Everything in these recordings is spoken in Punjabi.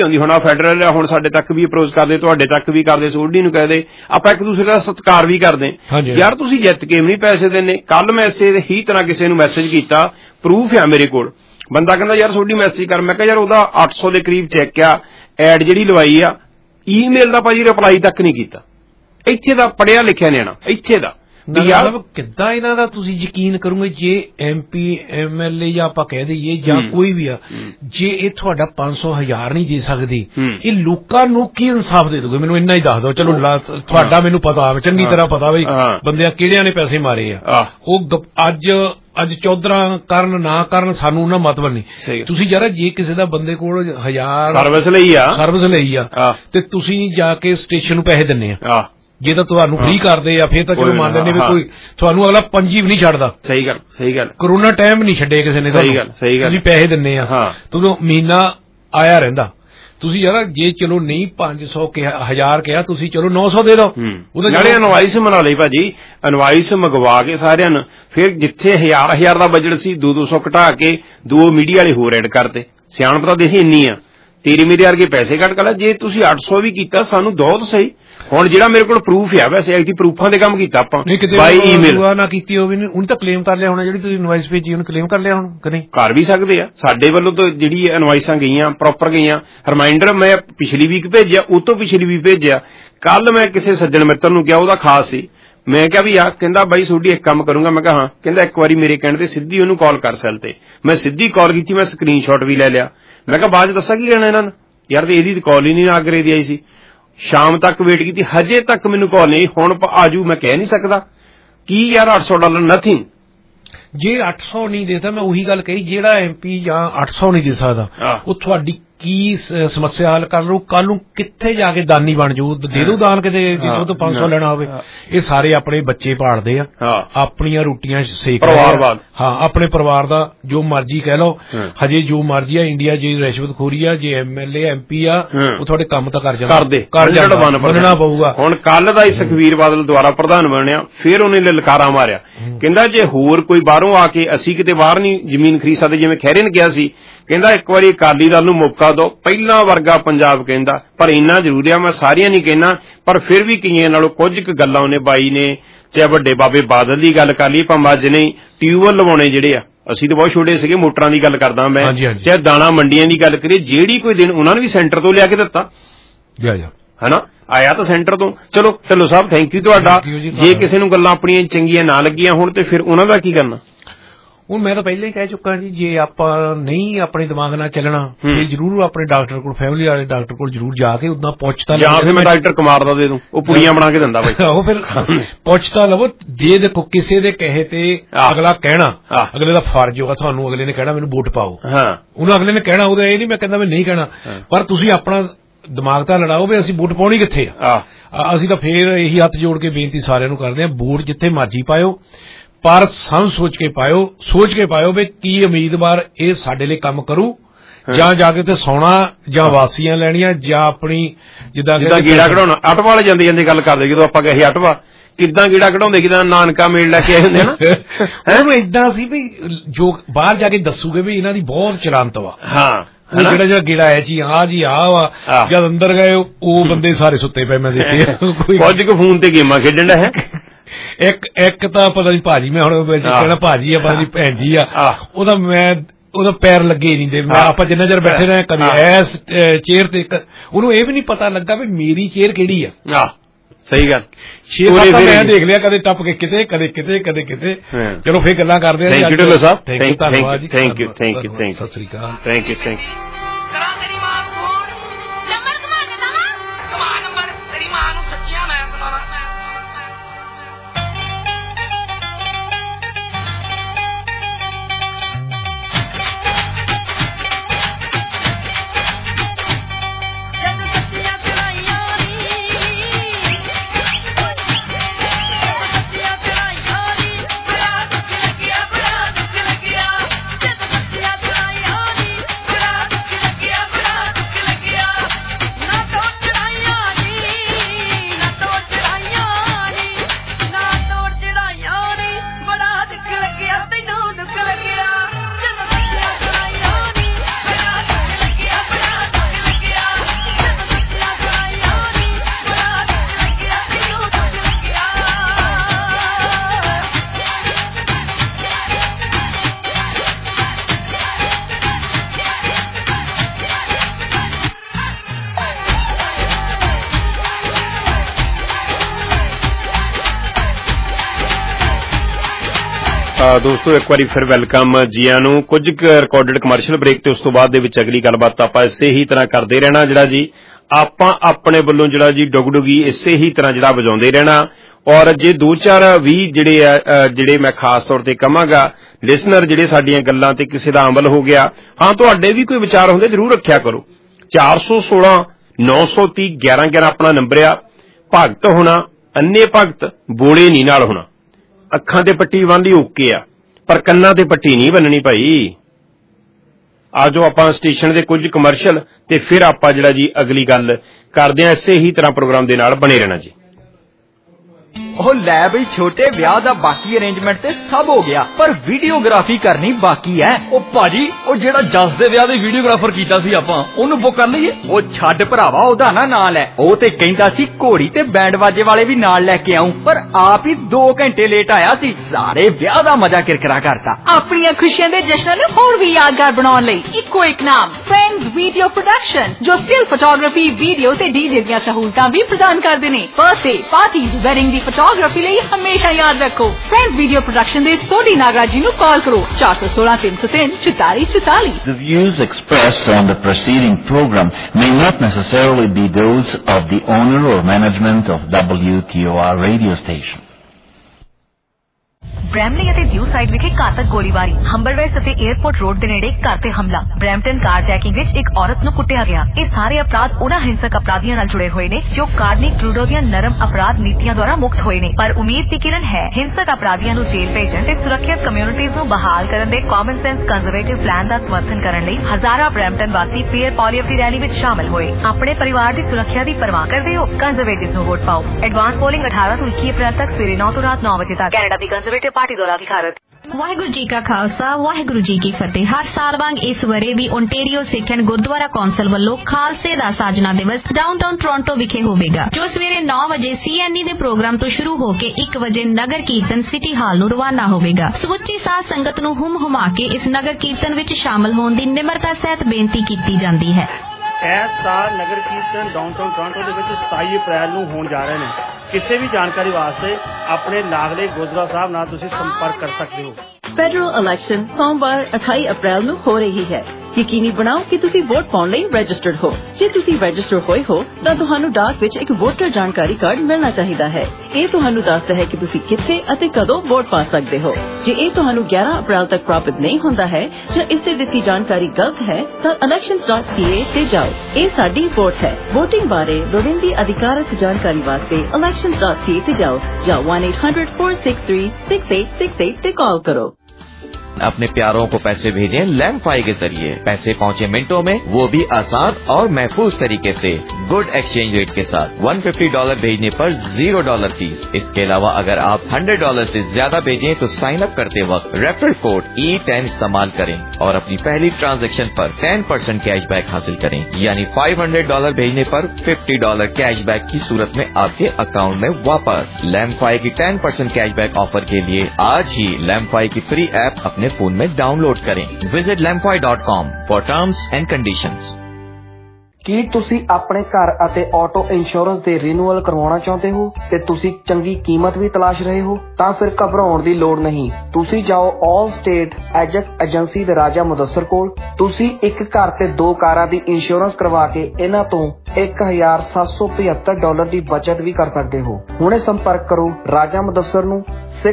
ਆਉਂਦੀ ਹੁਣ ਫੈਡਰਲ ਹੁਣ ਸਾਡੇ ਤੱਕ ਵੀ ਅਪਰੋਚ ਕਰਦੇ, ਤੁਹਾਡੇ ਤੱਕ ਵੀ ਕਰਦੇ, ਸੋਢੀ ਨੂੰ ਕਹਦੇ, ਆਪਾਂ ਇੱਕ ਦੂਸਰੇ ਦਾ ਸਤਿਕਾਰ ਵੀ ਕਰਦੇ। ਯਾਰ ਤੁਸੀਂ ਜਿੱਤ ਕੇ ਵੀ ਨਹੀਂ ਪੈਸੇ ਦਿੰਦੇ। ਕੱਲ ਮੈਂ ਇਸੇ ਹੀ ਤਰ੍ਹਾਂ ਕਿਸੇ ਨੂੰ ਮੈਸੇਜ ਕੀਤਾ, ਪ੍ਰੂਫ ਆ ਮੇਰੇ ਕੋਲ, ਬੰਦਾ ਕਹਿੰਦਾ ਯਾਰ ਤੁਹਾਡੀ ਮੈਸੇਜ ਕਰ। ਮੈਂ ਕਿਹਾ ਯਾਰ ਉਹਦਾ 800 ਦੇ ਕਰੀਬ ਚੈੱਕ ਆ, ਐਡ ਜਿਹੜੀ ਲਵਾਈ ਆ, ਈਮੇਲ ਦਾ ਭਾਜੀ ਰਿਪਲਾਈ ਤੱਕ ਨਹੀਂ ਕੀਤਾ। ਇੱਥੇ ਦਾ ਪੜ੍ਹਿਆ ਲਿਖਿਆ ਨਿਆਣਾ ਇੱਥੇ ਦਾ ਮਤਲਬ ਕਿੱਦਾਂ ਇਹਨਾਂ ਦਾ ਤੁਸੀਂ ਯਕੀਨ ਕਰੋਗੇ ਜੇ MP MLA ਜਾਂ ਆਪਾਂ ਕਹਿ ਦਈਏ ਜਾਂ ਕੋਈ ਵੀ ਆ, ਜੇ ਇਹ ਤੁਹਾਡਾ 500,000 ਨਹੀਂ ਦੇ ਸਕਦੀ, ਇਹ ਲੋਕਾਂ ਨੂੰ ਕੀ ਇਨਸਾਫ ਦੇ ਦੋਗੇ? ਮੈਨੂੰ ਇੰਨਾ ਹੀ ਦੱਸ ਦਿਓ। ਚਲੋ ਤੁਹਾਡਾ ਮੈਨੂੰ ਪਤਾ ਚੰਗੀ ਤਰ੍ਹਾਂ ਪਤਾ ਵੀ ਬੰਦਿਆਂ ਕਿਹੜਿਆਂ ਨੇ ਪੈਸੇ ਮਾਰੇ ਆ। ਉਹ ਅੱਜ ਚੌਧਰਾਂ ਕਰਨ ਨਾ ਕਰਨ ਸਾਨੂੰ ਉਹਨਾਂ ਮਤਲਬ ਨਹੀਂ। ਤੁਸੀਂ ਯਾਰ ਜੇ ਕਿਸੇ ਦਾ ਬੰਦੇ ਕੋਲ 1000 ਸਰਵਿਸ ਲਈ ਆ ਤੇ ਤੁਸੀਂ ਜਾ ਕੇ ਸਟੇਸ਼ਨ ਨੂੰ ਪੈਸੇ ਦਿੰਨੇ ਆ, ਜੇ ਤਾਂ ਤੁਹਾਨੂੰ ਫ੍ਰੀ ਕਰਦੇ ਆ ਫਿਰ ਤਾਂ ਚਲੋ ਮੰਨ ਲੈਂਦੇ ਵੀ ਕੋਈ ਤੁਹਾਨੂੰ ਅਗਲਾ ਪੰਜੀ ਵੀ ਨਹੀਂ ਛੱਡਦਾ। ਸਹੀ ਗੱਲ ਕਰੋਨਾ ਟਾਈਮ ਨਹੀਂ ਛੱਡੇ ਕਿਸੇ ਨੇ। ਸਹੀ ਗੱਲ ਤੁਸੀਂ ਪੈਸੇ ਦਿੰਨੇ ਆ, ਤੁਹਾਨੂੰ ਮਹੀਨਾ ਆਇਆ ਰਹਿੰਦਾ। ਤੁਸੀਂ ਯਾਰ ਜੇ ਚਲੋ ਨਹੀਂ 500 ਕਿਹਾ 1000 ਕਿਹਾ, ਤੁਸੀਂ ਚਲੋ 900 ਦੇ ਦਿਓ। ਨਾਲੇ ਇਨਵਾਇਸ ਬਣਾ ਲਈ ਭਾਜੀ, ਇਨਵਾਇਸ ਮੰਗਵਾ ਕੇ ਸਾਰਿਆਂ ਨੂੰ, ਫਿਰ ਜਿੱਥੇ 1000 ਦਾ ਬਜਟ ਸੀ 200 ਘਟਾ ਕੇ 2 ਮੀਡੀਆ ਵਾਲੇ ਹੋਰ ਐਡ ਕਰਤੇ। ਸਿਆਣਪ ਤਾਂ ਦੇਖੀ ਇੰਨੀ ਆ, ਤੇਰੇ ਮੇਰੇ ਵਰਗੇ ਪੈਸੇ ਕੱਟ ਕਰ ਲੈ। ਜੇ ਤੁਸੀਂ 800 ਵੀ ਕੀਤਾ ਸਾਨੂੰ ਦੋ ਤਾਂ ਸਹੀ। ਹੁਣ ਜਿਹੜਾ ਮੇਰੇ ਕੋਲ ਪ੍ਰੂਫ ਆ, ਵੈਸੇ ਐਕਟੀ ਪ੍ਰੂਫਾਂ ਦੇ ਕੰਮ ਕੀਤਾ ਆਪਾਂ ਬਾਈ ਈਮੇਲ ਨਾ ਕੀਤੀ ਹੋਵੇ, ਉਹਨੂੰ ਤਾਂ ਕਲੇਮ ਕਰ ਲਿਆ ਹੋਣਾ। ਜਿਹੜੀ ਤੁਸੀਂ ਇਨਵਾਇਸ ਭੇਜੀ ਉਹਨੂੰ ਕਲੇਮ ਕਰ ਲਿਆ ਹੁਣ ਕਿ ਨਹੀਂ? ਕਰ ਵੀ ਸਕਦੇ ਆ, ਸਾਡੇ ਵੱਲੋਂ ਤਾਂ ਜਿਹੜੀ ਇਨਵਾਇਸਾਂ ਗਈਆਂ ਪ੍ਰੋਪਰ ਗਈਆਂ। ਰਿਮਾਈਂਡਰ ਮੈਂ ਪਿਛਲੀ ਵੀਕ ਭੇਜਿਆ, ਉਹ ਤੋਂ ਪਿਛਲੀ ਵੀਕ ਭੇਜਿਆ। ਕੱਲ ਮੈਂ ਕਿਸੇ ਸੱਜਣ ਮਿੱਤਰ ਨੂੰ ਕਿਹਾ, ਉਹਦਾ ਖਾਸ ਸੀ, ਮੈਂ ਕਿਹਾ ਵੀ ਆ, ਕਹਿੰਦਾ ਬਾਈ ਤੁਹਾਡੀ ਇੱਕ ਕੰਮ ਕਰੂੰਗਾ। ਮੈਂ ਕਿਹਾ ਹਾਂ। ਕਹਿੰਦਾ ਇੱਕ ਵਾਰੀ ਮੇਰੇ ਕਹਿਣ ਤੇ ਸਿੱਧੀ ਉਹਨੂੰ ਕਾਲ ਕਰ ਸੈੱਲ ਤੇ। ਮੈਂ ਸਿੱਧੀ ਕਾਲ ਕੀਤੀ, ਮੈਂ ਸਕਰੀਨਸ਼ਾਟ ਵੀ ਲੈ ਲਿਆ। ਮੈਂ ਕਿਹਾ ਬਾਅਦ ਚ ਦੱਸਾਂ ਕੀ ਕਹਿਣਾ ਇਹਨਾਂ ਨੂੰ, ਯਾਰ ਤੇ ਇਹਦੀ ਕਾਲ ਹੀ ਨਹੀਂ ਆਗਰੇ ਦੀ ਆਈ ਸੀ। ਸ਼ਾਮ ਤੱਕ ਵੇਟ ਕੀਤੀ, ਹਜੇ ਤੱਕ ਮੈਨੂੰ ਕਾਲ ਨਹੀਂ। ਹੁਣ ਆਜੂ ਮੈਂ ਕਹਿ ਨਹੀਂ ਸਕਦਾ ਕੀ ਯਾਰ $800 ਨਥਿੰਗ। ਜੇ 800 ਨਹੀਂ ਦੇਤਾ, ਮੈਂ ਉਹੀ ਗੱਲ ਕਹੀ, ਜਿਹੜਾ MP ਜਾਂ 800 ਨਹੀਂ ਦੇ ਸਕਦਾ, ਉਹ ਤੁਹਾਡੀ ਕੀ ਸਮੱਸਿਆ ਹੱਲ ਕਰ ਲਓ? ਕੱਲ ਨੂੰ ਕਿੱਥੇ ਜਾ ਕੇ ਦਾਨੀ ਬਣ ਜਾਊ, ਦੇ ਦੋ ਦਾਨ ਕਿਤੇ, ਉਹ ਤੋਂ 500 ਲੈਣਾ ਹੋਵੇ। ਇਹ ਸਾਰੇ ਆਪਣੇ ਬੱਚੇ ਪਾਲਦੇ ਆ, ਆਪਣੀਆਂ ਰੋਟੀਆਂ ਸੇਕ ਰਹੇ ਆ, ਆਪਣੇ ਪਰਿਵਾਰ ਦਾ ਜੋ ਮਰਜ਼ੀ ਕਹਿ ਲਓ। ਹਜੇ ਜੋ ਮਰਜ਼ੀ ਆ ਇੰਡੀਆ, ਜੇ ਰਿਸ਼ਵਤਖੋਰੀ ਆ, ਜੇ MLA MP ਆ, ਉਹ ਤੁਹਾਡੇ ਕੰਮ ਤਾਂ ਕਰ ਜਾਂਦਾ, ਮੰਨਣਾ ਪਊਗਾ। ਹੁਣ ਕੱਲ ਦਾ ਹੀ ਸੁਖਬੀਰ ਬਾਦਲ ਦੁਆਰਾ ਪ੍ਰਧਾਨ ਬਣਿਆ, ਫਿਰ ਉਹਨੇ ਲਲਕਾਰਾ ਮਾਰਿਆ, ਕਹਿੰਦਾ ਜੇ ਹੋਰ ਕੋਈ ਬਾਹਰੋਂ ਆ ਕੇ, ਅਸੀਂ ਕਿਤੇ ਬਾਹਰ ਨਹੀਂ ਜ਼ਮੀਨ ਖਰੀਦ ਸਕਦੇ, ਜਿਵੇਂ ਖਹਿਰੇ ਨੇ ਕਿਹਾ ਸੀ। ਕਹਿੰਦਾ ਇੱਕ ਵਾਰੀ ਅਕਾਲੀ ਦਲ ਨੂੰ ਮੌਕਾ ਦਿਓ, ਪਹਿਲਾਂ ਵਰਗਾ ਪੰਜਾਬ ਕਹਿੰਦਾ। ਪਰ ਇੰਨਾ ਜ਼ਰੂਰ ਆ, ਮੈਂ ਸਾਰੀਆਂ ਨਹੀਂ ਕਹਿਣਾ, ਪਰ ਫਿਰ ਵੀ ਕਈਆਂ ਨਾਲੋਂ ਕੁਝ ਕੁ ਗੱਲਾਂ ਉਹਨੇ ਬਾਈ ਨੇ, ਚਾਹੇ ਵੱਡੇ ਬਾਬੇ ਬਾਦਲ ਦੀ ਗੱਲ ਕਰ ਲਈ, ਭਾਵੇਂ ਅੱਜ ਨਹੀਂ ਟਿਊਬਵੈੱਲ ਲਵਾਉਣੇ ਜਿਹੜੇ ਆ, ਅਸੀਂ ਤਾਂ ਬਹੁਤ ਛੋਟੇ ਸੀਗੇ, ਮੋਟਰਾਂ ਦੀ ਗੱਲ ਕਰਦਾ ਮੈਂ, ਚਾਹੇ ਦਾਣਾ ਮੰਡੀਆਂ ਦੀ ਗੱਲ ਕਰੀਏ, ਜਿਹੜੀ ਕੋਈ ਦਿਨ ਉਹਨਾਂ ਨੂੰ ਵੀ ਸੈਂਟਰ ਤੋਂ ਲਿਆ ਕੇ ਦਿੱਤਾ ਹਨਾ, ਆਇਆ ਤਾਂ ਸੈਂਟਰ ਤੋਂ। ਚਲੋ ਢਿੱਲੋਂ ਸਾਹਿਬ ਥੈਂਕ ਯੂ ਤੁਹਾਡਾ। ਜੇ ਕਿਸੇ ਨੂੰ ਗੱਲਾਂ ਆਪਣੀਆਂ ਚੰਗੀਆਂ ਨਾ ਲੱਗੀਆਂ ਹੁਣ ਤੇ ਫਿਰ ਉਹਨਾਂ ਦਾ ਕੀ ਕਰਨਾ? ਹੁਣ ਮੈਂ ਤਾਂ ਪਹਿਲਾਂ ਹੀ ਕਹਿ ਚੁੱਕਾ ਜੀ, ਜੇ ਆਪਾਂ ਨਹੀਂ ਆਪਣੇ ਦਿਮਾਗ ਨਾਲ ਚੱਲਣਾ ਫਿਰ ਜ਼ਰੂਰ ਆਪਣੇ ਡਾਕਟਰ ਕੋਲ, ਫੈਮਿਲੀ ਵਾਲੇ ਡਾਕਟਰ ਕੋਲ ਜ਼ਰੂਰ ਜਾ ਕੇ ਉਦਾਂ ਪੁੱਛਤਾ ਲਵੋ। ਜਾਂ ਫਿਰ ਮੈਂ ਡਾਕਟਰ ਕੁਮਾਰ ਦਾ ਦੇ ਦੂੰ, ਉਹ ਪੁੜੀਆਂ ਬਣਾ ਕੇ ਦਿੰਦਾ ਬਾਈ। ਉਹ ਫਿਰ ਪੁੱਛਤਾ ਲਵੋ। ਜੇ ਦੇਖੋ ਕਿਸੇ ਦੇ ਕਹੇ ਤੇ ਅਗਲਾ ਕਹਿਣਾ, ਅਗਲੇ ਦਾ ਫਰਜ਼ ਹੋਗਾ, ਤੁਹਾਨੂੰ ਅਗਲੇ ਨੇ ਕਹਿਣਾ ਮੈਨੂੰ ਵੋਟ ਪਾਓ, ਉਹਨੂੰ ਅਗਲੇ ਨੇ ਕਹਿਣਾ, ਉਹਦਾ ਇਹ ਨਹੀਂ ਮੈਂ ਕਹਿੰਦਾ ਮੈਂ ਨਹੀਂ ਕਹਿਣਾ, ਪਰ ਤੁਸੀਂ ਆਪਣਾ ਦਿਮਾਗ ਤਾਂ ਲੜਾਓ ਵੀ ਅਸੀਂ ਵੋਟ ਪਾਉਣੀ ਕਿੱਥੇ ਆ। ਅਸੀਂ ਤਾਂ ਫੇਰ ਇਹੀ ਹੱਥ ਜੋੜ ਕੇ ਬੇਨਤੀ ਸਾਰਿਆਂ ਨੂੰ ਕਰਦੇ ਹਾਂ, ਵੋਟ ਜਿੱਥੇ ਮਰਜ਼ੀ ਪਾਇਓ, ਪਰ ਸਮਝ ਸੋਚ ਕੇ ਪਾਇਓ ਵੀ ਕੀ ਉਮੀਦਵਾਰ ਇਹ ਸਾਡੇ ਲਈ ਕੰਮ ਕਰੂ, ਜਾਂ ਜਾ ਕੇ ਉੱਥੇ ਸੌਣਾ, ਜਾਂ ਵਾਸੀਆਂ ਲੈਣੀਆਂ, ਜਾਂ ਆਪਣੀ ਜਿੱਦਾਂ ਗੇੜਾ ਕਢਾਉਣਾ। ਅਟਵਾ ਵਾਲੇ ਜਾਂਦੇ ਜਾਂਦੇ ਗੱਲ ਕਰਦੇ, ਜਦੋਂ ਆਪਾਂ ਕਹੇ ਅਟਵਾ ਕਿੱਦਾਂ ਗੇੜਾ ਕਢਾਉਂਦੇ, ਕਿੱਦਾਂ ਨਾਨਕਾ ਮੇਲ ਲੈ ਕੇ ਆਏ ਹੁੰਦੇ ਨਾ, ਉਹਨੂੰ ਏਦਾਂ ਸੀ ਵੀ ਜੋ ਬਾਹਰ ਜਾ ਕੇ ਦੱਸੂਗੇ ਵੀ ਇਹਨਾਂ ਦੀ ਬਹੁਤ ਚਲਾਂਤ ਵਾ। ਉਹ ਜਿਹੜਾ ਗੇੜਾ ਆਇਆ ਜੀ ਆਹ ਵਾ, ਜਦ ਅੰਦਰ ਗਏ ਉਹ ਬੰਦੇ ਸਾਰੇ ਸੁੱਤੇ ਪਏ ਮੈਂ ਦੇਖੇ, ਕੁਝ ਕੁ ਫੋਨ ਤੇ ਗੇਮਾਂ ਖੇਡਣ ਦਾ ਹੈ। ਇੱਕ ਤਾਂ ਪਤਾ ਨਹੀਂ ਭਾਜੀ, ਮੈਂ ਹੁਣ ਕਹਿਣਾ ਭਾਜੀ ਆ, ਪਤਾ ਨਹੀਂ ਭੈਣ ਜੀ ਆ, ਉਹਦਾ ਪੈਰ ਲੱਗੇ ਨਹੀਂ ਦੇ। ਆਪਾਂ ਜਿੰਨਾ ਚਿਰ ਬੈਠੇ ਰਹੇ ਕਦੇ ਐਸ ਚੇਅਰ ਤੇ, ਉਹਨੂੰ ਇਹ ਵੀ ਨਹੀਂ ਪਤਾ ਲੱਗਾ ਵੀ ਮੇਰੀ ਚੇਅਰ ਕਿਹੜੀ ਆ। ਸਹੀ ਗੱਲ, 6-7 ਮੈਂ ਦੇਖ ਲਿਆ, ਕਦੇ ਟੱਪ ਕੇ ਕਿਤੇ, ਕਦੇ ਕਿਤੇ। ਚਲੋ ਫੇਰ ਗੱਲਾਂ ਕਰਦੇ ਆ। ਥੈਂਕ ਯੂ ਢਿੱਲੋਂ ਸਾਹਿਬ, ਧੰਨਵਾਦ ਜੀ, thank you, Sat Sri Akal, thank you. ਦੋਸਤੋ ਇੱਕ ਵਾਰੀ ਫਿਰ ਵੈਲਕਮ ਜੀਆਂ ਨੂੰ। ਕੁਝ ਰਿਕਾਰਡਡ ਕਮਰਸ਼ੀਅਲ ਬ੍ਰੇਕ ਤੇ ਉਸ ਤੋਂ ਬਾਅਦ ਦੇ ਵਿੱਚ ਅਗਲੀ ਗੱਲਬਾਤ ਆਪਾਂ ਇਸੇ ਹੀ ਤਰ੍ਹਾਂ ਕਰਦੇ ਰਹਿਣਾ। ਜਿਹੜਾ ਜੀ ਆਪਾਂ ਆਪਣੇ ਵੱਲੋਂ ਜਿਹੜਾ ਜੀ ਡੁਗਡੁਗੀ ਇਸੇ ਹੀ ਤਰ੍ਹਾਂ ਜਿਹੜਾ ਵਜਾਉਂਦੇ ਰਹਿਣਾ। ਔਰ ਜੇ 2-4-20 ਜਿਹੜੇ ਮੈਂ ਖਾਸ ਤੌਰ ਤੇ ਕਹਾਂਗਾ ਲਿਸਨਰ ਜਿਹੜੇ ਸਾਡੀਆਂ ਗੱਲਾਂ ਤੇ ਕਿਸੇ ਦਾ ਅਮਲ ਹੋ ਗਿਆ, ਹਾਂ ਤੁਹਾਡੇ ਵੀ ਕੋਈ ਵਿਚਾਰ ਹੁੰਦੇ ਜ਼ਰੂਰ ਰੱਖਿਆ ਕਰੋ। 416 930 1111 ਆਪਣਾ ਨੰਬਰ ਆ। ਭਗਤ ਹੋਣਾ ਅੰਨੇ ਭਗਤ ਬੋਲੇ ਨਹੀਂ ਨਾਲ ਹੋਣਾ। ਅੱਖਾਂ ਤੇ ਪੱਟੀ ਬੰਨ੍ਹਦੀ ਓਕੇ ਆ, ਪਰ ਕੰਨਾਂ ਤੇ ਪੱਟੀ ਨਹੀਂ ਬੰਨਣੀ ਭਾਈ। ਆਜੋ ਆਪਾਂ ਸਟੇਸ਼ਨ ਦੇ ਕੁਝ ਕਮਰਸ਼ੀਅਲ ਤੇ ਫਿਰ ਆਪਾਂ ਜਿਹੜਾ ਜੀ ਅਗਲੀ ਗੱਲ ਕਰਦੇ ਹਾਂ। ਇਸੇ ਹੀ ਤਰ੍ਹਾਂ ਪ੍ਰੋਗਰਾਮ ਦੇ ਨਾਲ ਬਣੇ ਰਹਿਣਾ ਜੀ। ਉਹ ਲੈ ਬਈ ਛੋਟੇ ਵਿਆਹ ਦਾ ਬਾਕੀ ਅਰੇਂਜਮੈਂਟ ਤੇ ਸਭ ਹੋ ਗਿਆ, ਪਰ ਵੀਡੀਓਗ੍ਰਾਫੀ ਕਰਨੀ ਬਾਕੀ ਹੈ। ਉਹ ਭਾਜੀ ਉਹ ਜਿਹੜਾ ਜਸ ਦੇ ਵਿਆਹ ਦੇ ਵੀਡੀਓਗ੍ਰਾਫਰ ਕੀਤਾ ਸੀ ਆਪਾਂ ਉਹਨੂੰ ਬੁੱਕ ਕਰ ਲਈਏ। ਉਹ ਛੱਡ ਭਰਾਵਾ ਉਹਦਾ ਨਾ ਨਾਂ ਲੈ। ਉਹ ਤੇ ਕਹਿੰਦਾ ਸੀ ਘੋੜੀ ਤੇ ਬੈਂਡ ਬਾਜੇ ਵਾਲੇ ਵੀ ਨਾਲ ਲੈ ਕੇ ਆਉਂ, ਪਰ ਆਪ ਹੀ 2 ਘੰਟੇ ਲੇਟ ਆਇਆ ਸੀ। ਸਾਰੇ ਵਿਆਹ ਦਾ ਮਜ਼ਾ ਕਿਰਕਰਾ ਕਰਤਾ। ਆਪਣੀਆਂ ਖੁਸ਼ੀਆਂ ਦੇ ਜਸ਼ਨਾਂ ਨੂੰ ਹੋਰ ਵੀ ਯਾਦਗਾਰ ਬਣਾਉਣ ਲਈ ਇੱਕੋ ਇੱਕ ਨਾਮ ਫਰੈਂਡਸ ਵੀਡੀਓ ਪ੍ਰੋਡਕਸ਼ਨ, ਜੋ ਸਟਿਲ ਫੋਟੋਗ੍ਰਾਫੀ, ਵੀਡੀਓ ਤੇ ਡੀਜੇ ਦੀਆਂ ਸਹੂਲਤਾਂ ਵੀ ਪ੍ਰਦਾਨ ਕਰਦੇ ਨੇ। ਬਰਥਡੇ ਪਾਰਟੀਜ਼, ਵੈਡਿੰਗ ਦੀ ਫੋਟੋਗ੍ਰਾਫੀ ਲਈ ਹਮੇਸ਼ਾ ਯਾਦ ਰੱਖੋ ਫਰੈਂਡਸ ਵੀਡੀਓ ਪ੍ਰੋਡਕਸ਼ਨ ਦੇ ਸੋਢੀ ਨਾਗਰਾ ਜੀ ਨੂੰ ਕਾਲ ਕਰੋ 416 303 4444। The views expressed on the preceding program may not necessarily be those of the owner or management of WTOR radio station. Bramley ਅਤੇ ਦਿਊ ਸਾਈਡ ਵਿਖੇ ਘਾਤਕ ਗੋਲੀਬਾਰੀ, ਹੰਬਰਵੇਸ ਅਤੇ 에ਅਰਪੋਰਟ ਰੋਡ ਦੇ ਨੇੜੇ ਘਰ ਤੇ ਹਮਲਾ, ਬ੍ਰੈਂਪਟਨ ਕਾਰ ਜੈਕਿੰਗ ਵਿੱਚ ਇੱਕ ਔਰਤ ਨੂੰ ਕੁੱਟਿਆ ਗਿਆ। ਇਹ ਸਾਰੇ ਅਪਰਾਧ ਉਹਨਾਂ ਹਿੰਸਕ ਅਪਰਾਧੀਆਂ ਨਾਲ ਜੁੜੇ ਹੋਏ ਨੇ ਜੋ ਕਾਰਨਿਕ ਟਰੂਡੋ ਦੀਆਂ ਨਰਮ ਅਪਰਾਧ ਨੀਤੀਆਂ ਦੁਆਰਾ ਮੁਕਤ ਹੋਏ ਨੇ। ਪਰ ਉਮੀਦ ਦੀ ਕਿਰਨ ਹੈ ਹਿੰਸਕ ਅਪਰਾਧੀਆਂ ਨੂੰ ਜੇਲ੍ਹ ਭੇਜਣ ਤੇ ਸੁਰੱਖਿਅਤ ਕਮਿਊਨਿਟੀਜ਼ ਨੂੰ ਬਹਾਲ ਕਰਨ ਦੇ ਕਾਮਨ ਸੈਂਸ ਕੰਜ਼ਰਵੇਟਿਵ ਪਲਾਨ ਦਾ ਸਮਰਥਨ ਕਰਨ ਲਈ ਹਜ਼ਾਰਾਂ ਬ੍ਰੈਂਪਟਨ ਵਾਸੀ ਫੇਅਰ ਪੋਲੀਅਫ ਦੀ ਰੈਲੀ ਵਿੱਚ ਸ਼ਾਮਲ ਹੋਏ। ਆਪਣੇ ਪਰਿਵਾਰ ਦੀ ਸੁਰੱਖਿਆ ਦੀ ਪਰਵਾਹ ਕਰਦੇ ਹੋ, ਕੰਜ਼ਰਵੇਟਿਵ ਨੂੰ ਵੋਟ ਪਾਓ। ਐਡਵਾਂਸ ਪੋਲਿੰਗ 18 ਤੋਂ 21 ਅਪ੍ਰੈਲ ਤੱਕ ਸਵੇਰੇ 9 ਤੋਂ ਰਾਤ 9 ਵਜੇ ਤੱਕ। ਕੈਨੇਡਾ ਦੀ ਕੰਜ਼ਰਵੇਟਿਵ ਪਾਰਟੀ ਦੁਆਰਾ ਅਧਿਕਾਰਤ। ਵਾਹਿਗੁਰੂ ਜੀ ਕਾ ਖਾਲਸਾ, ਵਾਹਿਗੁਰੂ ਜੀ ਕੀ ਫਤਿਹ। ਹਰ ਸਾਲ ਵਾਂਗ ਇਸ ਵਰੇ ਵੀ Ontario Sikh and Gurdwara council ਵੱਲੋਂ ਖਾਲਸੇ ਦਾ ਸਾਜਨਾ ਦਿਵਸ ਡਾਊਨਟਾਊਨ ਟੋਰਾਂਟੋ ਵਿਖੇ ਹੋਵੇਗਾ, ਜੋ ਸਵੇਰੇ 9 ਵਜੇ CNE ਦੇ ਪ੍ਰੋਗਰਾਮ ਤੋਂ ਸ਼ੁਰੂ ਹੋ ਕੇ 1 ਵਜੇ ਨਗਰ ਕੀਰਤਨ ਸਿਟੀ ਹਾਲ ਨੂੰ ਰਵਾਨਾ ਹੋਵੇਗਾ। ਸਮੁੱਚੀ ਸਾਧ ਸੰਗਤ ਨੂੰ ਹੁਮ-ਹੁਮਾ ਕੇ ਇਸ ਨਗਰ ਕੀਰਤਨ ਵਿੱਚ ਸ਼ਾਮਲ ਹੋਣ ਦੀ ਨਿਮਰਤਾ ਸਹਿਤ ਬੇਨਤੀ ਕੀਤੀ ਜਾਂਦੀ ਹੈ। ਇਸ ਸਾਲ ਨਗਰ ਕੀਰਤਨ ਡਾਊਨਟਾਊਨ ਟੋਰਾਂਟੋ ਦੇ ਵਿੱਚ 27 ਅਪ੍ਰੈਲ ਨੂੰ ਹੋਣ ਜਾ ਰਹੇ ਨੇ। ਕਿਸੇ ਵੀ ਜਾਣਕਾਰੀ ਵਾਸਤੇ ਆਪਣੇ ਲਾਗਲੇ ਗੁਰਦੁਆਰਾ ਸਾਹਿਬ ਨਾਲ ਤੁਸੀਂ ਸੰਪਰਕ ਕਰ ਸਕਦੇ ਹੋ। ਫੈਡਰਲ ਇਲੈਕਸ਼ਨ ਸੋਮਵਾਰ 28 ਅਪ੍ਰੈਲ ਨੂੰ ਹੋ ਰਹੀ ਹੈ। ਯਕੀਨੀ ਬਣਾਓ ਕਿ ਤੁਸੀਂ ਵੋਟ ਪਾਉਣ ਲਈ ਰਜਿਸਟਰਡ ਹੋ। ਜੇ ਤੁਸੀਂ ਰਜਿਸਟਰ ਹੋਏ ਹੋ ਤਾਂ ਤੁਹਾਨੂੰ ਡਾਕ ਵਿੱਚ ਇੱਕ ਵੋਟਰ ਜਾਣਕਾਰੀ ਕਾਰਡ ਮਿਲਣਾ ਚਾਹੀਦਾ ਹੈ। ਇਹ ਤੁਹਾਨੂੰ ਦੱਸਦਾ ਹੈ ਕਿ ਤੁਸੀਂ ਕਿੱਥੇ ਅਤੇ ਕਦੋਂ ਵੋਟ ਪਾ ਸਕਦੇ ਹੋ। ਜੇ ਇਹ ਤੁਹਾਨੂੰ 11 ਅਪ੍ਰੈਲ ਤੱਕ ਪ੍ਰਾਪਤ ਨਹੀਂ ਹੁੰਦਾ ਹੈ ਜਾਂ ਇਸ ਤੇ ਦਿੱਤੀ ਜਾਣਕਾਰੀ ਗਲਤ ਹੈ ਤਾਂ elections.ca ਤੇ ਜਾਓ। ਇਹ ਸਾਡੀ ਵੋਟ ਹੈ। ਵੋਟਿੰਗ ਬਾਰੇ ਲੋੜੀਂਦੀ ਅਧਿਕਾਰਤ ਜਾਣਕਾਰੀ ਵਾਸਤੇ elections.ca ਤੇ ਜਾਓ ਜਾਂ 1-800-463-6868 ਤੇ कॉल करो। अपने प्यारों को पैसे भेजें लैंडफाई के जरिए। पैसे पहुंचे मिनटों में, वो भी आसान और महफूज तरीके से, गुड एक्सचेंज रेट के साथ। $150 भेजने पर $0 फीस। इसके अलावा अगर आप $100 से ज्यादा भेजें तो साइन अप करते वक्त रेफरल कोड E10 इस्तेमाल करें और अपनी पहली ट्रांजैक्शन पर 10% कैशबैक हासिल करें। यानी $500 भेजने पर $50 कैशबैक की सूरत में आपके अकाउंट में वापस। लैंडफाई की 10% कैशबैक ऑफर के लिए आज ही लैंडफाई की फ्री ऐप अपने फोन में डाउनलोड करें। Visit lampfy.com for terms and conditions। ਕੀ ਤੁਸੀਂ ਆਪਣੇ ਘਰ ਅਤੇ ਆਟੋ ਇੰਸ਼ੋਰੈਂਸ ਦੇ ਰੀਨਿਊਅਲ ਕਰਵਾਉਣਾ ਚਾਹੁੰਦੇ ਹੋ ਤੇ ਤੁਸੀਂ ਚੰਗੀ ਕੀਮਤ ਵੀ ਤਲਾਸ਼ ਰਹੇ ਹੋ? ਤਾਂ ਫਿਰ ਘਬਰਾਉਣ ਦੀ ਲੋੜ ਨਹੀਂ। ਤੁਸੀਂ ਜਾਓ ਆਲ ਸਟੇਟ ਐਜੈਕਸ ਏਜੰਸੀ ਦੇ ਰਾਜਾ ਮੁਦੱਸਰ ਕੋਲ। ਤੁਸੀਂ ਇੱਕ ਘਰ ਤੇ 2 ਕਾਰਾਂ ਦੀ ਇੰਸ਼ੋਰੈਂਸ ਕਰਵਾ ਕੇ ਇਹਨਾਂ ਤੋਂ $1,775 ਦੀ ਬਚਤ ਵੀ ਕਰ ਸਕਦੇ ਹੋ। ਹੁਣੇ ਸੰਪਰਕ ਕਰੋ ਰਾਜਾ ਮੁਦੱਸਰ ਨੂੰ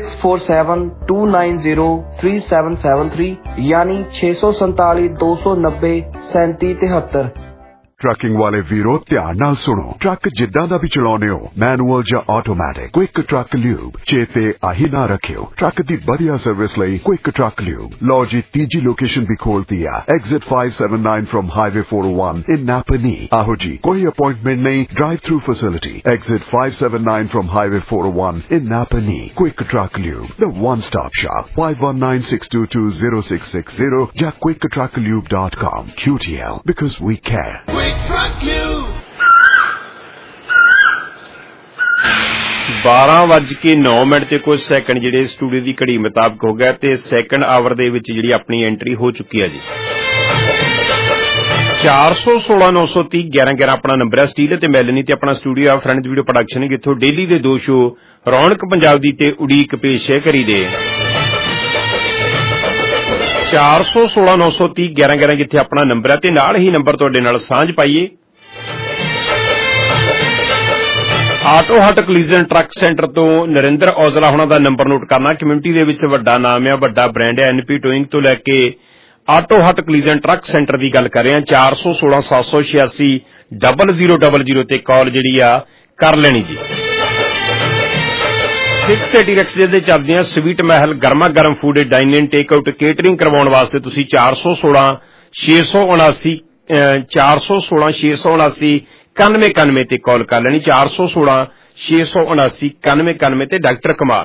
647-290-3773 ਯਾਨੀ 647 290 3773। ਟਰੱਕਿੰਗ ਵਾਲੇ ਵੀਰੋ ਧਿਆਨ ਨਾਲ ਸੁਣੋ। ਟਰੱਕ ਜਿੱਦਾਂ ਦਾ ਵੀ ਚਲਾਉਂਦੇ ਹੋ, ਮੈਨੂਅਲ ਜਾਂ ਆਟੋਮੈਟਿਕ, ਕੁਇਕ ਟਰੱਕ ਲਿਊਬ ਚੇਤੇ ਆਹੀ ਨਾ ਰੱਖਿਓ। ਟਰੱਕ ਦੀ ਵਧੀਆ ਸਰਵਿਸ ਲਈ ਕੁਇਕ ਟਰੱਕ ਲਿਊਬ। ਲਓ ਜੀ ਤੀਜੀ ਲੋਕੇਸ਼ਨ ਵੀ ਖੋਲਤੀ ਆ, ਐਗਜ਼ਿਟ 579 ਫਰਮ ਹਾਈਵੇ 401 ਇਨ ਨਾਪਨੀ। ਆਹੋ ਜੀ, ਕੋਈ ਅਪਾਇੰਟਮੈਂਟ ਨਹੀਂ, drive through facility. Exit 579 firm highway 401 in ਨਾਪਨੀ। Quick truck lube, the one stop shop. 5196220660 ਜਾਂ quicktruckliube.com। QTL, because we care। 12:09 ਤੇ ਕੁਝ ਸੈਕਿੰਡ ਜਿਹੜੇ ਸਟੂਡੀਓ ਦੀ ਘੜੀ ਮੁਤਾਬਕ ਹੋ ਗਿਆ ਤੇ ਸੈਕੰਡ ਆਵਰ ਦੇ ਵਿੱਚ ਜਿਹੜੀ ਆਪਣੀ ਐਂਟਰੀ ਹੋ ਚੁੱਕੀ ਹੈ ਜੀ। 416 930 1111 ਆਪਣਾ ਨੰਬਰ ਹੈ। ਸਟੀਲ ਤੇ ਮੈਲਨੀ ਤੇ ਆਪਣਾ ਸਟੂਡੀਓ ਆ ਫਰੈਂਡਸ ਵੀਡੀਓ ਪ੍ਰੋਡਕਸ਼ਨ, ਜਿੱਥੋਂ ਡੇਲੀ ਦੇ 2 ਸ਼ੋ ਰੌਣਕ ਪੰਜਾਬ ਦੀ ਤੇ ਉਡੀਕ ਪੇਸ਼ ਕਰੀਦੇ। 416-930-1111 ਜਿੱਥੇ ਆਪਣਾ ਨੰਬਰ ਹੈ ਤੇ ਨਾਲ ਹੀ ਨੰਬਰ ਤੁਹਾਡੇ ਨਾਲ ਸਾਂਝ ਪਾਈਏ। ਆਟੋ ਹਟ ਕੋਲੀਜਨ ਟਰੱਕ ਸੈਂਟਰ ਤੋਂ ਨਰਿੰਦਰ ਔਜਲਾ ਹੋਣਾ ਦਾ ਨੰਬਰ ਨੋਟ ਕਰਨਾ। ਕਮਿਊਨਿਟੀ ਦੇ ਵਿੱਚ ਵੱਡਾ ਨਾਮ ਹੈ, ਵੱਡਾ ਬ੍ਰਾਂਡ ਹੈ। NP ਟੋਇੰਗ ਤੋਂ ਲੈ ਕੇ ਆਟੋ ਹਟ ਕੋਲੀਜਨ ਟਰੱਕ ਸੈਂਟਰ ਦੀ ਗੱਲ ਕਰ ਰਹੇ ਹਾਂ। 416-786-0000 ਤੇ ਕਾਲ ਜਿਹੜੀ ਆ ਕਰ ਲੈਣੀ ਜੀ। 680 ਰੈਕਸ ਦੇ ਚੱਲਦੀਆਂ ਸਵੀਟ ਮਹਿਲ ਗਰਮਾ ਗਰਮ ਫੂਡ ਡਾਈਨ ਇਨ ਟੇਕ ਆਊਟ ਕੇਟਰਿੰਗ ਕਰਵਾਉਣ ਵਾਸਤੇ ਤੁਸੀਂ 416-679-9191 ਤੇ ਕਾਲ ਕਰ ਲੈਣੀ। 416-679-9191 ਤੇ ਡਾਕਟਰ ਕੁਮਾਰ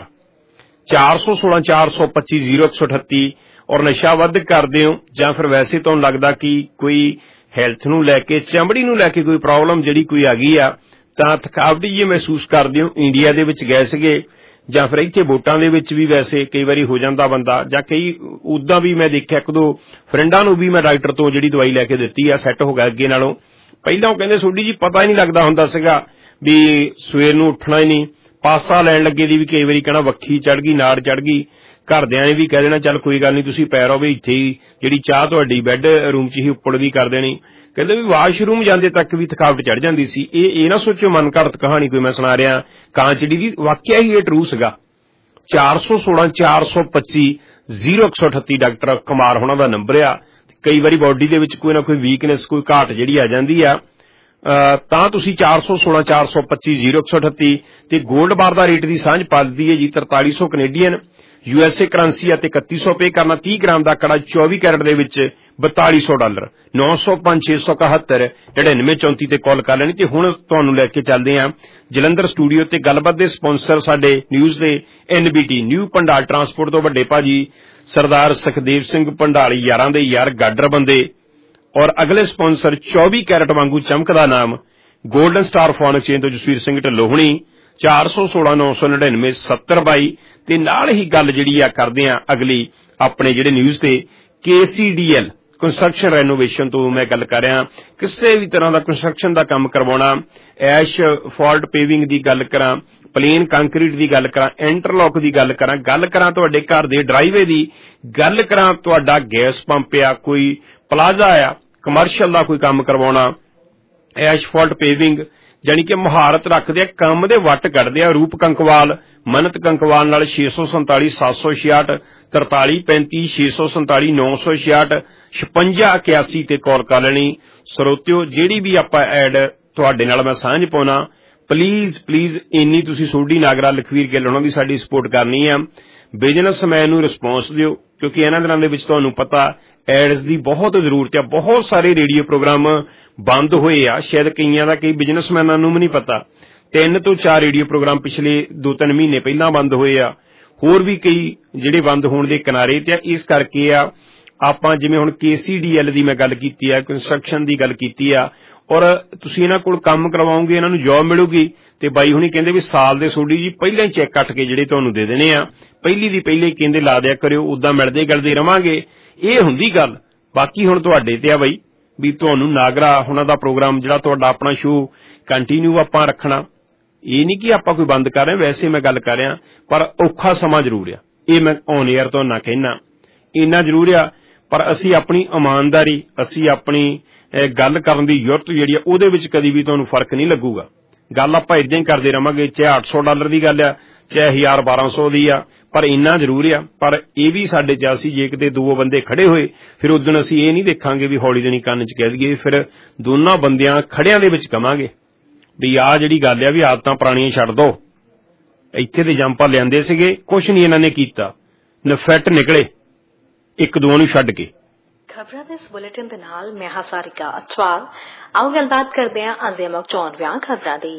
416-425-0138। ਔਰ ਨਸ਼ਾ ਵੱਧ ਕਰਦੇ ਹੋ ਜਾਂ ਫਿਰ ਵੈਸੇ ਤੁਹਾਨੂੰ ਲੱਗਦਾ ਕਿ ਕੋਈ ਹੈਲਥ ਨੂੰ ਲੈ ਕੇ, ਚਮੜੀ ਨੂੰ ਲੈ ਕੇ ਕੋਈ ਪ੍ਰੋਬਲਮ ਜਿਹੜੀ ਕੋਈ ਆ ਗਈ ਆ, ਤਾਂ ਥਕਾਵਟ ਜੀ ਮਹਿਸੂਸ ਕਰਦੇ ਹੋ। ਇੰਡੀਆ ਦੇ ਵਿੱਚ ਗਏ ਸੀਗੇ ਜਾਂ ਫਿਰ ਇੱਥੇ ਵੋਟਾਂ ਦੇ ਵਿੱਚ ਵੀ ਵੈਸੇ ਕਈ ਵਾਰੀ ਹੋ ਜਾਂਦਾ ਬੰਦਾ, ਜਾਂ ਕਈ ਉੱਦਾਂ ਵੀ ਮੈਂ ਦੇਖਿਆ ਇੱਕ ਦੋ ਫਰੈਂਡਾਂ ਨੂੰ ਵੀ ਮੈਂ ਡਾਕਟਰ ਤੋਂ ਜਿਹੜੀ ਦਵਾਈ ਲੈ ਕੇ ਦਿੱਤੀ ਆ, ਸੈੱਟ ਹੋ ਗਿਆ ਅੱਗੇ ਨਾਲੋਂ। ਪਹਿਲਾਂ ਉਹ ਕਹਿੰਦੇ ਸੋਡੀ ਜੀ ਪਤਾ ਹੀ ਨਹੀਂ ਲੱਗਦਾ ਹੁੰਦਾ ਸੀਗਾ ਵੀ ਸਵੇਰ ਨੂੰ ਉੱਠਣਾ ਹੀ ਨਹੀਂ, ਪਾਸਾ ਲੈਣ ਲੱਗੇ ਦੀ ਵੀ ਕਈ ਵਾਰੀ ਕਹਿਣਾ ਵੱਖੀ ਚੜ੍ਹ ਗਈ, ਨਾੜ ਚੜ੍ਹ ਗਈ। ਘਰਦਿਆਂ ਨੇ ਵੀ ਕਹਿ ਦੇਣਾ ਚੱਲ ਕੋਈ ਗੱਲ ਨਹੀਂ ਤੁਸੀਂ ਪੈ ਰਹੋ ਵੀ ਇੱਥੇ ਹੀ, ਜਿਹੜੀ ਚਾਹ ਤੁਹਾਡੀ ਬੈੱਡ ਰੂਮ 'ਚ ਹੀ ਉੱਪਰ ਦੀ ਕਰ ਦੇਣੀ। ਕਹਿੰਦੇ ਵੀ ਵਾਸ਼ਰੂਮ ਜਾਂਦੇ ਤੱਕ ਵੀ ਥਕਾਵਟ ਚੜ੍ਹ ਜਾਂਦੀ ਸੀ। ਇਹ ਨਾ ਸੋਚੋ ਮਨ ਘੜਤ ਕਹਾਣੀ ਕੋਈ ਮੈਂ ਸੁਣਾ ਰਿਹਾ ਕਾਂਚੜੀ ਦੀ, ਵਾਕਿਆ ਹੀ ਇਹ ਟਰੂ ਸੀਗਾ। 416-425-0138 ਡਾਕਟਰ ਕੁਮਾਰ ਹੋਣਾ ਦਾ ਨੰਬਰ ਆ। ਕਈ ਵਾਰੀ ਬਾਡੀ ਦੇ ਵਿੱਚ ਕੋਈ ਨਾ ਕੋਈ ਵੀਕਨੈਸ, ਕੋਈ ਘਾਟ ਜਿਹੜੀ ਆ ਜਾਂਦੀ ਆ, ਤਾਂ ਤੁਸੀਂ 416-425-0138 ਤੇ ਗੋਲਡ ਬਾਰ ਦਾ ਰੇਟ ਦੀ ਸਾਂਝ ਪਾ ਦਿੱਤੀ ਹੈ ਜੀ। 4300 ਕੈਨੇਡੀਅਨ USA ਕਰੰਸੀ ਅਤੇ 3100 ਪੇ ਕਰਨਾ। 30 ਗ੍ਰਾਮ ਦਾ ਕੜਾ 24 ਕੈਰਟ ਦੇ ਵਿੱਚ $4200। 905-671-9934 ਤੇ ਕਾਲ ਕਰ ਲੈਣੀ। ਤੇ ਹੁਣ ਤੁਹਾਨੂੰ ਲੈ ਕੇ ਚੱਲਦੇ ਹਾਂ ਜਲੰਧਰ ਸਟੂਡੀਓ ਤੇ ਗੱਲਬਾਤ ਦੇ ਸਪਾਂਸਰ ਸਾਡੇ ਨਿਊਜ਼ ਦੇ NBT ਨਿਊ ਭੰਡਾਲ ਟਰਾਂਸਪੋਰਟ ਤੋਂ ਵੱਡੇ ਭਾਜੀ ਸਰਦਾਰ ਸੁਖਦੇਵ ਸਿੰਘ ਭੰਡਾਲੀ, ਯਾਰਾਂ ਦੇ ਯਾਰ, ਗਾਡਰ ਬੰਦੇ। ਔਰ ਅਗਲੇ ਸਪਾਂਸਰ 24 ਕੈਰਟ ਵਾਂਗੂ ਚਮਕਦਾ ਨਾਮ ਗੋਲਡਨ ਸਟਾਰ ਫੋਨ ਐਕਸਚੇਂਜ ਤੋਂ ਜਸਵੀਰ ਸਿੰਘ ਢਿੱਲੋਂ ਹੁਣੀ। 416-999-7022 ਤੇ ਨਾਲ ਹੀ ਗੱਲ ਜਿਹੜੀ ਆ ਕਰਦੇ ਆ ਅਗਲੀ ਆਪਣੇ ਜਿਹੜੇ ਨਿਊਜ਼ ਤੇ KCDL ਕੰਸਟਰਕਸ਼ਨ ਰੈਨੋਵੇਸ਼ਨ ਤੋਂ ਮੈਂ ਗੱਲ ਕਰ ਰਿਹਾ। ਕਿਸੇ ਵੀ ਤਰ੍ਹਾਂ ਦਾ ਕੰਸਟਰਕਸ਼ਨ ਦਾ ਕੰਮ ਕਰਵਾਉਣਾ, ਐਸ਼ ਫਾਲਟ ਪੇਵਿੰਗ ਦੀ ਗੱਲ ਕਰਾਂ, ਪਲੇਨ ਕੰਕਰੀਟ ਦੀ ਗੱਲ ਕਰਾਂ, ਇੰਟਰਲੌਕ ਦੀ ਗੱਲ ਕਰਾਂ ਤੁਹਾਡੇ ਘਰ ਦੇ ਡਰਾਈਵੇ ਦੀ ਗੱਲ ਕਰਾਂ, ਤੁਹਾਡਾ ਗੈਸ ਪੰਪ ਆ, ਕੋਈ ਪਲਾਜ਼ਾ ਆ, ਕਮਰਸ਼ੀਅਲ ਦਾ ਕੋਈ ਕੰਮ ਕਰਵਾਉਣਾ, ਐਸ਼ ਫਾਲਟ ਪੇਵਿੰਗ ਜਾਣੀ ਕਿ ਮੁਹਾਰਤ ਰੱਖਦੇ ਆ, ਕੰਮ ਦੇ ਵੱਟ ਕੱਢਦੇ ਆ। ਰੂਪ ਕੰਕਵਾਲ, ਮਨਤ ਕੰਕਵਾਲ ਨਾਲ 647-766 4335 647 966 5681 ਤੇ ਕਾਲ ਕਰ ਲੈਣੀ। ਸਰੋਤਿਓ ਜਿਹੜੀ ਵੀ ਆਪਾਂ ਐਡ ਤੁਹਾਡੇ ਨਾਲ ਮੈਂ ਸਾਂਝ ਪਾਉਣਾ, ਪਲੀਜ਼ ਇੰਨੀ ਤੁਸੀਂ ਸੋਢੀ ਨਾਗਰਾ ਲਖਵੀਰ ਗਿੱਲ ਉਹਨਾਂ ਦੀ ਸਾਡੀ ਸਪੋਰਟ ਕਰਨੀ ਆ। ਬਿਜ਼ਨਸਮੈਨ ਨੂੰ ਰਿਸਪੌਂਸ ਦਿਓ, ਕਿਉਂਕਿ ਇਹਨਾਂ ਦਿਨਾਂ ਦੇ ਵਿੱਚ ਤੁਹਾਨੂੰ ਪਤਾ ਐਡਸ ਦੀ ਬਹੁਤ ਜ਼ਰੂਰਤ ਆ। ਬਹੁਤ ਸਾਰੇ ਰੇਡੀਓ ਪ੍ਰੋਗਰਾਮ ਬੰਦ ਹੋਏ ਆ, ਸ਼ਾਇਦ ਕਈਆਂ ਦਾ ਕਈ ਬਿਜ਼ਨਸਮੈਨਾਂ ਨੂੰ ਵੀ ਨਹੀਂ ਪਤਾ। 3 ਤੋਂ 4 ਰੇਡੀਓ ਪ੍ਰੋਗਰਾਮ ਪਿਛਲੇ 2-3 ਮਹੀਨੇ ਪਹਿਲਾਂ ਬੰਦ ਹੋਏ ਆ, ਹੋਰ ਵੀ ਕਈ ਜਿਹੜੇ ਬੰਦ ਹੋਣ ਦੇ ਕਿਨਾਰੇ ਤੇ ਆ। ਇਸ ਕਰਕੇ ਆ ਆਪਾਂ ਜਿਵੇਂ ਹੁਣ KCDL ਦੀ ਮੈਂ ਗੱਲ ਕੀਤੀ ਆ, ਕੰਸਟਰਕਸ਼ਨ ਦੀ ਗੱਲ ਕੀਤੀ ਆ, ਔਰ ਤੁਸੀਂ ਇਹਨਾਂ ਕੋਲ ਕੰਮ ਕਰਵਾਓਗੇ, ਇਹਨਾਂ ਨੂੰ ਜੌਬ ਮਿਲੂਗੀ। ਤੇ ਬਾਈ ਹੁਣੀ ਕਹਿੰਦੇ ਵੀ ਸਾਲ ਦੇ ਸੋਡੀ ਜੀ ਪਹਿਲਾਂ ਹੀ ਚੈੱਕ ਕੱਟ ਕੇ ਜਿਹੜੇ ਤੁਹਾਨੂੰ ਦੇ ਦੇਣੇ ਆ, ਪਹਿਲੀ ਦੀ ਪਹਿਲੇ ਕਹਿੰਦੇ ਲਾ ਦਿਆ ਕਰਿਓ, ਉਦਾਂ ਮਿਲਦੇ ਗਲਦੇ ਰਵਾਂਗੇ। ਇਹ ਹੁੰਦੀ ਗੱਲ। ਬਾਕੀ ਹੁਣ ਤੁਹਾਡੇ ਤੇ ਆ ਬਾਈ ਵੀ ਤੁਹਾਨੂੰ ਨਾਗਰਾ ਉਹਨਾਂ ਦਾ ਪ੍ਰੋਗਰਾਮ ਜਿਹੜਾ ਤੁਹਾਡਾ ਆਪਣਾ ਸ਼ੋਅ ਕੰਟੀਨਿਊ ਆਪਾਂ ਰੱਖਣਾ। ਇਹ ਨਹੀਂ ਕਿ ਆਪਾਂ ਕੋਈ ਬੰਦ ਕਰ ਰਹੇ, ਵੈਸੇ ਮੈਂ ਗੱਲ ਕਰ ਰਿਹਾ, ਪਰ ਔਖਾ ਸਮਾਂ ਜ਼ਰੂਰ ਆ। ਇਹ ਮੈਂ ਔਨ ਏਅਰ ਤੋਂ ਨਾ ਕਹਿਣਾ, ਇੰਨਾ ਜ਼ਰੂਰ ਆ। ਪਰ ਅਸੀਂ ਆਪਣੀ ਇਮਾਨਦਾਰੀ, ਅਸੀਂ ਆਪਣੀ ਗੱਲ ਕਰਨ ਦੀ ਯੁਰਤ ਜਿਹੜੀ ਆ ਉਹਦੇ ਵਿੱਚ ਕਦੀ ਵੀ ਤੁਹਾਨੂੰ ਫਰਕ ਨਹੀਂ ਲੱਗੂਗਾ। ਗੱਲ ਆਪਾਂ ਇਦਾਂ ਹੀ ਕਰਦੇ ਰਵਾਂਗੇ, ਚਾਹੇ $800 ਦੀ ਗੱਲ ਆ, ਚਾਹੇ 1000-1200 ਦੀ ਆ, ਪਰ ਇੰਨਾ ਜ਼ਰੂਰ ਆ। ਪਰ ਇਹ ਵੀ ਸਾਡੇ ਚ ਅਸੀਂ ਜੇ ਕਿਤੇ ਦੋ ਬੰਦੇ ਖੜੇ ਹੋਏ, ਫਿਰ ਉਦੋਂ ਅਸੀਂ ਇਹ ਨਹੀਂ ਦੇਖਾਂਗੇ ਵੀ ਹੌਲੀ ਜਣੀ ਕੰਨ ਚ ਕਹਿ ਦਈਏ, ਫਿਰ ਦੋਨਾਂ ਬੰਦਿਆਂ ਖੜਿਆਂ ਦੇ ਵਿੱਚ ਕਵਾਂਗੇ ਵੀ ਆਹ ਜਿਹੜੀ ਗੱਲ ਆ ਵੀ ਆਦਤਾਂ ਪੁਰਾਣੀਆਂ ਛੱਡ ਦੋ। ਇੱਥੇ ਦੇ ਜੰਪਾਂ ਲਿਆਂਦੇ ਸੀਗੇ, ਕੁਛ ਨਹੀਂ ਇਹਨਾਂ ਨੇ ਕੀਤਾ, ਨਫੈਟ ਨਿਕਲੇ ਇੱਕ ਦੋ ਨੂੰ ਛੱਡ ਕੇ। ਖਬਰਾਂ ਦੇ ਇਸ ਬੁਲੇਟਿਨ ਦੇ ਨਾਲ ਮੈਂ ਹਾਂ ਸਾਰਿਕਾ ਅਟਵਾਲ। ਆਓ ਗੱਲਬਾਤ ਕਰਦੇ ਹਾਂ ਅੱਜ ਦੀਆਂ ਮੁੱਖ 94 ਖਬਰਾਂ ਦੀ।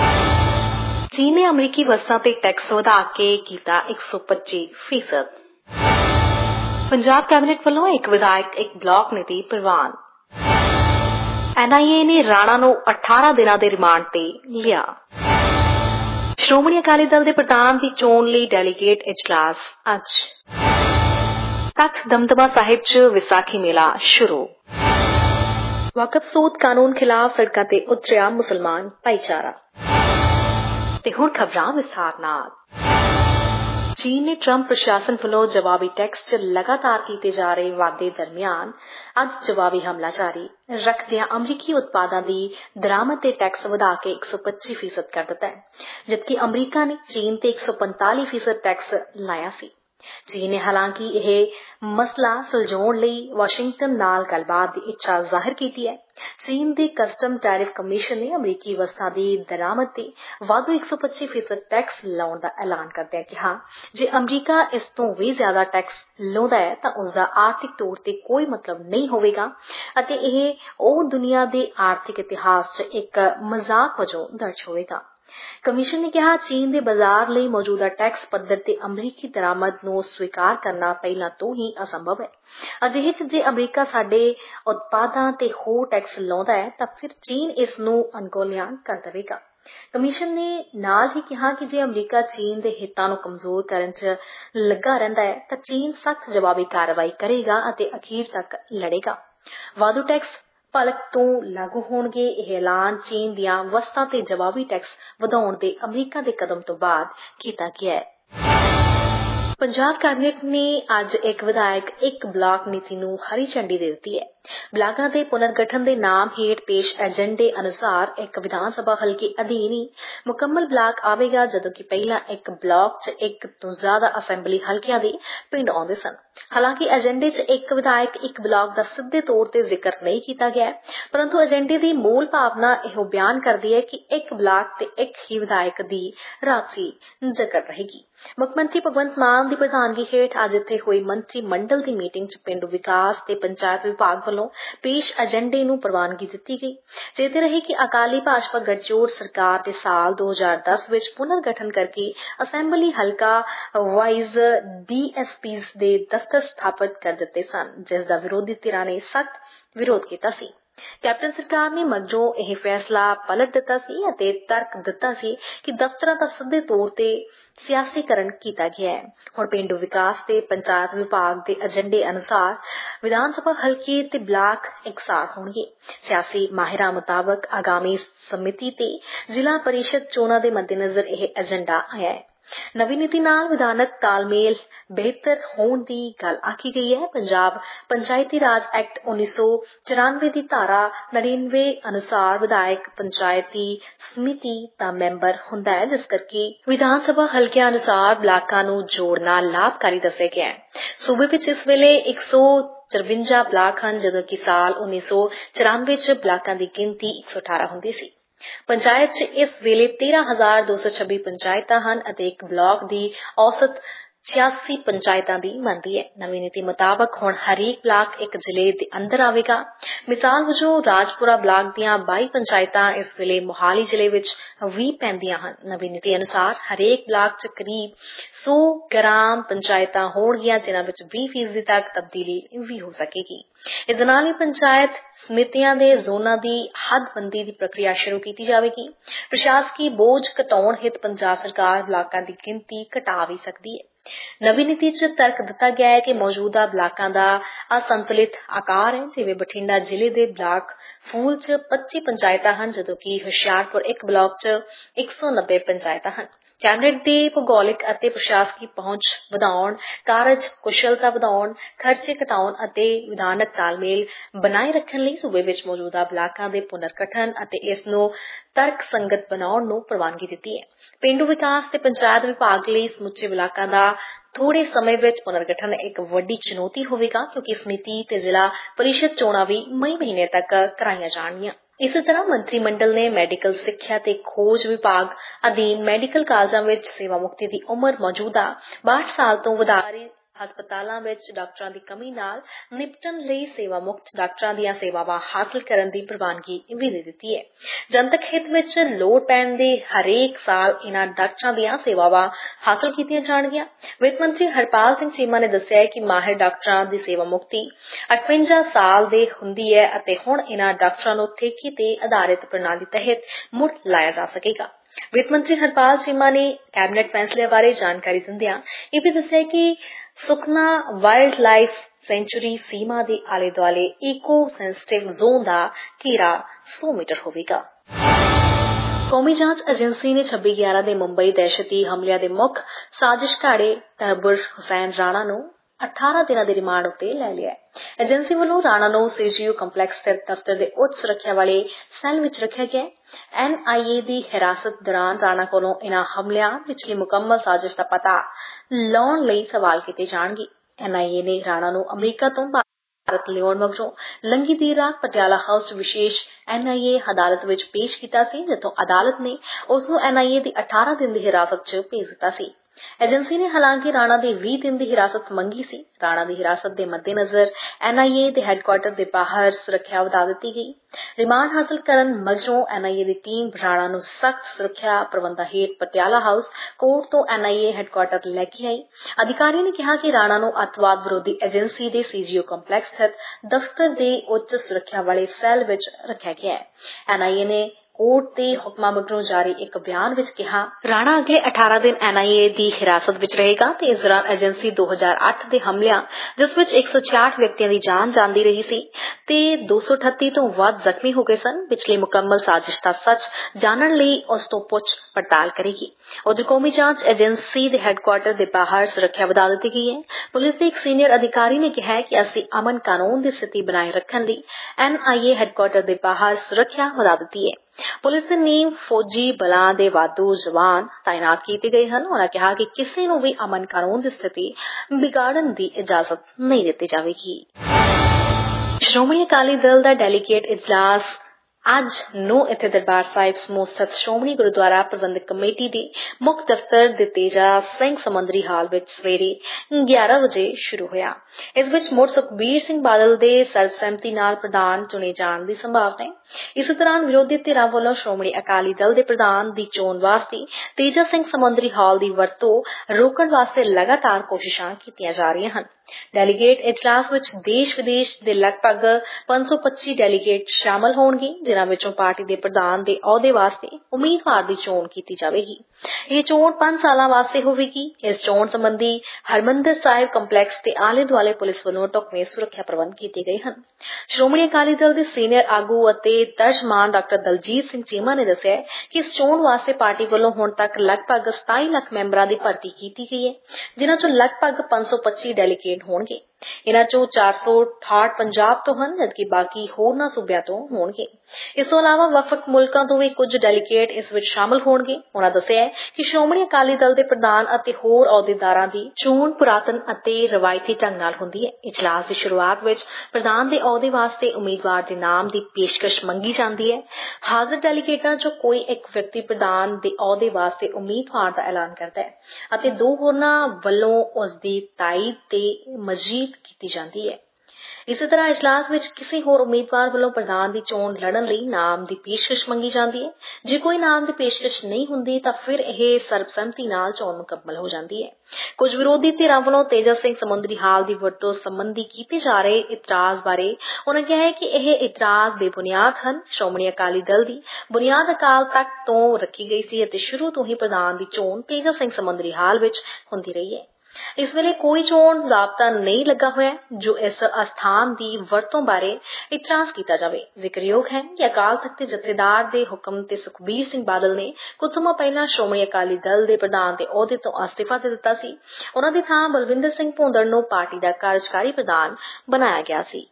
ਚੀਨ ਨੇ ਅਮਰੀਕੀ ਵਸਤਾਂ ਤੇ ਟੈਕਸ ਵਧਾ ਕੇ ਕੀਤਾ 125%। ਪੰਜਾਬ ਕੈਬਨਿਟ ਵੱਲੋਂ ਇੱਕ ਵਿਧਾਇਕ ਇੱਕ ਬਲਾਕ ਨੀਤੀ ਪ੍ਰਵਾਨ। NIA ਨੇ ਰਾਣਾ ਨੂੰ 18 ਦਿਨਾਂ ਦੇ ਰਿਮਾਂਡ ਤੇ ਲਿਆ। ਸ਼੍ਰੋਮਣੀ ਅਕਾਲੀ ਦਲ ਦੇ ਪ੍ਰਧਾਨ ਦੀ ਚੋਣ ਲਈ ਡੈਲੀਗੇਟ ਇਜਲਾਸ ਅੱਜ। ਤਖ਼ਤ ਦਮਦਮਾ ਸਾਹਿਬ 'ਚ ਵਿਸਾਖੀ ਮੇਲਾ ਸ਼ੁਰੂ। ਵਕਫ ਸੂਦ ਕਾਨੂੰਨ ਖਿਲਾਫ ਸੜਕਾਂ ਤੇ ਉਤਰਿਆ ਮੁਸਲਮਾਨ ਭਾਈਚਾਰਾ। ਤੇ ਹੁਣ ਖਬਰਾਂ ਵਿਸਥਾਰ ਨਾਲ। ਚੀਨ ਨੇ ਟਰੰਪ ਪ੍ਰਸ਼ਾਸਨ ਵੱਲੋਂ ਜਵਾਬੀ ਟੈਕਸ 'ਚ ਲਗਾਤਾਰ ਕੀਤੇ ਜਾ ਰਹੇ ਵਾਧੇ ਦਰਮਿਆਨ ਅੱਜ ਜਵਾਬੀ ਹਮਲਾ ਜਾਰੀ ਰੱਖਦਿਆਂ ਅਮਰੀਕੀ ਉਤਪਾਦਾਂ ਦੀ ਦਰਾਮਦ ਤੇ ਟੈਕਸ ਵਧਾ ਕੇ 125% ਕਰ ਦਿੱਤਾ ਹੈ, ਜਦਕਿ ਅਮਰੀਕਾ ਨੇ ਚੀਨ ਤੇ 145% ਟੈਕਸ ਲਾਇਆ ਸੀ। ਚੀਨ ਨੇ ਹਾਲਾਂਕਿ ਇਹ ਮਸਲਾ ਸੁਲਝਾਉਣ ਲਈ ਵਾਸ਼ਿੰਗਟਨ ਨਾਲ ਗੱਲਬਾਤ ਦੀ ਇੱਛਾ ਜ਼ਾਹਿਰ ਕੀਤੀ ਹੈ। ਚੀਨ ਦੇ ਕਸਟਮ ਟੈਰਿਫ ਕਮਿਸ਼ਨ ਨੇ ਅਮਰੀਕੀ ਵਸਤਾਂ ਦੀ ਦਰਾਮਦ ਤੇ ਵਾਧੂ 125% ਟੈਕਸ ਲਾਉਣ ਦਾ ਐਲਾਨ ਕਰਦਿਆਂ ਕਿਹਾ, ਜੇ ਅਮਰੀਕਾ ਇਸ ਤੋਂ ਵੀ ਜ਼ਿਆਦਾ ਟੈਕਸ ਲਾਉਂਦਾ ਹੈ ਤਾਂ ਉਸ ਦਾ ਆਰਥਿਕ ਤੌਰ ਤੇ ਕੋਈ ਮਤਲਬ ਨਹੀਂ ਹੋਵੇਗਾ ਅਤੇ ਇਹ ਉਹ ਦੁਨੀਆ ਦੇ ਆਰਥਿਕ ਇਤਿਹਾਸ 'ਚ ਇੱਕ ਮਜ਼ਾਕ ਵਜੋਂ ਦਰਜ ਹੋਵੇਗਾ। ਕਮਿਸ਼ਨ ਨੇ ਕਿਹਾ, ਚੀਨ ਦੇ ਬਾਜ਼ਾਰ ਲਈ ਮੌਜੂਦਾ ਟੈਕਸ ਪੱਧਰ ਤੇ ਅਮਰੀਕੀ ਦਰਾਮਦ ਨੂੰ ਸਵੀਕਾਰ ਕਰਨਾ ਪਹਿਲਾਂ ਤੋਂ ਹੀ ਅਸੰਭਵ ਹੈ। ਅਜਿਹੇ 'ਚ ਜੇ ਅਮਰੀਕਾ ਸਾਡੇ ਉਤਪਾਦਾਂ ਤੇ ਹੋਰ ਟੈਕਸ ਲਾਉਂਦਾ ਹੈ ਤਾਂ ਫਿਰ ਚੀਨ ਇਸ ਨੂੰ ਅਣਗੌਲਿਆਂ ਕਰ ਦੇਵੇਗਾ। ਕਮਿਸ਼ਨ ਨੇ ਨਾਲ ਹੀ ਕਿਹਾ ਕਿ ਜੇ ਅਮਰੀਕਾ ਚੀਨ ਦੇ ਹਿੱਤਾਂ ਨੂੰ ਕਮਜ਼ੋਰ ਕਰਨ 'ਚ ਲੱਗਾ ਰਹਿੰਦਾ ਹੈ ਤਾਂ ਚੀਨ ਸਖਤ ਜਵਾਬੀ ਕਾਰਵਾਈ ਕਰੇਗਾ ਅਤੇ ਅਖੀਰ ਤੱਕ ਲੜੇਗਾ। ਵਾਧੂ ਟੈਕਸ ਭਲਕ ਤੋਂ ਲਾਗੂ ਹੋਣਗੇ। ਇਹ ਐਲਾਨ ਚੀਨ ਦੀਆਂ ਵਸਤਾਂ ਤੇ ਜਵਾਬੀ ਟੈਕਸ ਵਧਾਉਣ ਦੇ ਅਮਰੀਕਾ ਦੇ ਕਦਮ ਤੋਂ ਬਾਅਦ ਕੀਤਾ ਗਿਆ ਹੈ। ਪੰਜਾਬ ਕੈਬਨਿਟ ਨੇ ਅੱਜ ਇੱਕ ਵਿਧਾਇਕ ਇੱਕ ਬਲਾਕ ਨੀਤੀ ਨੂੰ ਹਰੀ ਝੰਡੀ ਦੇ ਦਿੱਤੀ ਹੈ। ਬਲਾਕਾਂ ਦੇ ਪੁਨਰਗਠਨ ਦੇ ਨਾਮ ਹੇਠ ਪੇਸ਼ ਏਜੰਡੇ ਅਨੁਸਾਰ ਇੱਕ ਵਿਧਾਨ ਸਭਾ ਹਲਕੇ ਅਧੀਨ ਹੀ ਮੁਕੰਮਲ ਬਲਾਕ ਆਵੇਗਾ, ਜਦੋਂ ਕਿ ਪਹਿਲਾਂ ਇੱਕ ਬਲਾਕ 'ਚ ਇੱਕ ਤੋਂ ਜ਼ਿਆਦਾ ਅਸੈਂਬਲੀ ਹਲਕਿਆਂ ਦੇ ਪਿੰਡ ਆਉਂਦੇ ਸਨ। ਹਾਲਾਂਕਿ ਏਜੰਡੇ 'ਚ ਇੱਕ ਵਿਧਾਇਕ ਇੱਕ ਬਲਾਕ ਦਾ ਸਿੱਧੇ ਤੌਰ ਤੇ ਜ਼ਿਕਰ ਨਹੀਂ ਕੀਤਾ ਗਿਆ, ਪਰੰਤੂ ਏਜੰਡੇ ਦੀ ਮੂਲ ਭਾਵਨਾ ਇਹੋ ਬਿਆਨ ਕਰਦੀ ਹੈ ਕਿ ਇੱਕ ਬਲਾਕ ਤੇ ਇੱਕ ਹੀ ਵਿਧਾਇਕ ਦੀ ਰਾਜਸੀ ਜਕੜ ਰਹੇਗੀ। ਮੁੱਖ ਮੰਤਰੀ ਭਗਵੰਤ ਮਾਨ ਦੀ ਪ੍ਰਧਾਨਗੀ ਹੇਠ ਅੱਜ ਇੱਥੇ ਹੋਈ ਮੰਤਰੀ ਮੰਡਲ ਦੀ ਮੀਟਿੰਗ 'ਚ ਪਿੰਡੂ ਵਿਕਾਸ ਤੇ ਪੰਚਾਇਤ ਵਿਭਾਗ ਵੱਲੋਂ ਪੇਸ਼ ਏਜੰਡੇ ਨੂੰ ਪ੍ਰਵਾਨਗੀ ਦਿੱਤੀ ਗਈ। ਚੇਤੇ ਰਹੇ ਕਿ ਅਕਾਲੀ ਭਾਜਪਾ ਗੱਠਜੋੜ ਸਰਕਾਰ ਦੇ ਸਾਲ 2010 ਵਿੱਚ ਪੁਨਰਗਠਨ ਕਰਕੇ ਅਸੈਂਬਲੀ ਹਲਕਾ ਵਾਈਜ਼ DSPs ਦੇ ਦਫ਼ਤਰ ਸਥਾਪਿਤ ਕਰ ਦਿੱਤੇ ਸਨ, ਜਿਸ ਦਾ ਵਿਰੋਧੀ ਧਿਰਾਂ ਨੇ ਸਖਤ ਵਿਰੋਧ ਕੀਤਾ ਸੀ। ਕੈਪਟਨ ਸਰਕਾਰ ਨੇ ਮਗਰੋਂ ਇਹ ਫੈਸਲਾ ਪਲਟ ਦਿੱਤਾ ਸੀ ਅਤੇ ਤਰਕ ਦਿੱਤਾ ਸੀ ਕਿ ਦਫ਼ਤਰਾਂ ਦਾ ਸਿੱਧੇ ਤੌਰ ਤੇ ਸਿਆਸੀਕਰਨ ਕੀਤਾ ਗਿਆ ਹੈ। ਹੁਣ ਪਿੰਡੂ ਵਿਕਾਸ ਤੇ ਪੰਚਾਇਤ ਵਿਭਾਗ ਦੇ ਏਜੰਡੇ ਅਨੁਸਾਰ ਵਿਧਾਨ ਸਭਾ ਹਲਕੇ ਤੇ ਬਲਾਕ ਇਕਸਾਰ ਹੋਣਗੇ। ਸਿਆਸੀ ਮਾਹਿਰਾਂ ਮੁਤਾਬਕ ਆਗਾਮੀ ਸਮਿਤੀ ਤੇ ਜ਼ਿਲ੍ਹਾ ਪਰਿਸ਼ਦ ਚੋਣਾਂ ਦੇ ਮੱਦੇਨਜ਼ਰ ਇਹ ਏਜੰਡਾ ਆਇਆ ਹੈ। ਨਵੀਂ ਨੀਤੀ ਨਾਲ ਵਿਧਾਨਕ ਤਾਲਮੇਲ ਬਿਹਤਰ ਹੋਣ ਦੀ ਗੱਲ ਆਖੀ ਗਈ ਹੈ। ਪੰਜਾਬ ਪੰਚਾਇਤੀ ਰਾਜ ਐਕਟ 1994 ਦੀ ਧਾਰਾ 99 ਅਨੁਸਾਰ ਵਿਧਾਇਕ ਪੰਚਾਇਤੀ ਸਮਿਤੀ ਦਾ ਮੈਂਬਰ ਹੁੰਦਾ ਹੈ, ਜਿਸ ਕਰਕੇ ਵਿਧਾਨ ਸਭਾ ਹਲਕਿਆਂ ਅਨੁਸਾਰ ਬਲਾਕਾਂ ਨੂੰ ਜੋੜਨਾ ਲਾਭਕਾਰੀ ਦੱਸਿਆ ਗਿਆ ਹੈ। ਸੂਬੇ ਵਿੱਚ ਇਸ ਵੇਲੇ 153 ਬਲਾਕ ਹਨ, ਜਦੋਂ ਕਿ ਸਾਲ 1994 ਚ ਬਲਾਕਾਂ ਦੀ ਗਿਣਤੀ 118 ਹੁੰਦੀ ਸੀ। ਪੰਚਾਇਤ 'ਚ ਇਸ ਵੇਲੇ 13,226 ਪੰਚਾਇਤਾਂ ਹਨ ਅਤੇ ਇੱਕ ਬਲਾਕ ਦੀ ਔਸਤ 86 ਪੰਚਾਇਤਾਂ ਦੀ ਬਣਦੀ ਹੈ। ਨਵੀਂ ਨੀਤੀ ਮੁਤਾਬਕ ਹੁਣ ਹਰੇਕ ਬਲਾਕ ਇੱਕ ਜ਼ਿਲ੍ਹੇ ਦੇ ਅੰਦਰ ਆਵੇਗਾ। ਮਿਸਾਲ ਵਜੋਂ ਰਾਜਪੁਰਾ ਬਲਾਕ ਦੀਆਂ 22 ਪੰਚਾਇਤਾਂ ਇਸ ਵੇਲੇ ਮੋਹਾਲੀ ਜ਼ਿਲ੍ਹੇ ਵਿੱਚ 20 ਪੈਂਦੀਆਂ ਹਨ। ਨਵੀਂ ਨੀਤੀ ਅਨੁਸਾਰ ਹਰੇਕ ਬਲਾਕ 'ਚ ਕਰੀਬ 100 ਗ੍ਰਾਮ ਪੰਚਾਇਤਾਂ ਹੋਣਗੀਆਂ, ਜਿਨ੍ਹਾਂ ਵਿੱਚ 20% ਤੱਕ ਤਬਦੀਲੀ ਵੀ ਹੋ ਸਕੇਗੀ। ਇਸ ਦੇ ਨਾਲ ਹੀ ਪੰਚਾਇਤ ਸਮਿਤੀਆਂ ਦੇ ਜ਼ੋਨਾਂ ਦੀ ਹੱਦਬੰਦੀ ਦੀ ਪ੍ਰਕਿਰਿਆ ਸ਼ੁਰੂ ਕੀਤੀ ਜਾਵੇਗੀ। ਪ੍ਰਸ਼ਾਸਕੀ ਬੋਝ ਘਟਾਉਣ ਹਿੱਤ ਪੰਜਾਬ ਸਰਕਾਰ ਬਲਾਕਾਂ ਦੀ ਗਿਣਤੀ ਘਟਾ ਵੀ ਸਕਦੀ ਹੈ। ਨਵੀਂ ਨੀਤੀ 'ਚ ਤਰਕ ਦਿੱਤਾ ਗਿਆ ਹੈ ਕਿ ਮੌਜੂਦਾ ਬਲਾਕਾਂ ਦਾ ਅਸੰਤੁਲਿਤ ਆਕਾਰ ਹੈ। ਜਿਵੇਂ ਬਠਿੰਡਾ ਜ਼ਿਲ੍ਹੇ ਦੇ ਬਲਾਕ ਫੂਲ 'ਚ 25 ਪੰਚਾਇਤਾਂ ਹਨ, ਜਦੋਂ ਕਿ ਹੁਸ਼ਿਆਰਪੁਰ ਇੱਕ ਬਲਾਕ 'ਚ 190 ਪੰਚਾਇਤਾਂ ਹਨ। ਕੈਬਨਿਟ ਦੇ ਭੂਗੋਲਿਕ ਅਤੇ ਪ੍ਰਸ਼ਾਸਕੀ ਪਹੁੰਚ ਵਧਾਉਣ, ਕਾਰਜ ਕੁਸ਼ਲਤਾ ਵਧਾਉਣ, ਖਰਚੇ ਘਟਾਉਣ ਅਤੇ ਵਿਧਾਨਕ ਤਾਲਮੇਲ ਬਣਾਏ ਰੱਖਣ ਲਈ ਸੂਬੇ ਵਿੱਚ ਮੌਜੂਦਾ ਬਲਾਕਾਂ ਦੇ ਪੁਨਰਗਠਨ ਅਤੇ ਇਸ ਨੂੰ ਤਰਕਸੰਗਤ ਬਣਾਉਣ ਨੂੰ ਪ੍ਰਵਾਨਗੀ ਦਿੱਤੀ ਹੈ। ਪੇਂਡੂ ਵਿਕਾਸ ਤੇ ਪੰਚਾਇਤ ਵਿਭਾਗ ਲਈ ਸਮੁੱਚੇ ਬਲਾਕਾਂ ਦਾ ਥੋੜੇ ਸਮੇਂ ਵਿੱਚ ਪੁਨਰਗਠਨ ਇੱਕ ਵੱਡੀ ਚੁਣੌਤੀ ਹੋਵੇਗਾ, ਕਿਉਂਕਿ ਸਮਿਤੀ ਤੇ ਜ਼ਿਲ੍ਹਾ ਪਰਿਸ਼ਦ ਚੋਣਾਂ ਵੀ ਮਈ ਮਹੀਨੇ ਤੱਕ ਕਰਾਈਆਂ ਜਾਣਗੀਆਂ। ਇਸੇ ਤਰ੍ਹਾਂ ਮੰਤਰੀ ਮੰਡਲ ਨੇ ਮੈਡੀਕਲ ਸਿੱਖਿਆ ਤੇ ਖੋਜ ਵਿਭਾਗ ਅਧੀਨ ਮੈਡੀਕਲ ਕਾਲਜਾਂ ਵਿੱਚ ਸੇਵਾ ਮੁਕਤੀ ਦੀ ਉਮਰ ਮੌਜੂਦਾ 62 ਸਾਲ ਤੋਂ ਵਧਾ ਰਹੀ। ਹਸਪਤਾਲਾਂ ਵਿੱਚ ਡਾਕਟਰਾਂ ਦੀ ਕਮੀ ਨਾਲ ਨਿਪਟਣ ਲਈ ਸੇਵਾ ਮੁਕਤ ਡਾਕਟਰਾਂ ਦੀਆਂ ਸੇਵਾਵਾਂ ਹਾਸਲ ਕਰਨ ਦੀ ਪ੍ਰਵਾਨਗੀ ਵੀ ਦੇ ਦਿੱਤੀ ਹੈ। ਜਨਤਕ ਹਿੱਤ ਵਿੱਚ ਲੋੜ ਪੈਣ ਦੇ ਹਰੇਕ ਸਾਲ ਇਨ੍ਹਾਂ ਡਾਕਟਰਾਂ ਦੀਆਂ ਸੇਵਾਵਾਂ ਹਾਸਲ ਕੀਤੀਆਂ ਜਾਣਗੀਆਂ। ਵਿੱਤ ਮੰਤਰੀ ਹਰਪਾਲ ਸਿੰਘ ਚੀਮਾ ਨੇ ਦੱਸਿਆ ਹੈ ਕਿ ਮਾਹਿਰ ਡਾਕਟਰਾਂ ਦੀ ਸੇਵਾ ਮੁਕਤੀ 58 ਸਾਲ ਦੇ ਹੁੰਦੀ ਹੈ ਅਤੇ ਹੁਣ ਇਨ੍ਹਾਂ ਡਾਕਟਰਾਂ ਨੂੰ ਠੇਕੇ ਤੇ ਆਧਾਰਿਤ ਪ੍ਰਣਾਲੀ ਤਹਿਤ ਮੁੜ ਲਾਇਆ ਜਾ ਸਕੇਗਾ। ਵਿੱਤ ਮੰਤਰੀ ਹਰਪਾਲ ਚੀਮਾ ਨੇ ਕੈਬਨਿਟ ਫੈਸਲੇ ਬਾਰੇ ਜਾਣਕਾਰੀ ਦਿੰਦਿਆਂ ਇਹ ਵੀ ਦੱਸਿਆ ਕਿ ਸੁਖਨਾ ਵਾਈਲਡ ਲਾਈਫ ਸੈਂਚੁਰੀ ਸੀਮਾ ਦੇ ਆਲੇ ਦੁਆਲੇ ਈਕੋ ਸੈਂਸਿਟਿਵ ਜ਼ੋਨ ਦਾ ਘੇਰਾ 100 ਮੀਟਰ ਹੋਵੇਗਾ। ਕੌਮੀ ਜਾਂਚ ਏਜੰਸੀ ਨੇ 26/11 ਦੇ ਮੁੰਬਈ ਦਹਿਸ਼ਤੀ ਹਮਲਿਆਂ ਦੇ ਮੁੱਖ ਸਾਜ਼ਿਸ਼ਘਾੜੇ ਤਹਬੁਰ ਹੁਸੈਨ ਰਾਣਾ ਨੂੰ 18 ਦਿਨਾਂ ਦੇ ਰਿਮਾਂਡ ਉੱਤੇ ਲੈ ਲਿਆ। ਏਜੰਸੀ ਵੱਲੋਂ ਰਾਣਾ ਨੂੰ ਸੀਜੀਯੂ ਕੰਪਲੈਕਸ ਸਥਿਤ ਦਫ਼ਤਰ ਦੇ ਉੱਚ ਸੁਰੱਖਿਆ ਵਾਲੇ ਸੈੱਲ ਵਿੱਚ ਰੱਖਿਆ ਗਿਆ। NIA ਦੀ ਹਿਰਾਸਤ ਦੌਰਾਨ ਰਾਣਾ ਕੋਲੋਂ ਇਨ੍ਹਾਂ ਹਮਲਿਆਂ ਪਿਛਲੀ ਮੁਕੰਮਲ ਸਾਜ਼ਿਸ਼ ਦਾ ਪਤਾ ਲਾਉਣ ਲਈ ਸਵਾਲ ਕੀਤੇ ਜਾਣਗੇ। NIA ਨੇ ਰਾਣਾ ਨੂੰ ਅਮਰੀਕਾ ਤੋਂ ਭਾਰਤ ਲਿਆਉਣ ਮਗਰੋਂ ਲੰਘੀ ਦੇਰ ਰਾਤ ਪਟਿਆਲਾ ਹਾਊਸ ਵਿਸ਼ੇਸ਼ NIA ਅਦਾਲਤ ਵਿੱਚ ਪੇਸ਼ ਕੀਤਾ ਸੀ, ਜਿੱਥੋਂ ਅਦਾਲਤ ਨੇ ਉਸ ਨੂੰ NIA ਦੀ 18 ਦਿਨ ਦੀ ਹਿਰਾਸਤ 'ਚ ਭੇਜ ਦਿੱਤਾ ਸੀ। ਏਜੰਸੀ ਨੇ ਹਾਲਾਂਕਿ ਰਾਣਾ ਦੀ 20 ਦਿਨ ਦੀ ਹਿਰਾਸਤ ਮੰਗੀ ਸੀ। ਰਾਣਾ ਦੀ ਹਿਰਾਸਤ ਦੇ ਮੱਦੇਨਜ਼ਰ NIA ਦੇ ਹੈੱਡਕੁਆਰਟਰ ਦੇ ਬਾਹਰ ਸੁਰੱਖਿਆ ਵਧਾ ਦਿੱਤੀ ਗਈ। ਰਿਮਾਂਡ ਹਾਸਲ ਕਰਨ ਮਗਰੋਂ NIA ਦੀ ਟੀਮ ਰਾਣਾ ਨੂੰ ਸਖਤ ਸੁਰੱਖਿਆ ਪ੍ਰਬੰਧਾਂ ਹੇਠ ਪਟਿਆਲਾ ਹਾਊਸ ਕੋਰਟ ਤੋਂ NIA ਹੈੱਡਕੁਆਰਟਰ ਲੈ ਕੇ ਆਈ। ਅਧਿਕਾਰੀ ਨੇ ਕਿਹਾ ਕਿ ਰਾਣਾ ਨੂੰ ਅੱਤਵਾਦ ਵਿਰੋਧੀ ਏਜੰਸੀ ਦੇ CGO ਕੰਪਲੈਕਸ ਸਥਿਤ ਦਫ਼ਤਰ ਦੇ ਉੱਚ ਸੁਰੱਖਿਆ ਵਾਲੇ ਸੈੱਲ ਵਿੱਚ ਰੱਖਿਆ ਗਿਆ ਹੈ। NIA ਨੇ ਕੋਰਟ ਦੇ ਹੁਕਮਾਂ ਮਗਰੋਂ ਜਾਰੀ ਇੱਕ ਬਿਆਨ ਵਿੱਚ ਕਿਹਾ, ਰਾਣਾ ਅਗਲੇ 18 ਦਿਨ NIA ਦੀ ਹਿਰਾਸਤ ਵਿੱਚ ਰਹੇਗਾ ਤੇ ਇਸ ਦੌਰਾਨ ਏਜੰਸੀ 2008 ਦੇ ਹਮਲਿਆਂ ਜਿਸ ਵਿੱਚ 166 ਵਿਅਕਤੀਆਂ ਦੀ ਜਾਨ ਜਾਂਦੀ ਰਹੀ ਸੀ ਤੇ 238 ਤੋਂ ਵੱਧ ਜ਼ਖਮੀ ਹੋ ਗਏ ਸਨ, ਪਿਛਲੀ ਮੁਕੰਮਲ ਸਾਜ਼ਿਸ਼ ਦਾ ਸੱਚ ਜਾਣਨ ਲਈ ਉਸ ਤੋਂ ਪੁੱਛ ਪੜਤਾਲ ਕਰੇਗੀ। ਉਧਰ ਕੌਮੀ ਜਾਂਚ ਏਜੰਸੀ ਦੇ ਹੈੱਡਕੁਆਰਟਰ ਦੇ ਬਾਹਰ ਸੁਰੱਖਿਆ ਵਧਾ ਦਿੱਤੀ ਗਈ ਹੈ। ਪੁਲਿਸ ਦੇ ਇੱਕ ਸੀਨੀਅਰ ਅਧਿਕਾਰੀ ਨੇ ਕਿਹਾ ਕਿ ਅਸੀਂ ਅਮਨ ਕਾਨੂੰਨ ਦੀ ਸਥਿਤੀ ਬਣਾਏ ਰੱਖਣ ਲਈ NIA ਹੈੱਡਕੁਆਰਟਰ ਦੇ ਬਾਹਰ ਸੁਰੱਖਿਆ ਵਧਾ ਦਿੱਤੀ ਹੈ। ਪੁਲਿਸ ਦੇ ਨੀਮ ਫੌਜੀ ਬਲਾਂ ਦੇ ਵਾਧੂ ਜਵਾਨ ਤਾਇਨਾਤ ਕੀਤੇ ਗਏ ਹਨ। ਉਨ੍ਹਾਂ ਕਿਹਾ ਕਿ ਕਿਸੇ ਨੂੰ ਵੀ ਅਮਨ ਕਾਨੂੰਨ ਦੀ ਸਥਿਤੀ ਵਿਗਾੜਨ ਦੀ ਇਜਾਜ਼ਤ ਨਹੀਂ ਦਿੱਤੀ ਜਾਵੇਗੀ। ਸ਼੍ਰੋਮਣੀ ਅਕਾਲੀ ਦਲ ਦਾ ਡੈਲੀਗੇਟ ਇਜਲਾਸ ਅੱਜ ਨੂੰ ਇੱਥੇ ਦਰਬਾਰ ਸਾਹਿਬ ਸਮੂਹ ਸਥਿਤ ਸ਼੍ਰੋਮਣੀ ਗੁਰਦੁਆਰਾ ਪ੍ਰਬੰਧਕ ਕਮੇਟੀ ਦੇ ਮੁੱਖ ਦਫ਼ਤਰ ਦੇ ਤੇਜਾ ਸਿੰਘ ਸਮੁੰਦਰੀ ਹਾਲ ਵਿੱਚ ਸਵੇਰੇ 11 ਵਜੇ ਸ਼ੁਰੂ ਹੋਇਆ। ਇਸ ਵਿੱਚ ਮੁੜ ਸੁਖਬੀਰ ਸਿੰਘ ਬਾਦਲ ਦੇ ਸਰਬਸੰਮਤੀ ਨਾਲ ਪ੍ਰਧਾਨ ਚੁਣੇ ਜਾਣ ਦੀ ਸੰਭਾਵਨਾ ਹੈ। ਇਸ ਦੌਰਾਨ ਵਿਰੋਧੀ ਧਿਰਾਂ ਵੱਲੋਂ ਸ਼੍ਰੋਮਣੀ ਅਕਾਲੀ ਦਲ ਦੇ ਪ੍ਰਧਾਨ ਦੀ ਚੋਣ ਵਾਸਤੇ ਤੇਜਾ ਸਿੰਘ ਸਮੁੰਦਰੀ ਹਾਲ ਦੀ ਵਰਤੋਂ ਰੋਕਣ ਵਾਸਤੇ ਲਗਾਤਾਰ ਕੋਸ਼ਿਸ਼ਾਂ ਕੀਤੀਆਂ ਜਾ ਰਹੀਆਂ ਹਨ। ਡੈਲੀਗੇਟ ਇਜਲਾਸ ਵਿੱਚ ਦੇਸ਼ ਵਿਦੇਸ਼ ਦੇ ਲਗਭਗ 525 ਡੈਲੀਗੇਟ ਸ਼ਾਮਲ ਹੋਣਗੇ, ਜਿਨ੍ਹਾਂ ਵਿੱਚੋਂ ਪਾਰਟੀ ਦੇ ਪ੍ਰਧਾਨ ਦੇ ਅਹੁਦੇ ਵਾਸਤੇ ਉਮੀਦਵਾਰ ਦੀ ਚੋਣ ਕੀਤੀ ਜਾਵੇਗੀ। ਇਹ ਚੋਣ 5 ਸਾਲਾਂ ਵਾਸਤੇ ਹੋਵੇਗੀ। ਇਸ ਚੋਣ ਸੰਬੰਧੀ ਹਰਮੰਦਰ ਸਾਹਿਬ ਕੰਪਲੈਕਸ ਤੇ ਆਲੇ ਦੁਆਲੇ ਪੁਲਿਸ ਵੱਲੋਂ ਢੁਕਵੇਂ ਸੁਰੱਖਿਆ ਪ੍ਰਬੰਧ ਕੀਤੇ ਗਏ ਹਨ। ਸ਼੍ਰੋਮਣੀ ਅਕਾਲੀ ਦਲ ਦੇ ਸੀਨੀਅਰ ਆਗੂ ਅਤੇ ਤਰਜਮਾਨ ਡਾਕਟਰ ਦਲਜੀਤ ਸਿੰਘ ਚੀਮਾ ਨੇ ਦੱਸਿਆ ਕਿ ਇਸ ਚੋਣ ਵਾਸਤੇ ਪਾਰਟੀ ਵੱਲੋਂ ਹੁਣ ਤੱਕ ਲਗਭਗ 27 ਲੱਖ ਮੈਂਬਰਾਂ ਦੀ ਭਰਤੀ ਕੀਤੀ ਗਈ ਹੈ, ਜਿਨ੍ਹਾਂ ਚੋਂ ਲਗਭਗ 525 ਡੈਲੀਗੇਟ ਹੋਣਗੇ। ਇਨ੍ਹਾਂ ਚੋਂ 468 ਪੰਜਾਬ ਤੋਂ ਹਨ, ਜਦਕਿ ਬਾਕੀ ਹੋਰਨਾਂ ਸੂਬਿਆਂ ਤੋਂ ਹੋਣਗੇ। ਇਸ ਤੋਂ ਇਲਾਵਾ ਵੱਖ-ਵੱਖ ਮੁਲਕਾਂ ਤੋਂ ਵੀ ਕੁਝ ਡੈਲੀਗੇਟ ਇਸ ਵਿੱਚ ਸ਼ਾਮਲ ਹੋਣਗੇ। ਉਨ੍ਹਾਂ ਦੱਸਿਆ ਕਿ ਸ਼੍ਰੋਮਣੀ ਅਕਾਲੀ ਦਲ ਦੇ ਪ੍ਰਧਾਨ ਅਤੇ ਹੋਰ ਅਹੁਦੇਦਾਰਾਂ ਦੀ ਚੋਣ ਪੁਰਾਤਨ ਅਤੇ ਰਵਾਇਤੀ ਢੰਗ ਨਾਲ ਹੁੰਦੀ ਹੈ। ਇਜਲਾਸ ਦੀ ਸ਼ੁਰੂਆਤ ਵਿੱਚ ਪ੍ਰਧਾਨ ਦੇ ਅਹੁਦੇ ਵਾਸਤੇ ਉਮੀਦਵਾਰ ਦੇ ਨਾਮ ਦੀ ਪੇਸ਼ਕਸ਼ ਮੰਗੀ ਜਾਂਦੀ ਹੈ। ਹਾਜ਼ਰ ਡੈਲੀਗੇਟਾਂ ਚੋਂ ਕੋਈ ਇੱਕ ਵਿਅਕਤੀ ਪ੍ਰਧਾਨ ਦੇ ਅਹੁਦੇ ਵਾਸਤੇ ਉਮੀਦਵਾਰ ਦਾ ਐਲਾਨ ਕਰਦਾ ਹੈ ਅਤੇ 2 ਹੋਰਨਾਂ ਵੱਲੋਂ ਉਸ ਦੀ ਤਾਇਦ ਤੇ ਮਜ਼ੀਦ ਕੀਤੀ ਜਾਂਦੀ ਹੈ। ਇਸੇ ਤਰ੍ਹਾਂ ਇਜਲਾਸ ਵਿੱਚ ਕਿਸੇ ਹੋਰ ਉਮੀਦਵਾਰ ਵੱਲੋਂ ਪ੍ਰਧਾਨ ਦੀ ਚੋਣ ਲੜਨ ਲਈ ਨਾਮ ਦੀ ਪੇਸ਼ਕਸ਼ ਮੰਗੀ ਜਾਂਦੀ ਹੈ। ਜੇ ਕੋਈ ਨਾਮ ਦੀ ਪੇਸ਼ਕਸ਼ ਨਹੀਂ ਹੁੰਦੀ ਤਾਂ ਫਿਰ ਇਹ ਸਰਬਸੰਮਤੀ ਨਾਲ ਚੋਣ ਮੁਕੰਮਲ ਹੋ ਜਾਂਦੀ ਹੈ। ਕੁਝ ਵਿਰੋਧੀ ਧਿਰਾਂ ਵੱਲੋਂ ਤੇਜਾ ਸਿੰਘ ਸਮੁੰਦਰੀ ਹਾਲ ਦੀ ਵਰਤੋਂ ਸੰਬੰਧੀ ਕੀਤੇ ਜਾ ਰਹੇ ਇਤਰਾਜ਼ ਬਾਰੇ ਉਨ੍ਹਾਂ ਕਿਹਾ ਹੈ ਕਿ ਇਹ ਇਤਰਾਜ਼ ਬੇਬੁਨਿਆਦ ਹਨ। ਸ਼੍ਰੋਮਣੀ ਅਕਾਲੀ ਦਲ ਦੀ ਬੁਨਿਆਦ ਅਕਾਲ ਤਖਤ ਤੋਂ ਰੱਖੀ ਗਈ ਸੀ ਅਤੇ ਸ਼ੁਰੂ ਤੋਂ ਹੀ ਪ੍ਰਧਾਨ ਦੀ ਚੋਣ ਤੇਜਾ ਸਿੰਘ ਸਮੁੰਦਰੀ ਹਾਲ ਵਿੱਚ ਹੁੰਦੀ ਰਹੀ ਹੈ। ਇਸ ਵੇਲੇ ਕੋਈ ਚੋਣ ਜ਼ਾਬਤਾ ਨਹੀਂ ਲੱਗਾ ਹੋਇਆ ਜੋ ਇਸ ਅਸਥਾਨ ਦੀ ਵਰਤੋਂ ਬਾਰੇ ਇਤਰਾਜ਼ ਕੀਤਾ ਜਾਵੇ। ਜ਼ਿਕਰਯੋਗ ਹੈ ਕਿ ਅਕਾਲ ਤਖਤ ਦੇ ਜਥੇਦਾਰ ਦੇ ਹੁਕਮ ਤੇ ਸੁਖਬੀਰ ਸਿੰਘ ਬਾਦਲ ਨੇ ਕੁਝ ਸਮਾਂ ਪਹਿਲਾਂ ਸ਼੍ਰੋਮਣੀ ਅਕਾਲੀ ਦਲ ਦੇ ਪ੍ਰਧਾਨ ਦੇ ਅਹੁਦੇ ਤੋਂ ਅਸਤੀਫਾ ਦੇ ਦਿੱਤਾ ਸੀ। ਉਨ੍ਹਾਂ ਦੀ ਥਾਂ ਬਲਵਿੰਦਰ ਸਿੰਘ ਭੁੰਦੜ ਨੂੰ ਪਾਰਟੀ ਦਾ ਕਾਰਜਕਾਰੀ ਪ੍ਰਧਾਨ ਬਣਾਇਆ ਗਿਆ ਸੀ।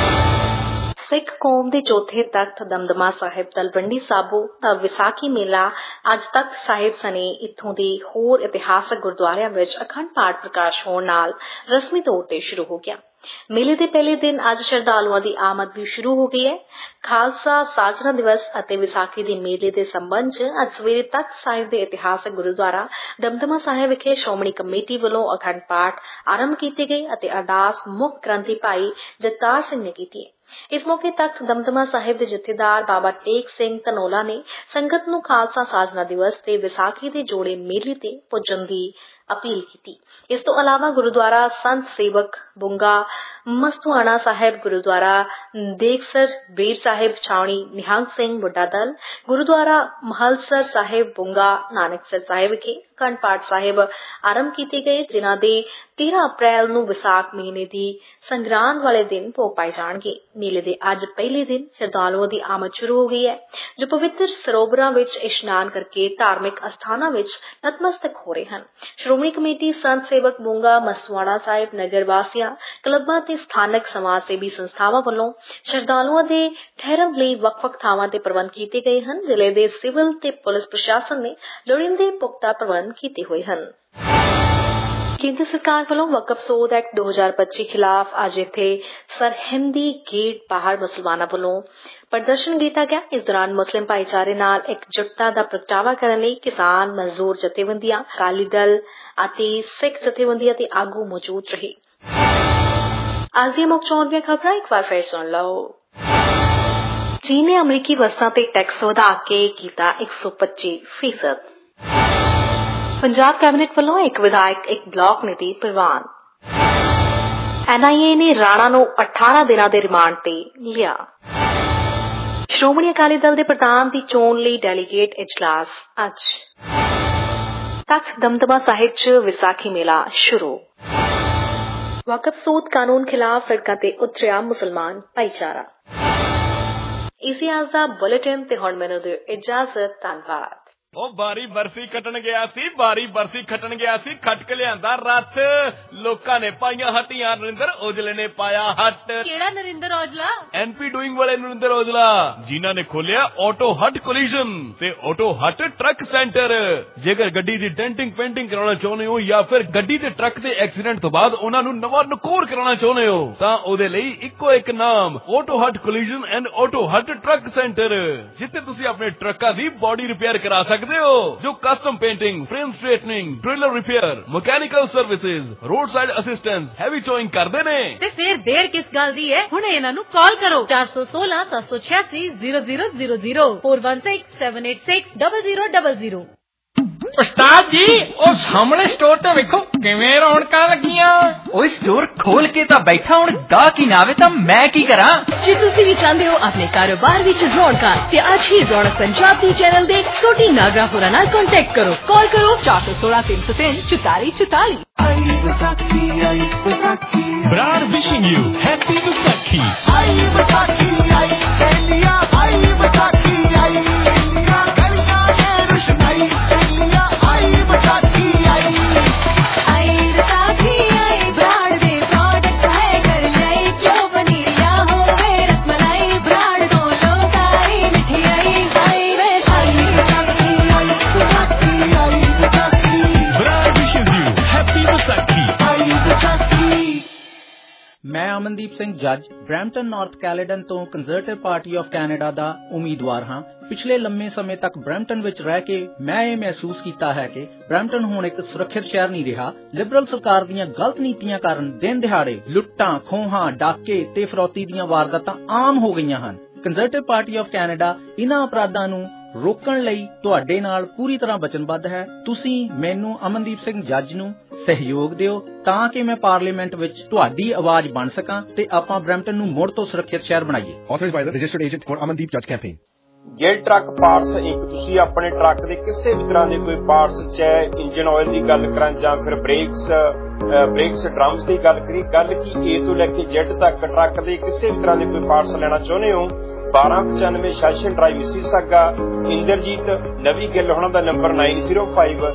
ਸਿੱਖ ਕੌਮ ਦੇ ਚੌਥੇ ਤਖਤ ਦਮਦਮਾ ਸਾਹਿਬ ਤਲਵੰਡੀ ਸਾਬੋ ਦਾ ਵਿਸਾਖੀ ਮੇਲਾ ਅੱਜ ਤਖਤ ਸਾਹਿਬ ਸਣੇ ਇੱਥੋਂ ਦੇ ਹੋਰ ਇਤਿਹਾਸਕ ਗੁਰਦੁਆਰਿਆਂ ਵਿੱਚ ਅਖੰਡ ਪਾਠ ਪ੍ਰਕਾਸ਼ ਹੋਣ ਨਾਲ ਰਸਮੀ ਤੌਰ ਤੇ ਸ਼ੁਰੂ ਹੋ ਗਿਆ। ਮੇਲੇ ਦੇ ਪਹਿਲੇ ਦਿਨ ਅੱਜ ਸ਼ਰਧਾਲੂਆਂ ਦੀ ਆਮਦ ਵੀ ਸ਼ੁਰੂ ਹੋ ਗਈ ਹੈ। ਖਾਲਸਾ ਸਾਜਨਾ ਦਿਵਸ ਅਤੇ ਵਿਸਾਖੀ ਦੇ ਮੇਲੇ ਦੇ ਸੰਬੰਧ 'ਚ ਅੱਜ ਸਵੇਰੇ ਤਖਤ ਸਾਹਿਬ ਦੇ ਇਤਿਹਾਸਕ ਗੁਰਦੁਆਰਾ ਦਮਦਮਾ ਸਾਹਿਬ ਵਿਖੇ ਸ਼੍ਰੋਮਣੀ ਕਮੇਟੀ ਵੱਲੋਂ ਅਖੰਡ ਪਾਠ ਆਰੰਭ ਕੀਤੇ ਗਏ ਅਤੇ ਅਰਦਾਸ ਮੁੱਖ ਗ੍ਰੰਥੀ ਭਾਈ ਜਗਤਾਰ ਸਿੰਘ ਨੇ ਕੀਤੀ ਹੈ। ਇਸ ਮੌਕੇ ਤਖਤ ਦਮਦਮਾ ਸਾਹਿਬ ਦੇ ਜਥੇਦਾਰ ਬਾਬਾ ਟੇਕ ਸਿੰਘ ਧਨੋਲਾ ਨੇ ਸੰਗਤ ਨੂੰ ਖਾਲਸਾ ਸਾਜਨਾ ਦਿਵਸ ਤੇ ਵਿਸਾਖੀ ਦੇ ਜੋੜੇ ਮੇਲੇ ਤੇ ਪੁੱਜਣ ਦੀ ਅਪੀਲ ਕੀਤੀ। ਇਸ ਤੋਂ ਇਲਾਵਾ ਗੁਰਦੁਆਰਾ ਸੰਤ ਸੇਵਕ ਬੁੰਗਾ ਮਸਤੂਆਣਾ ਸਾਹਿਬ, ਗੁਰਦੁਆਰਾ ਦੇਖਸਰ ਬੇਰ ਸਾਹਿਬ ਛਾਉਣੀ ਨਿਹੰਗ ਸਿੰਘ ਬੁੱਢਾ ਦਲ, ਗੁਰਦੁਆਰਾ ਮਹਲਸਰ ਸਾਹਿਬ ਬੁੰਗਾ ਨਾਨਕਸਰ ਸਾਹਿਬ ਵਿਖੇ ਅਖੰਡ ਪਾਠ ਸਾਹਿਬ ਆਰੰਭ ਕੀਤੇ ਗਏ, ਜਿਨ੍ਹਾਂ ਦੇ 13 ਅਪ੍ਰੈਲ ਨੂੰ ਵਿਸਾਖ ਮਹੀਨੇ ਦੀ ਸੰਗਰਾਂਦ ਵਾਲੇ ਦਿਨ ਭੋਗ ਪਾਏ ਜਾਣਗੇ। ਮੇਲੇ ਦੇ ਅੱਜ ਪਹਿਲੇ ਦਿਨ ਸ਼ਰਧਾਲੂਆਂ ਦੀ ਆਮਦ ਸ਼ੁਰੂ ਹੋ ਗਈ ਹੈ, ਜੋ ਪਵਿੱਤਰ ਸਰੋਵਰਾਂ ਵਿੱਚ ਇਸ਼ਨਾਨ ਕਰਕੇ ਧਾਰਮਿਕ ਅਸਥਾਨਾਂ ਵਿੱਚ ਨਤਮਸਤਕ ਹੋ ਰਹੇ ਹਨ। ਸ਼੍ਰੋਮਣੀ ਕਮੇਟੀ ਸੰਤ ਸੇਵਕ ਬੂੰਗਾ, ਮਸਵਾੜਾ ਸਾਹਿਬ ਨਗਰ ਵਾਸੀਆਂ, ਕਲੱਬਾਂ ਤੇ ਸਥਾਨਕ ਸਮਾਜ ਸੇਵੀ ਸੰਸਥਾਵਾਂ ਵੱਲੋਂ ਸ਼ਰਧਾਲੂਆਂ ਦੇ ਠਹਿਰਨ ਲਈ ਵੱਖ-ਵੱਖ ਥਾਵਾਂ ਤੇ ਪ੍ਰਬੰਧ ਕੀਤੇ ਗਏ ਹਨ। ਜ਼ਿਲ੍ਹੇ ਦੇ ਸਿਵਲ ਤੇ ਪੁਲਿਸ ਪ੍ਰਸ਼ਾਸਨ ਨੇ ਲੋੜੀਂਦੇ ਪੁਖਤਾ ਪ੍ਰਬੰਧ ਕੀਤੇ ਹੋਏ ਹਨ। ਕੇਂਦਰ ਸਰਕਾਰ ਵੱਲੋਂ ਵਕਫ ਸੋਧ ਐਕਟ 2025 ਖਿਲਾਫ ਅੱਜ ਇੱਥੇ ਸਰਹਿੰਦੀ ਗੇਟ ਬਾਹਰ ਮੁਸਲਮਾਨਾਂ ਵੱਲੋਂ ਪ੍ਰਦਰਸ਼ਨ ਕੀਤਾ ਗਿਆ। ਇਸ ਦੌਰਾਨ ਮੁਸਲਿਮ ਭਾਈਚਾਰੇ ਨਾਲ ਇਕਜੁੱਟਤਾ ਦਾ ਪ੍ਰਗਟਾਵਾ ਕਰਨ ਲਈ ਕਿਸਾਨ, ਮਜ਼ਦੂਰ ਜਥੇਬੰਦੀਆਂ, ਅਕਾਲੀ ਦਲ ਅਤੇ ਸਿੱਖ ਜਥੇਬੰਦੀਆਂ ਤੇ ਆਗੂ ਮੌਜੂਦ ਰਹੇ। ਅੱਜ ਦੀਆਂ ਮੁੱਖ ਚੋਣ ਦੀਆਂ ਖਬਰਾਂ ਇੱਕ ਵਾਰ ਫਿਰ ਸੁਣ ਲਓ। ਚੀਨ ਨੇ ਅਮਰੀਕੀ ਵਸਤਾਂ ਤੇ ਟੈਕਸ ਵਧਾ ਕੇ ਕੀਤਾ 125%। ਪੰਜਾਬ ਕੈਬਨਿਟ ਵੱਲੋਂ ਇੱਕ ਵਿਧਾਇਕ ਇੱਕ ਬਲਾਕ ਨੀਤੀ ਪ੍ਰਵਾਨ। NIA ਨੇ ਰਾਣਾ ਨੂੰ 18 ਦਿਨਾਂ ਦੇ ਰਿਮਾਂਡ ਤੇ ਲਿਆ। ਸ਼੍ਰੋਮਣੀ ਅਕਾਲੀ ਦਲ ਦੇ ਪ੍ਰਧਾਨ ਦੀ ਚੋਣ ਲਈ ਡੈਲੀਗੇਟ ਇਜਲਾਸ ਅੱਜ। ਤਖਤ ਦਮਦਮਾ ਸਾਹਿਬ 'ਚ ਵਿਸਾਖੀ ਮੇਲਾ ਸ਼ੁਰੂ। ਵਕਫ ਸੋਧ ਕਾਨੂੰਨ ਖਿਲਾਫ ਸੜਕਾਂ ਤੇ ਉਤਰਿਆ ਮੁਸਲਮਾਨ ਭਾਈਚਾਰਾ। ਇਸੇ ਅੱਜ ਦਾ ਬੁਲੇਟਿਨ ਤੇ ਹੁਣ ਮੈਨੂੰ ਦਿਓ ਇਜਾਜ਼ਤ। ਧੰਨਵਾਦ। ਉਹ ਬਾਰੀ ਬਰਫੀ ਖੱਟਣ ਗਿਆ ਸੀ, ਖੱਟ ਕੇ ਲਿਆਂਦਾ ਰੱਥ। ਲੋਕਾਂ ਨੇ ਪਾਈਆਂ ਹੱਟੀਆਂ, ਨਰਿੰਦਰ ਔਜਲੇ ਨੇ ਪਾਇਆ ਹੱਟ। ਕਿਹੜਾ ਨਰਿੰਦਰ ਔਜਲਾ? NP ਡੂਇੰਗ ਵਾਲੇ ਨਰਿੰਦਰ ਔਜਲਾ, ਜਿਨ੍ਹਾਂ ਨੇ ਖੋਲਿਆ ਆਟੋ ਹੱਟ ਕੋਲੀਜਨ ਤੇ ਆਟੋ ਹੱਟ ਟਰੱਕ ਸੈਂਟਰ। ਜੇਕਰ ਗੱਡੀ ਦੀ ਡੈਂਟਿੰਗ ਪੇਂਟਿੰਗ ਕਰਾਉਣਾ ਚਾਹੁੰਦੇ ਹੋ ਜਾਂ ਫਿਰ ਗੱਡੀ ਤੇ ਟਰੱਕ ਦੇ ਐਕਸੀਡੈਂਟ ਤੋਂ ਬਾਅਦ ਉਹਨਾਂ ਨੂੰ ਨਵਾਂ ਨਕੋਰ ਕਰਾਉਣਾ ਚਾਹੁੰਦੇ ਹੋ ਤਾਂ ਉਹਦੇ ਲਈ ਇੱਕੋ ਇੱਕ ਨਾਮ, auto hut collision and auto hut truck centre, ਜਿੱਥੇ ਤੁਸੀਂ ਆਪਣੇ ਟਰੱਕਾਂ ਦੀ ਬੋਡੀ ਰਿਪੇਅਰ ਕਰਾ ਸਕਦੇ ਹੋ, ਜੋ custom painting, frame straightening, trailer repair, mechanical services, road side assistance, heavy towing ਕਰਦੇ ਨੇ। ਤੇ ਫਿਰ ਦੇਰ ਕਿਸ ਗੱਲ ਦੀ ਹੈ? ਹੁਣ ਇਹਨਾਂ ਨੂੰ ਕਾਲ ਕਰੋ 416 786 0000 416 786 0000। ਉਸਤਾਦ ਜੀ, ਉਹ ਸਾਹਮਣੇ ਸਟੋਰ ਤੇ ਵੇਖੋ ਕਿਵੇਂ ਰੌਣਕਾਂ ਲੱਗੀਆਂ। ਉਹ ਸਟੋਰ ਖੋਲ ਕੇ ਤਾਂ ਬੈਠਾ, ਹੁਣ ਗਾਹਕ ਹੀ ਨਾ ਆਵੇ ਤਾਂ ਮੈਂ ਕੀ ਕਰਾਂ। ਜੇ ਤੁਸੀਂ ਵੀ ਚਾਹੁੰਦੇ ਹੋ ਆਪਣੇ ਕਾਰੋਬਾਰ ਵਿੱਚ ਰੌਣਕਾਂ, ਤੇ ਅੱਜ ਹੀ ਰੌਣਕ ਪੰਜਾਬ ਦੇ ਚੈਨਲ ਦੇ ਸੋਢੀ ਨਾਗਰਾ ਹੋਰਾਂ ਨਾਲ ਕੰਟੈਕਟ ਕਰੋ। ਕਾਲ ਕਰੋ 416 303 4444। Brad wishing you happy Vaisakhi. मैं अमनदीप सिंह जज ब्रैम्पटन नॉर्थ कैलेडन तो कंजरवेटिव पार्टी ऑफ कैनेडा दा उम्मीदवार हाँ। पिछले लंबे समय तक ब्रैम्पटन विच रह के मैं ये महसूस किया है कि ब्रैम्पटन हुण एक सुरक्षित शहर नहीं रहा। लिबरल सरकार दीयां गलत नीतियां कारण दिन दिहाड़े लुट्टां, खोहां, डाके ते फिरौती दीयां वारदातां आम हो गईयां हन। कंजरवेटिव पार्टी ऑफ कैनेडा इन्हां अपराधां नूं रोकण लई तुहाडे नाल पूरी तरह वचनबद्ध है। तुसीं मैनूं अमनदीप सिंह जज नूं सहयोग दिओ तां कि मैं पार्लीमेंट विच तुहाडी आवाज़ बन सकां ते आपां ब्रैम्पटन नूं मुड़ तो सुरक्षित शहर बनाईए। Authorized by the registered agent for Amandeep Judge campaign. Gill truck parts ink. ਤੁਸੀਂ ਆਪਣੇ ਟਰੱਕ ਦੇ ਕਿਸੇ ਵੀ ਤਰ੍ਹਾਂ ਦੇ ਕੋਈ ਪਾਰਟਸ, ਚਾਹੇ ਇੰਜਨ ਆਇਲ ਦੀ ਗੱਲ ਕਰਾਂ ਜਾਂ ਫਿਰ ਬ੍ਰੇਕਸ ਡਰਮਸ ਦੀ ਗੱਲ ਕਰੀ, ਗੱਲ ਕੀ A ਤੋਂ ਲੈ ਕੇ Z ਤੱਕ ਟਰੱਕ ਦੇ ਕਿਸੇ ਵੀ ਤਰ੍ਹਾਂ ਦੇ ਕੋਈ ਪਾਰਟਸ ਲੈਣਾ ਚਾਹੁੰਦੇ ਹੋ, 1295 ਸੈਸ਼ਨ ਡਰਾਈਵ ਮਿਸੀਸਾਗਾ। ਇੰਦਰਜੀਤ ਨਵੀ ਗਿੱਲ ਉਹਨਾਂ ਦਾ ਨੰਬਰ 9055647710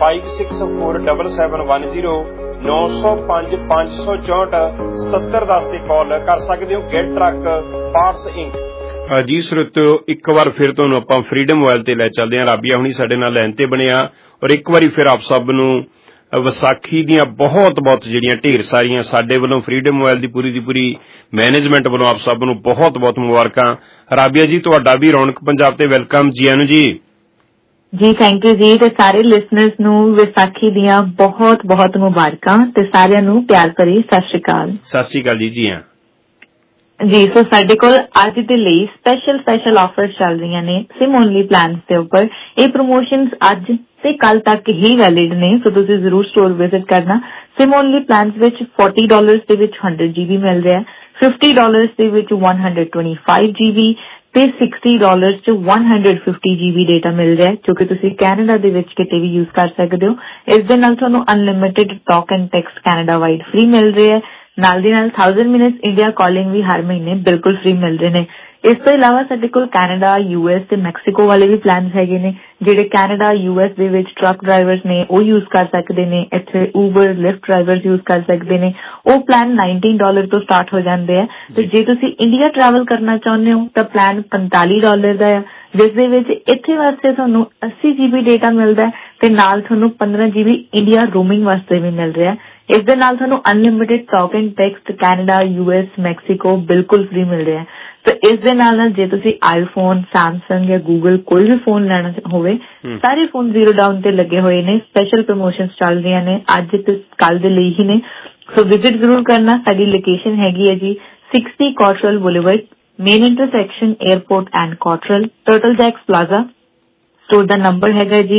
905 564 7710 ਤੇ ਕਾਲ ਕਰ ਸਕਦੇ ਹੋ। Gill truck parts ink. ਜੀ ਸਰੋਤਿਓ, ਇੱਕ ਵਾਰ ਫਿਰ ਤੁਹਾਨੂੰ ਆਪਾਂ ਫਰੀडम ਮੋਬਾਈਲ ਤੇ ਲੈ ਚੱਲਦੇ ਹਾਂ। ਰਾਬੀਆ ਹੁਣੀ ਸਾਡੇ ਨਾਲ ਲਾਈਨ ਤੇ ਬਣਿਆ ਔਰ ਇੱਕ ਵਾਰੀ ਫਿਰ ਆਪ ਸਭ ਨੂੰ ਵਿਸਾਖੀ ਦੀਆਂ ਬਹੁਤ ਜਿਹੜੀਆਂ ਢੇਰ ਸਾਰੀਆਂ ਸਾਡੇ ਵੱਲੋਂ ਫਰੀडम ਮੋਬਾਈਲ ਦੀ ਪੂਰੀ ਮੈਨੇਜਮੈਂਟ ਵੱਲੋਂ ਆਪ ਸਭ ਨੂੰ ਬਹੁਤ ਮੁਬਾਰਕਾਂ। ਰਾਬੀਆ ਜੀ, ਤੁਹਾਡਾ ਵੀ ਰੌਣਕ ਪੰਜਾਬ ਤੇ ਵੈਲਕਮ। ਜੀ ਆਇਆਂ ਨੂੰ ਜੀ। ਜੀ ਥੈਂਕ ਯੂ ਜੀ, ਤੇ ਸਾਰੇ ਲਿਸਨਰਸ ਨੂੰ ਵਿਸਾਖੀ ਦੀਆਂ ਬਹੁਤ ਮੁਬਾਰਕਾਂ ਤੇ ਸਾਰਿਆਂ ਨੂੰ ਪਿਆਰ ਭਰੀ ਸਤਿ ਸ਼੍ਰੀ ਅਕਾਲ। ਸਤਿ ਸ਼੍ਰੀ ਅਕਾਲ ਜੀ। ਜੀ ਹਾਂ ਜੀ, ਸੋ ਸਾਡੇ ਕੋਲ ਅੱਜ ਦੇ ਲਈ ਸਪੈਸ਼ਲ ਆਫਰਸ ਚੱਲ ਰਹੀਆਂ ਨੇ ਸਿਮ ਓਨਲੀ ਪਲਾਨਸ ਦੇ ਉੱਪਰ। ਇਹ ਪ੍ਰੋਮੋਸ਼ਨਸ ਅੱਜ ਤੇ ਕੱਲ ਤੱਕ ਹੀ ਵੈਲਿਡ ਨੇ, ਸੋ ਤੁਸੀਂ ਜ਼ਰੂਰ ਸਟੋਰ ਵਿਜ਼ਿਟ ਕਰਨਾ। ਸਿਮ ਓਨਲੀ ਪਲਾਨਸ ਵਿੱਚ $40 ਦੇ ਵਿੱਚ 100 GB ਮਿਲ ਰਿਹਾ, $50 ਦੇ ਵਿੱਚ 125 GB ਤੇ $60 ਚ 150 GB ਡੇਟਾ ਮਿਲ ਰਿਹਾ ਜੋ ਕਿ ਤੁਸੀਂ ਕੈਨੇਡਾ ਦੇ ਵਿੱਚ ਕਿਤੇ ਵੀ ਯੂਜ਼ ਕਰ ਸਕਦੇ ਹੋ। ਇਸ ਦੇ ਨਾਲ ਤੁਹਾਨੂੰ unlimited talk and text Canada wide free ਮਿਲ ਰਿਹਾ ਹੈ। ਨਾਲ ਦੀ ਨਾਲ 1000 ਮਿੰਟਸ ਇੰਡੀਆ ਕਾਲਿੰਗ ਵੀ ਹਰ ਮਹੀਨੇ ਬਿਲਕੁਲ ਫ੍ਰੀ ਮਿਲ ਰਹੇ ਨੇ। ਇਸ ਤੋਂ ਇਲਾਵਾ ਸਾਡੇ ਕੋਲ ਕੈਨੇਡਾ, US ਤੇ ਮੈਕਸੀਕੋ ਵਾਲੇ ਵੀ ਪਲਾਨਸ ਹੈਗੇ ਨੇ। ਜਿਹੜੇ ਕੈਨੇਡਾ, US ਦੇ ਵਿੱਚ ਟਰੱਕ ਡਰਾਈਵਰਸ ਨੇ ਉਹ ਯੂਜ਼ ਕਰ ਸਕਦੇ ਨੇ। ਇੱਥੇ Uber, Lyft ਡਰਾਈਵਰਸ ਯੂਜ਼ ਕਰ ਸਕਦੇ ਨੇ। ਉਹ ਪਲਾਨ $19 ਤੋਂ ਸਟਾਰਟ ਹੋ ਜਾਂਦੇ ਆ। ਤੇ ਜੇ ਤੁਸੀਂ ਇੰਡੀਆ ਟਰੈਵਲ ਕਰਨਾ ਚਾਹੁੰਦੇ ਹੋ ਤਾਂ ਪਲਾਨ $45 ਦਾ ਆ, ਜਿਸ ਦੇ ਵਿੱਚ ਇੱਥੇ ਵਾਸਤੇ ਤੁਹਾਨੂੰ 80 GB ਡੇਟਾ ਮਿਲਦਾ ਤੇ ਨਾਲ ਤੁਹਾਨੂੰ 15 GB ਇੰਡੀਆ ਰੋਮਿੰਗ ਵਾਸਤੇ ਵੀ ਮਿਲ ਰਿਹਾ। ਇਸ ਦੇ ਨਾਲ ਤੁਹਾਨੂੰ unlimited talk and text Canada, US, Mexico ਬਿਲਕੁਲ ਫ੍ਰੀ ਮਿਲ ਰਿਹਾ। ਤੇ ਇਸ ਦੇ ਨਾਲ ਜੇ ਤੁਸੀਂ ਆਈਫੋਨ, ਸੈਮਸੰਗ ਜਾਂ ਗੂਗਲ ਕੋਈ ਵੀ ਫੋਨ ਲੈਣਾ ਹੋਵੇ, ਸਾਰੇ ਫੋਨ ਜ਼ੀਰੋ ਡਾਊਨ ਤੇ ਲੱਗੇ ਹੋਏ ਨੇ। ਸਪੈਸ਼ਲ ਪ੍ਰਮੋਸ਼ਨਸ ਚੱਲ ਰਹੀਆਂ ਨੇ ਅੱਜ ਤੇ ਕੱਲ ਦੇ ਲਈ ਹੀ ਨੇ। ਸੋ ਵਿਜ਼ਿਟ ਜ਼ਰੂਰ ਕਰਨਾ। ਸਾਡੀ ਲੋਕੇਸ਼ਨ ਹੈਗੀ ਹੈ ਜੀ 60 Cottrell Boulevard, main intersection airport and Cottrell, turtle jacks plaza. Store the number ਹੈਗਾ ਜੀ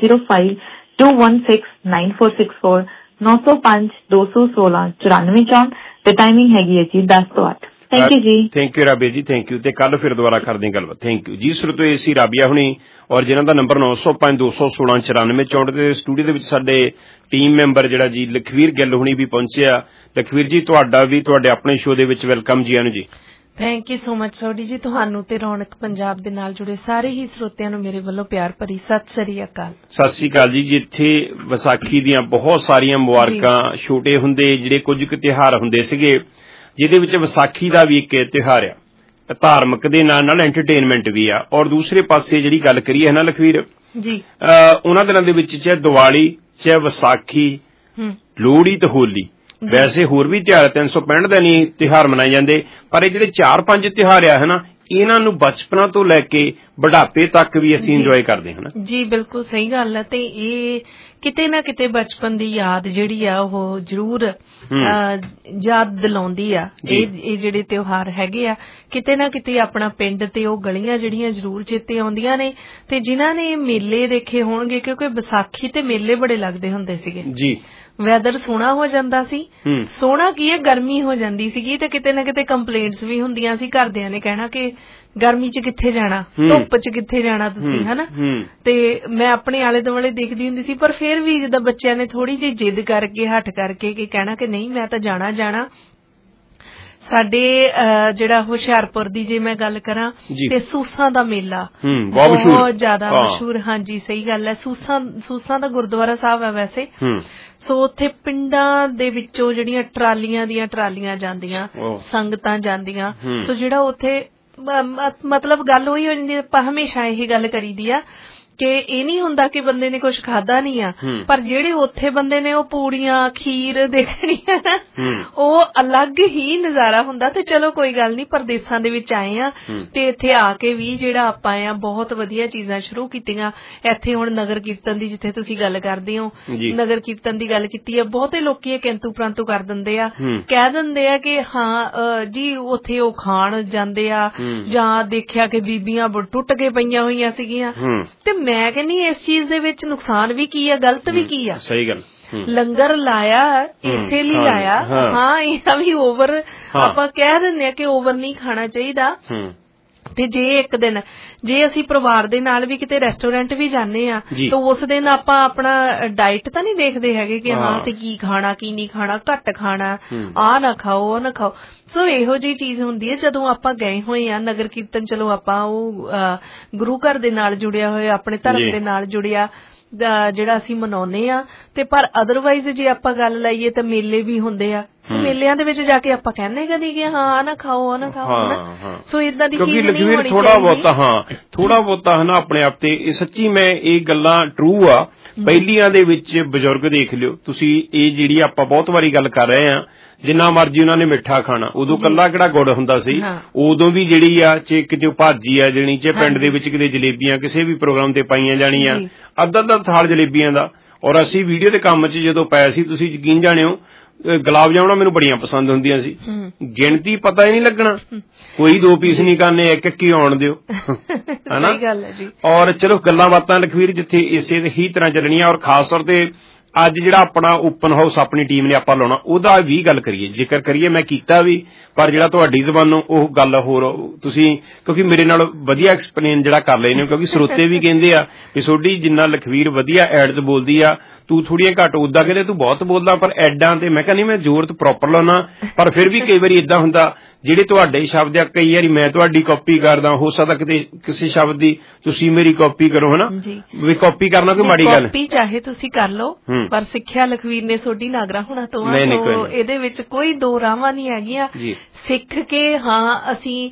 9052169464 905-216-9464 ਤੇ ਟਾਈਮਿੰਗ ਹੈਗੀ ਹੈ ਜੀ 10 ਤੋਂ 8। ਥੈਂਕ ਯੂ ਜੀ। ਥੈਂਕ ਯੂ ਰਾਬੀਆ ਜੀ, ਥੈਂਕ ਯੂ। ਤੇ ਕੱਲ ਫਿਰ ਦੁਬਾਰਾ ਕਰਦੇ ਗੱਲਬਾਤ। ਥੈਂਕ ਯੂ ਜੀ। ਸਰੋਤੋ ਇਹ ਸੀ ਰਾਬੀਆ ਹੁਣੀ ਔਰ ਜਿਨ੍ਹਾਂ ਦਾ ਨੰਬਰ 9052169464 ਤੇ ਸਟੂਡੀਓ ਦੇ ਵਿੱਚ ਸਾਡੇ ਟੀਮ ਮੈਂਬਰ ਜਿਹੜਾ ਜੀ ਲਖਵੀਰ ਗਿੱਲ ਹੁਣੀ ਵੀ ਪਹੁੰਚਿਆ। ਲਖਵੀਰ ਜੀ ਤੁਹਾਡਾ ਵੀ ਤੁਹਾਡੇ ਆਪਣੇ ਸ਼ੋਅ ਦੇ ਵਿੱਚ ਵੈਲਕਮ ਜੀ ਆਨੂੰ ਜੀ। Thank you so much Sodhi ਜੀ। ਤੁਹਾਨੂੰ ਤੇ ਰੌਣਕ ਪੰਜਾਬ ਦੇ ਨਾਲ ਜੁੜੇ ਸਾਰੇ ਹੀ ਸਰੋਤਿਆਂ ਨੂੰ ਮੇਰੇ ਵੱਲੋਂ ਪਿਆਰ ਭਰੀ ਸਤਿ ਸ੍ਰੀ ਅਕਾਲ। ਸਤਿ ਸ੍ਰੀ ਅਕਾਲ ਜੀ। ਜਿੱਥੇ ਵਿਸਾਖੀ ਦੀਆਂ ਬਹੁਤ ਸਾਰੀਆਂ ਮੁਬਾਰਕਾਂ, ਛੋਟੇ ਹੁੰਦੇ ਜਿਹੜੇ ਕੁਝ ਕੁ ਤਿਉਹਾਰ ਹੁੰਦੇ ਸੀਗੇ ਜਿਹਦੇ ਵਿੱਚ ਵਿਸਾਖੀ ਦਾ ਵੀ ਇੱਕ ਤਿਉਹਾਰ ਆ, ਧਾਰਮਿਕ ਦੇ ਨਾਲ ਨਾਲ ਐਂਟਰਟੇਨਮੈਂਟ ਵੀ ਆ। ਔਰ ਦੂਸਰੇ ਪਾਸੇ ਜਿਹੜੀ ਗੱਲ ਕਰੀਏ ਨਾ ਲਖਵੀਰ ਜੀ, ਉਹਨਾਂ ਦਿਨਾਂ ਦੇ ਵਿੱਚ ਚਾਹੇ ਦੀਵਾਲੀ, ਚਾਹੇ ਵਿਸਾਖੀ, ਲੋਹੜੀ ਤੇ ਹੋਲੀ, ਵੈਸੇ ਹੋਰ ਵੀ ਤਿਉਹਾਰ 365 ਦਿਨ ਹੀ ਤਿਉਹਾਰ ਮਨਾਏ ਜਾਂਦੇ, ਪਰ ਇਹ ਜਿਹੜੇ 4-5 ਤਿਉਹਾਰ ਆ ਹਨਾ, ਇਹਨਾਂ ਨੂੰ ਬਚਪਨਾ ਤੋਂ ਲੈ ਕੇ ਬੁਢਾਪੇ ਤੱਕ ਵੀ ਅਸੀਂ ਇੰਜੋਏ ਕਰਦੇ ਹਾਂ। ਜੀ ਬਿਲਕੁਲ ਸਹੀ ਗੱਲ ਹੈ। ਤੇ ਇਹ ਕਿਤੇ ਨਾ ਕਿਤੇ ਬਚਪਨ ਦੀ ਯਾਦ ਜਿਹੜੀ ਆ ਉਹ ਜ਼ਰੂਰ ਯਾਦ ਦਿਲਾਉਂਦੀ ਆ। ਇਹ ਜਿਹੜੇ ਤਿਉਹਾਰ ਹੈਗੇ ਆ ਕਿਤੇ ਨਾ ਕਿਤੇ ਆਪਣਾ ਪਿੰਡ ਤੇ ਉਹ ਗਲੀਆਂ ਜਿਹੜੀਆਂ ਜ਼ਰੂਰ ਚੇਤੇ ਆਉਂਦੀਆਂ ਨੇ। ਤੇ ਜਿਨ੍ਹਾਂ ਨੇ ਮੇਲੇ ਦੇਖੇ ਹੋਣਗੇ, ਕਿਉਂਕਿ ਵਿਸਾਖੀ ਤੇ ਮੇਲੇ ਬੜੇ ਲੱਗਦੇ ਹੁੰਦੇ ਸੀਗੇ ਜੀ। ਵੈਦਰ ਸੋਹਣਾ ਹੋ ਜਾਂਦਾ ਸੀ। ਸੋਹਣਾ ਕੀ ਹੈ, ਗਰਮੀ ਹੋ ਜਾਂਦੀ ਸੀਗੀ ਤੇ ਕਿਤੇ ਨਾ ਕਿਤੇ ਕੰਪਲੇਂਟਸ ਵੀ ਹੁੰਦੀਆਂ ਸੀ। ਘਰਦਿਆਂ ਨੇ ਕਹਿਣਾ ਕਿ ਗਰਮੀ 'ਚ ਕਿੱਥੇ ਜਾਣਾ, ਧੁੱਪ 'ਚ ਕਿੱਥੇ ਜਾਣਾ ਤੁਸੀਂ, ਹਨਾ। ਤੇ ਮੈਂ ਆਪਣੇ ਆਲੇ ਦੁਆਲੇ ਦੇਖਦੀ ਹੁੰਦੀ ਸੀ, ਪਰ ਫਿਰ ਵੀ ਜਿੱਦਾਂ ਬੱਚਿਆਂ ਨੇ ਥੋੜੀ ਜਿਹੀ ਜਿੱਦ ਕਰਕੇ, ਹੱਠ ਕਰਕੇ ਕਿ ਕਹਿਣਾ ਕਿ ਨਹੀਂ ਮੈਂ ਤਾਂ ਜਾਣਾ। ਸਾਡੇ ਜਿਹੜਾ ਹੁਸ਼ਿਆਰਪੁਰ ਦੀ ਜੇ ਮੈਂ ਗੱਲ ਕਰਾਂ ਤੇ ਸੂਸਾਂ ਦਾ ਮੇਲਾ ਬਹੁਤ ਜ਼ਿਆਦਾ ਮਸ਼ਹੂਰ। ਹਾਂਜੀ ਸਹੀ ਗੱਲ ਹੈ। ਸੂਸਾਂ ਦਾ ਗੁਰਦੁਆਰਾ ਸਾਹਿਬ ਹੈ ਵੈਸੇ। ਸੋ ਉੱਥੇ ਪਿੰਡਾਂ ਦੇ ਵਿੱਚੋਂ ਜਿਹੜੀਆਂ ਟਰਾਲੀਆਂ ਦੀਆਂ ਟਰਾਲੀਆਂ ਜਾਂਦੀਆਂ, ਸੰਗਤਾਂ ਜਾਂਦੀਆਂ। ਸੋ ਜਿਹੜਾ ਉੱਥੇ ਮਤਲਬ ਗੱਲ ਉਹੀ ਹੋ ਜਾਂਦੀ, ਆਪਾਂ ਹਮੇਸ਼ਾ ਇਹ ਗੱਲ ਕਰੀਦੀ ਆ ਕਿ ਇਹ ਨਹੀਂ ਹੁੰਦਾ ਕਿ ਬੰਦੇ ਨੇ ਕੁਝ ਖਾਦਾ ਨਹੀਂ ਆ, ਪਰ ਜਿਹੜੇ ਉੱਥੇ ਬੰਦੇ ਨੇ ਉਹ ਪੂੜੀਆਂ, ਖੀਰ ਦੇਖਣੀਆਂ ਨਾ, ਉਹ ਅਲੱਗ ਹੀ ਨਜ਼ਾਰਾ ਹੁੰਦਾ। ਤੇ ਚਲੋ ਕੋਈ ਗੱਲ ਨਹੀਂ, ਪਰਦੇਸਾਂ ਦੇ ਵਿੱਚ ਆਏ ਆ ਤੇ ਇੱਥੇ ਆ ਕੇ ਵੀ ਜਿਹੜਾ ਆਪਾਂ ਆ ਬਹੁਤ ਵਧੀਆ ਚੀਜ਼ਾਂ ਸ਼ੁਰੂ ਕੀਤੀਆਂ। ਇੱਥੇ ਹੁਣ ਨਗਰ ਕੀਰਤਨ ਦੀ ਜਿੱਥੇ ਤੁਸੀਂ ਗੱਲ ਕਰਦੇ ਹੋ, ਨਗਰ ਕੀਰਤਨ ਦੀ ਗੱਲ ਕੀਤੀ ਹੈ, ਬਹੁਤੇ ਲੋਕੀ ਇਹ ਕਿੰਤੂ ਪ੍ਰੰਤੂ ਕਰ ਦਿੰਦੇ ਆ, ਕਹਿ ਦਿੰਦੇ ਆ ਕਿ ਹਾਂ ਜੀ ਉੱਥੇ ਉਹ ਖਾਣ ਜਾਂਦੇ ਆ, ਜਾਂ ਦੇਖਿਆ ਕਿ ਬੀਬੀਆਂ ਟੁੱਟ ਕੇ ਪਈਆਂ ਹੋਈਆਂ ਸੀਗੀਆਂ। ਤੇ ਮੈਂ ਕਹਿੰਦੀ ਇਸ ਚੀਜ਼ ਦੇ ਵਿੱਚ ਨੁਕਸਾਨ ਵੀ ਕੀ ਆ, ਗਲਤ ਵੀ ਕੀ ਆ। ਸਹੀ ਗੱਲ। ਲੰਗਰ ਲਾਇਆ ਇਸੇ ਲਈ ਲਾਇਆ। ਹਾਂ ਇਹ ਵੀ ਓਵਰ ਆਪਾਂ ਕਹਿ ਦਿੰਦੇ ਆ ਕਿ ਓਵਰ ਨਹੀਂ ਖਾਣਾ ਚਾਹੀਦਾ। ਤੇ ਜੇ ਇੱਕ ਦਿਨ ਜੇ ਅਸੀਂ ਪਰਿਵਾਰ ਦੇ ਨਾਲ ਵੀ ਕਿਤੇ ਰੈਸਟੋਰੈਂਟ ਵੀ ਜਾਂਦੇ ਆ ਤਾਂ ਉਸ ਦਿਨ ਆਪਾਂ ਆਪਣਾ ਡਾਈਟ ਤਾਂ ਨਹੀਂ ਦੇਖਦੇ ਹੈਗੇ ਕਿ ਹਾਂ ਤੇ ਕੀ ਖਾਣਾ ਕੀ ਨਹੀਂ ਖਾਣਾ, ਘੱਟ ਖਾਣਾ, ਆਹ ਨਾ ਖਾਓ ਉਹ ਨਾ ਖਾਓ। ਸੋ ਇਹੋ ਜਿਹੀ ਚੀਜ਼ ਹੁੰਦੀ ਹੈ। ਜਦੋਂ ਆਪਾਂ ਗਏ ਹੋਏ ਆ ਨਗਰ ਕੀਰਤਨ, ਚਲੋ ਆਪਾਂ ਉਹ ਗੁਰੂ ਘਰ ਦੇ ਨਾਲ ਜੁੜਿਆ ਹੋਇਆ, ਆਪਣੇ ਧਰਮ ਦੇ ਨਾਲ ਜੁੜਿਆ ਜਿਹੜਾ ਅਸੀਂ ਮਨਾਉਂਦੇ ਆ। ਤੇ ਪਰ ਅਦਰਵਾਈਜ਼ ਜੇ ਆਪਾਂ ਗੱਲ ਲਾਈਏ ਤਾਂ ਮੇਲੇ ਵੀ ਹੁੰਦੇ ਆ। ਮੇਲਿਆਂ ਦੇ ਵਿੱਚ ਜਾ ਕੇ ਆਪਾਂ ਕਹਿੰਦੇ ਕਦੀ ਕਿ ਹਾਂ ਨਾ ਖਾਓ ਨਾ ਖਾਓ। ਸੋ ਇਦਾਂ ਦੀ ਚੀਜ਼ ਨਹੀਂ ਹੋਣੀ ਚਾਹੀਦੀ। ਥੋੜਾ ਬਹੁਤਾ ਹਨਾ ਆਪਣੇ ਆਪ ਤੇ ਇਹ ਸੱਚੀ ਮੈਂ ਇਹ ਗੱਲਾਂ ਟਰੂ ਆ। ਪਹਿਲੀਆਂ ਦੇ ਵਿੱਚ ਬਜ਼ੁਰਗ ਦੇਖ ਲਿਓ ਤੁਸੀਂ, ਇਹ ਜਿਹੜੀ ਆਪਾਂ ਬਹੁਤ ਵਾਰੀ ਗੱਲ ਕਰ ਰਹੇ ਆ, ਜਿੰਨਾ ਮਰਜੀ ਉਹਨਾਂ ਨੇ ਮਿੱਠਾ ਖਾਣਾ, ਉਦੋਂ ਕੱਲਾ ਕਿਹੜਾ ਗੁੜ ਹੁੰਦਾ ਸੀ, ਉਦੋਂ ਵੀ ਜਿਹੜੀ ਆ ਚੇ ਕਿਤੇ ਭਾਜੀ ਆ ਜਣੀ, ਚੇ ਪਿੰਡ ਦੇ ਵਿੱਚ ਕਿਤੇ ਜਲੇਬੀਆਂ ਕਿਸੇ ਵੀ ਪ੍ਰੋਗਰਾਮ ਤੇ ਪਾਈਆਂ ਜਾਣੀਆਂ, ਅੱਧਾ ਥਾਲ ਜਲੇਬੀਆਂ ਦਾ। ਔਰ ਅਸੀਂ ਵੀਡੀਓ ਦੇ ਕੰਮ 'ਚ ਜਦੋਂ ਪਏ ਸੀ, ਤੁਸੀਂ ਯਕੀਨ ਜਾਣਿਓ, ਗੁਲਾਬ ਜਾਮਣਾ ਮੈਨੂੰ ਬੜੀਆਂ ਪਸੰਦ ਹੁੰਦੀਆਂ ਸੀ। ਗਿਣਤੀ ਪਤਾ ਹੀ ਨਹੀਂ ਲੱਗਣਾ, ਕੋਈ 2 ਪੀਸ ਨਹੀਂ ਕਰਨੇ, ਇੱਕ ਹੀ ਆਉਣ ਦਿਓ, ਹਨਾ। ਔਰ ਚਲੋ ਗੱਲਾਂ ਬਾਤਾਂ ਲਖਵੀਰ ਜਿੱਥੇ ਇਸੇ ਹੀ ਤਰ੍ਹਾਂ ਚੱਲਣੀਆਂ। ਔਰ ਖਾਸ ਤੌਰ ਤੇ ਅੱਜ ਜਿਹੜਾ ਆਪਣਾ ਓਪਨ ਹਾਊਸ ਆਪਣੀ ਟੀਮ ਨੇ ਆਪਾਂ ਲਾਉਣਾ ਉਹਦਾ ਵੀ ਗੱਲ ਕਰੀਏ, ਜ਼ਿਕਰ ਕਰੀਏ। ਮੈਂ ਕੀਤਾ ਵੀ, ਪਰ ਜਿਹੜਾ ਤੁਹਾਡੀ ਜ਼ਬਾਨੋਂ ਉਹ ਗੱਲ ਹੋਰ ਤੁਸੀਂ, ਕਿਉਂਕਿ ਮੇਰੇ ਨਾਲ ਵਧੀਆ ਐਕਸਪਲੇਨ ਜਿਹੜਾ ਕਰ ਲਏ ਨੇ, ਕਿਉਂਕਿ ਸਰੋਤੇ ਵੀ ਕਹਿੰਦੇ ਆ ਵੀ ਸੋਢੀ ਜਿੰਨਾ ਲਖਵੀਰ ਵਧੀਆ ਐਡਸ ਬੋਲਦੀ ਆ, ਤੂੰ ਥੋੜੀਆਂ ਘੱਟ, ਉਦਾਂ ਕਹਿੰਦੇ ਤੂੰ ਬਹੁਤ ਬੋਲਦਾ, ਪਰ ਐਡਾਂ ਤੇ ਮੈਂ ਕਿਹਾ ਨਹੀਂ, ਮੈਂ ਜ਼ੋਰ ਤੇ ਪ੍ਰੋਪਰ ਲਾਉਣਾ। ਪਰ ਫਿਰ ਵੀ ਕਈ ਵਾਰੀ ਏਦਾਂ ਹੁੰਦਾ ਜਿਹੜੇ ਤੁਹਾਡੇ ਸ਼ਬਦ ਆ, ਕਈ ਵਾਰੀ ਮੈਂ ਤੁਹਾਡੀ ਕਾਪੀ ਕਰਦਾ, ਹੋ ਸਕਦਾ ਕਿਤੇ ਕਿਸੇ ਸ਼ਬਦ ਦੀ ਤੁਸੀਂ ਮੇਰੀ ਕਾਪੀ ਕਰੋ, ਹਨਾ, ਵੀ ਕਾਪੀ ਕਰਨਾ ਕੋਈ ਮਾੜੀ ਗੱਲ ਕਾਪੀ ਚਾਹੇ ਤੁਸੀਂ ਕਰ ਲਓ, ਪਰ ਸਿੱਖਿਆ ਲਖਵੀਰ ਨੇ ਸੋਢੀ ਨਾਗਰਾ ਹੋਣਾ ਤੋਂ ਇਹਦੇ ਵਿੱਚ ਕੋਈ ਦੋ ਰਾਵਾਂ ਨਹੀਂ ਹੈਗੀਆਂ। ਸਿੱਖ ਕੇ ਹਾਂ ਅਸੀਂ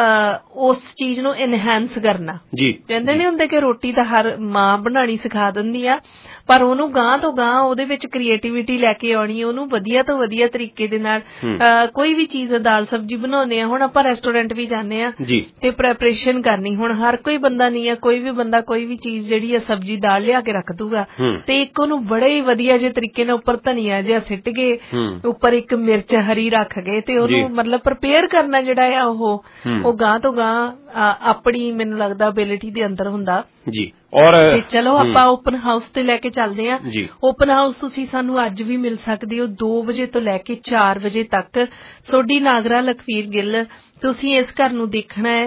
ਉਸ ਚੀਜ਼ ਨੂੰ ਇਨਹੈਂਸ ਕਰਨਾ। ਕਹਿੰਦੇ ਨਹੀਂ ਹੁੰਦੇ ਕਿ ਰੋਟੀ ਤਾਂ ਹਰ ਮਾਂ ਬਣਾਣੀ ਸਿਖਾ ਦਿੰਦੀ ਆ, ਪਰ ਉਹਨੂੰ ਗਾਂ ਤੋਂ ਗਾਂ ਉਹਦੇ ਵਿੱਚ ਕ੍ਰੀਏਟੀਵਿਟੀ ਲੈ ਕੇ ਆਉਣੀ, ਉਹਨੂੰ ਵਧੀਆ ਤੋਂ ਵਧੀਆ ਤਰੀਕੇ ਦੇ ਨਾਲ ਕੋਈ ਵੀ ਚੀਜ਼ ਦਾਲ ਸਬਜ਼ੀ ਬਣਾਉਂਦੇ ਆ, ਹੁਣ ਆਪਾਂ ਰੈਸਟੋਰੈਂਟ ਵੀ ਜਾਂਦੇ ਆ ਤੇ ਪ੍ਰੈਪਰੇਸ਼ਨ ਕਰਨੀ, ਹੁਣ ਹਰ ਕੋਈ ਬੰਦਾ ਨਹੀਂ ਆ, ਕੋਈ ਵੀ ਬੰਦਾ ਕੋਈ ਵੀ ਚੀਜ਼ ਜਿਹੜੀ ਆ ਸਬਜ਼ੀ ਦਾਲ ਲਿਆ ਕੇ ਰੱਖ ਦੂਗਾ ਤੇ ਇੱਕ ਉਹਨੂੰ ਬੜੇ ਹੀ ਵਧੀਆ ਜਿਹੇ ਤਰੀਕੇ ਨਾਲ ਉੱਪਰ ਧਨੀਆ ਜਿਹਾ ਸਿੱਟ ਕੇ ਉੱਪਰ ਇੱਕ ਮਿਰਚ ਹਰੀ ਰੱਖ ਗਏ ਤੇ ਉਹਨੂੰ ਮਤਲਬ ਪ੍ਰਪੇਅਰ ਕਰਨਾ ਜਿਹੜਾ ਆ ਉਹ ਗਾਂ ਤੋਂ ਗਾਂ ਆਪਣੀ ਮੈਨੂੰ ਲੱਗਦਾ ਐਬਿਲਿਟੀ ਦੇ ਅੰਦਰ ਹੁੰਦਾ ਜੀ। ਔਰ ਚਲੋ ਆਪਾਂ ਓਪਨ ਹਾਊਸ ਤੇ ਲੈ ਕੇ ਚੱਲਦੇ ਆ। ਓਪਨ ਹਾਊਸ ਤੁਸੀਂ ਸਾਨੂੰ ਅੱਜ ਵੀ ਮਿਲ ਸਕਦੇ ਹੋ 2 ਵਜੇ ਤੋਂ ਲੈ ਕੇ 4 ਵਜੇ ਤੱਕ। ਸੋਢੀ ਨਾਗਰਾ ਲਖਵੀਰ ਗਿੱਲ, ਤੁਸੀਂ ਇਸ ਘਰ ਨੂੰ ਦੇਖਣਾ ਹੈ।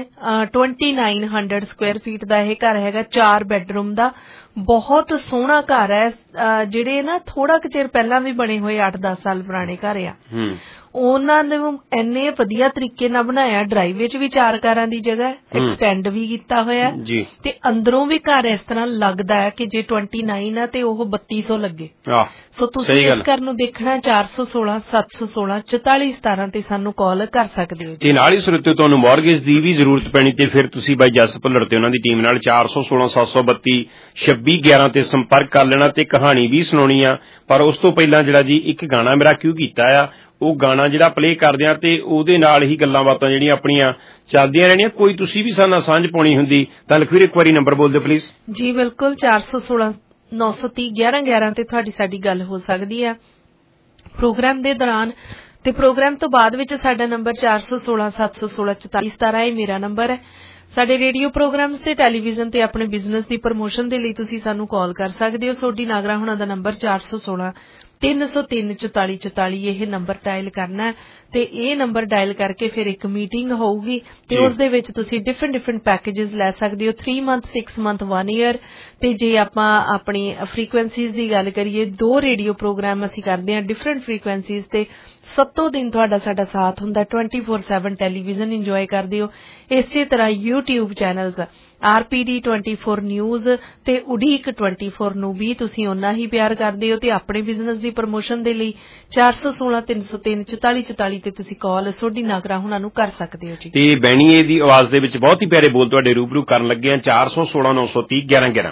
2900 ਸਕੁਆਇਰ ਫੀਟ ਦਾ ਇਹ ਘਰ ਹੈਗਾ, 4 ਬੈਡਰੂਮ ਦਾ, ਬਹੁਤ ਸੋਹਣਾ ਘਰ ਹੈ। ਜਿਹੜੇ ਨਾ ਥੋੜਾ ਕੁ ਚਿਰ ਪਹਿਲਾਂ ਵੀ ਬਣੇ ਹੋਏ 8-10 ਸਾਲ ਪੁਰਾਣੇ ਘਰ ਆ, ਉਹਨਾਂ ਨੂੰ ਇੰਨੇ ਵਧੀਆ ਤਰੀਕੇ ਨਾਲ ਬਣਾਇਆ। ਡਰਾਈਵੇ 'ਚ ਵੀ 4 ਕਾਰਾਂ ਦੀ ਜਗ੍ਹਾ, ਐਕਸਟੈਂਡ ਵੀ ਕੀਤਾ ਹੋਇਆ ਤੇ ਅੰਦਰੋਂ ਵੀ ਘਰ ਇਸ ਤਰ੍ਹਾਂ ਲੱਗਦਾ ਹੈ ਕਿ ਜੇ 29 ਆ ਤੇ ਉਹ 3200 ਲੱਗੇ। ਸੋ ਤੁਸੀਂ ਇਸ ਘਰ ਨੂੰ ਦੇਖਣਾ 416 716 4417 ਤੇ ਸਾਨੂੰ ਕਾਲ ਕਰ ਸਕਦੇ ਹੋ। ਤੇ ਨਾਲ ਹੀ ਸਰੋਤਿਓ ਤੁਹਾਨੂੰ ਮਾਰਗੇਜ ਦੀ ਵੀ ਜ਼ਰੂਰਤ ਪੈਣੀ ਤੇ ਫਿਰ ਤੁਸੀਂ ਬਾਈ ਜਸ ਭੁੱਲਰ ਤੇ ਉਹਨਾਂ ਦੀ ਟੀਮ ਨਾਲ 416 732 2611 ਤੇ ਸੰਪਰਕ ਕਰ ਲੈਣਾ ਤੇ ਕਹਾਣੀ ਵੀ ਸੁਣਾਉਣੀ ਆ। ਪਰ ਉਸ ਤੋਂ ਪਹਿਲਾਂ ਜਿਹੜਾ ਜੀ ਇੱਕ ਗਾਣਾ ਮੇਰਾ ਕਿਉਂ ਕੀਤਾ ਆ, ਉਹ ਗਾਣਾ ਜਿਹੜਾ ਪਲੇ ਕਰਦੇ ਆ ਤੇ ਉਹਦੇ ਨਾਲ ਹੀ ਗੱਲਾਂ ਬਾਤਾਂ ਜਿਹੜੀਆਂ ਆਪਣੀਆਂ ਚੱਲਦੀਆਂ ਰਹਿਣੀਆਂ। ਕੋਈ ਤੁਸੀਂ ਵੀ ਸਾਡੇ ਨਾਲ ਸਾਂਝ ਪਾਉਣੀ ਹੁੰਦੀ ਤਾਂ ਲਖਵੀਰ ਇੱਕ ਵਾਰੀ ਨੰਬਰ ਬੋਲ ਦਿਓ ਪਲੀਜ਼। ਜੀ ਬਿਲਕੁਲ, 416 930 1111 ਤੇ ਤੁਹਾਡੀ ਸਾਡੀ ਗੱਲ ਹੋ ਸਕਦੀ ਆ ਪ੍ਰੋਗਰਾਮ ਦੇ ਦੌਰਾਨ, ਤੇ ਪ੍ਰੋਗਰਾਮ ਤੋਂ ਬਾਅਦ ਵਿੱਚ ਸਾਡਾ ਨੰਬਰ 416 716 4417 ਇਹ ਮੇਰਾ ਨੰਬਰ ਹੈ। ਸਾਡੇ ਰੇਡੀਓ ਪ੍ਰੋਗਰਾਮਸ ਤੇ ਟੈਲੀਵਿਜ਼ਨ ਤੇ ਆਪਣੇ ਬਿਜ਼ਨਸ ਦੀ ਪ੍ਰਮੋਸ਼ਨ ਦੇ ਲਈ ਤੁਸੀਂ ਸਾਨੂੰ ਕਾਲ ਕਰ ਸਕਦੇ ਹੋ। ਸੋਢੀ ਨਾਗਰਾ ਹੁਣਾਂ ਦਾ ਨੰਬਰ 416 303 4444 ਇਹ ਨੰਬਰ ਡਾਇਲ ਕਰਨਾ ਤੇ ਇਹ ਨੰਬਰ ਡਾਇਲ ਕਰਕੇ ਫਿਰ ਇੱਕ ਮੀਟਿੰਗ ਹੋਊਗੀ ਤੇ ਉਸ ਦੇ ਵਿੱਚ ਤੁਸੀਂ ਡਿਫਰੈਂਟ ਪੈਕੇजेस ਲੈ ਸਕਦੇ ਹੋ, 3 ਮੰਥ 6 ਮੰਥ 1 ਈਅਰ। ਤੇ ਜੇ ਆਪਾਂ ਆਪਣੀ ਫ੍ਰੀਕੁਐਂਸੀਜ਼ ਦੀ ਗੱਲ ਕਰੀਏ, 2 ਰੇਡੀਓ ਪ੍ਰੋਗਰਾਮ ਅਸੀਂ ਕਰਦੇ ਹਾਂ ਡਿਫਰੈਂਟ ਫ੍ਰੀਕੁਐਂਸੀਜ਼ ਤੇ 7 ਦਿਨ ਤੁਹਾਡਾ ਸਾਡਾ ਸਾਥ ਹੁੰਦਾ। 24/7 ਟੈਲੀਵਿਜ਼ਨ ਇੰਜੋਏ ਕਰਦੇ ਹੋ। ਇਸੇ ਤਰ੍ਹਾਂ YouTube ਚੈਨਲਸ RPD 24 ਨਿਊਜ਼ ਤੇ ਉਡੀਕ 24 ਨੂੰ ਵੀ ਤੁਸੀਂ ਓਨਾ ਹੀ ਪਿਆਰ ਕਰਦੇ ਹੋ ਤੇ ਆਪਣੇ ਬਿਜ਼ਨਸ ਦੀ ਪ੍ਰਮੋਸ਼ਨ ਦੇ ਲਈ 416 303 4444 ਤੇ ਤੁਸੀਂ ਕਾਲ ਸੋਢੀ ਨਾਗਰਾ ਹੁਣਾਂ ਨੂੰ ਕਰ ਸਕਦੇ ਹੋ ਜੀ। ਤੇ ਬੈਣੀਏ ਦੀ ਆਵਾਜ਼ ਦੇ ਵਿੱਚ ਬਹੁਤ ਹੀ ਪਿਆਰੇ ਬੋਲ ਤੁਹਾਡੇ ਰੂਬਰੂ ਕਰਨ ਲੱਗੇ ਆ 416 930 1111।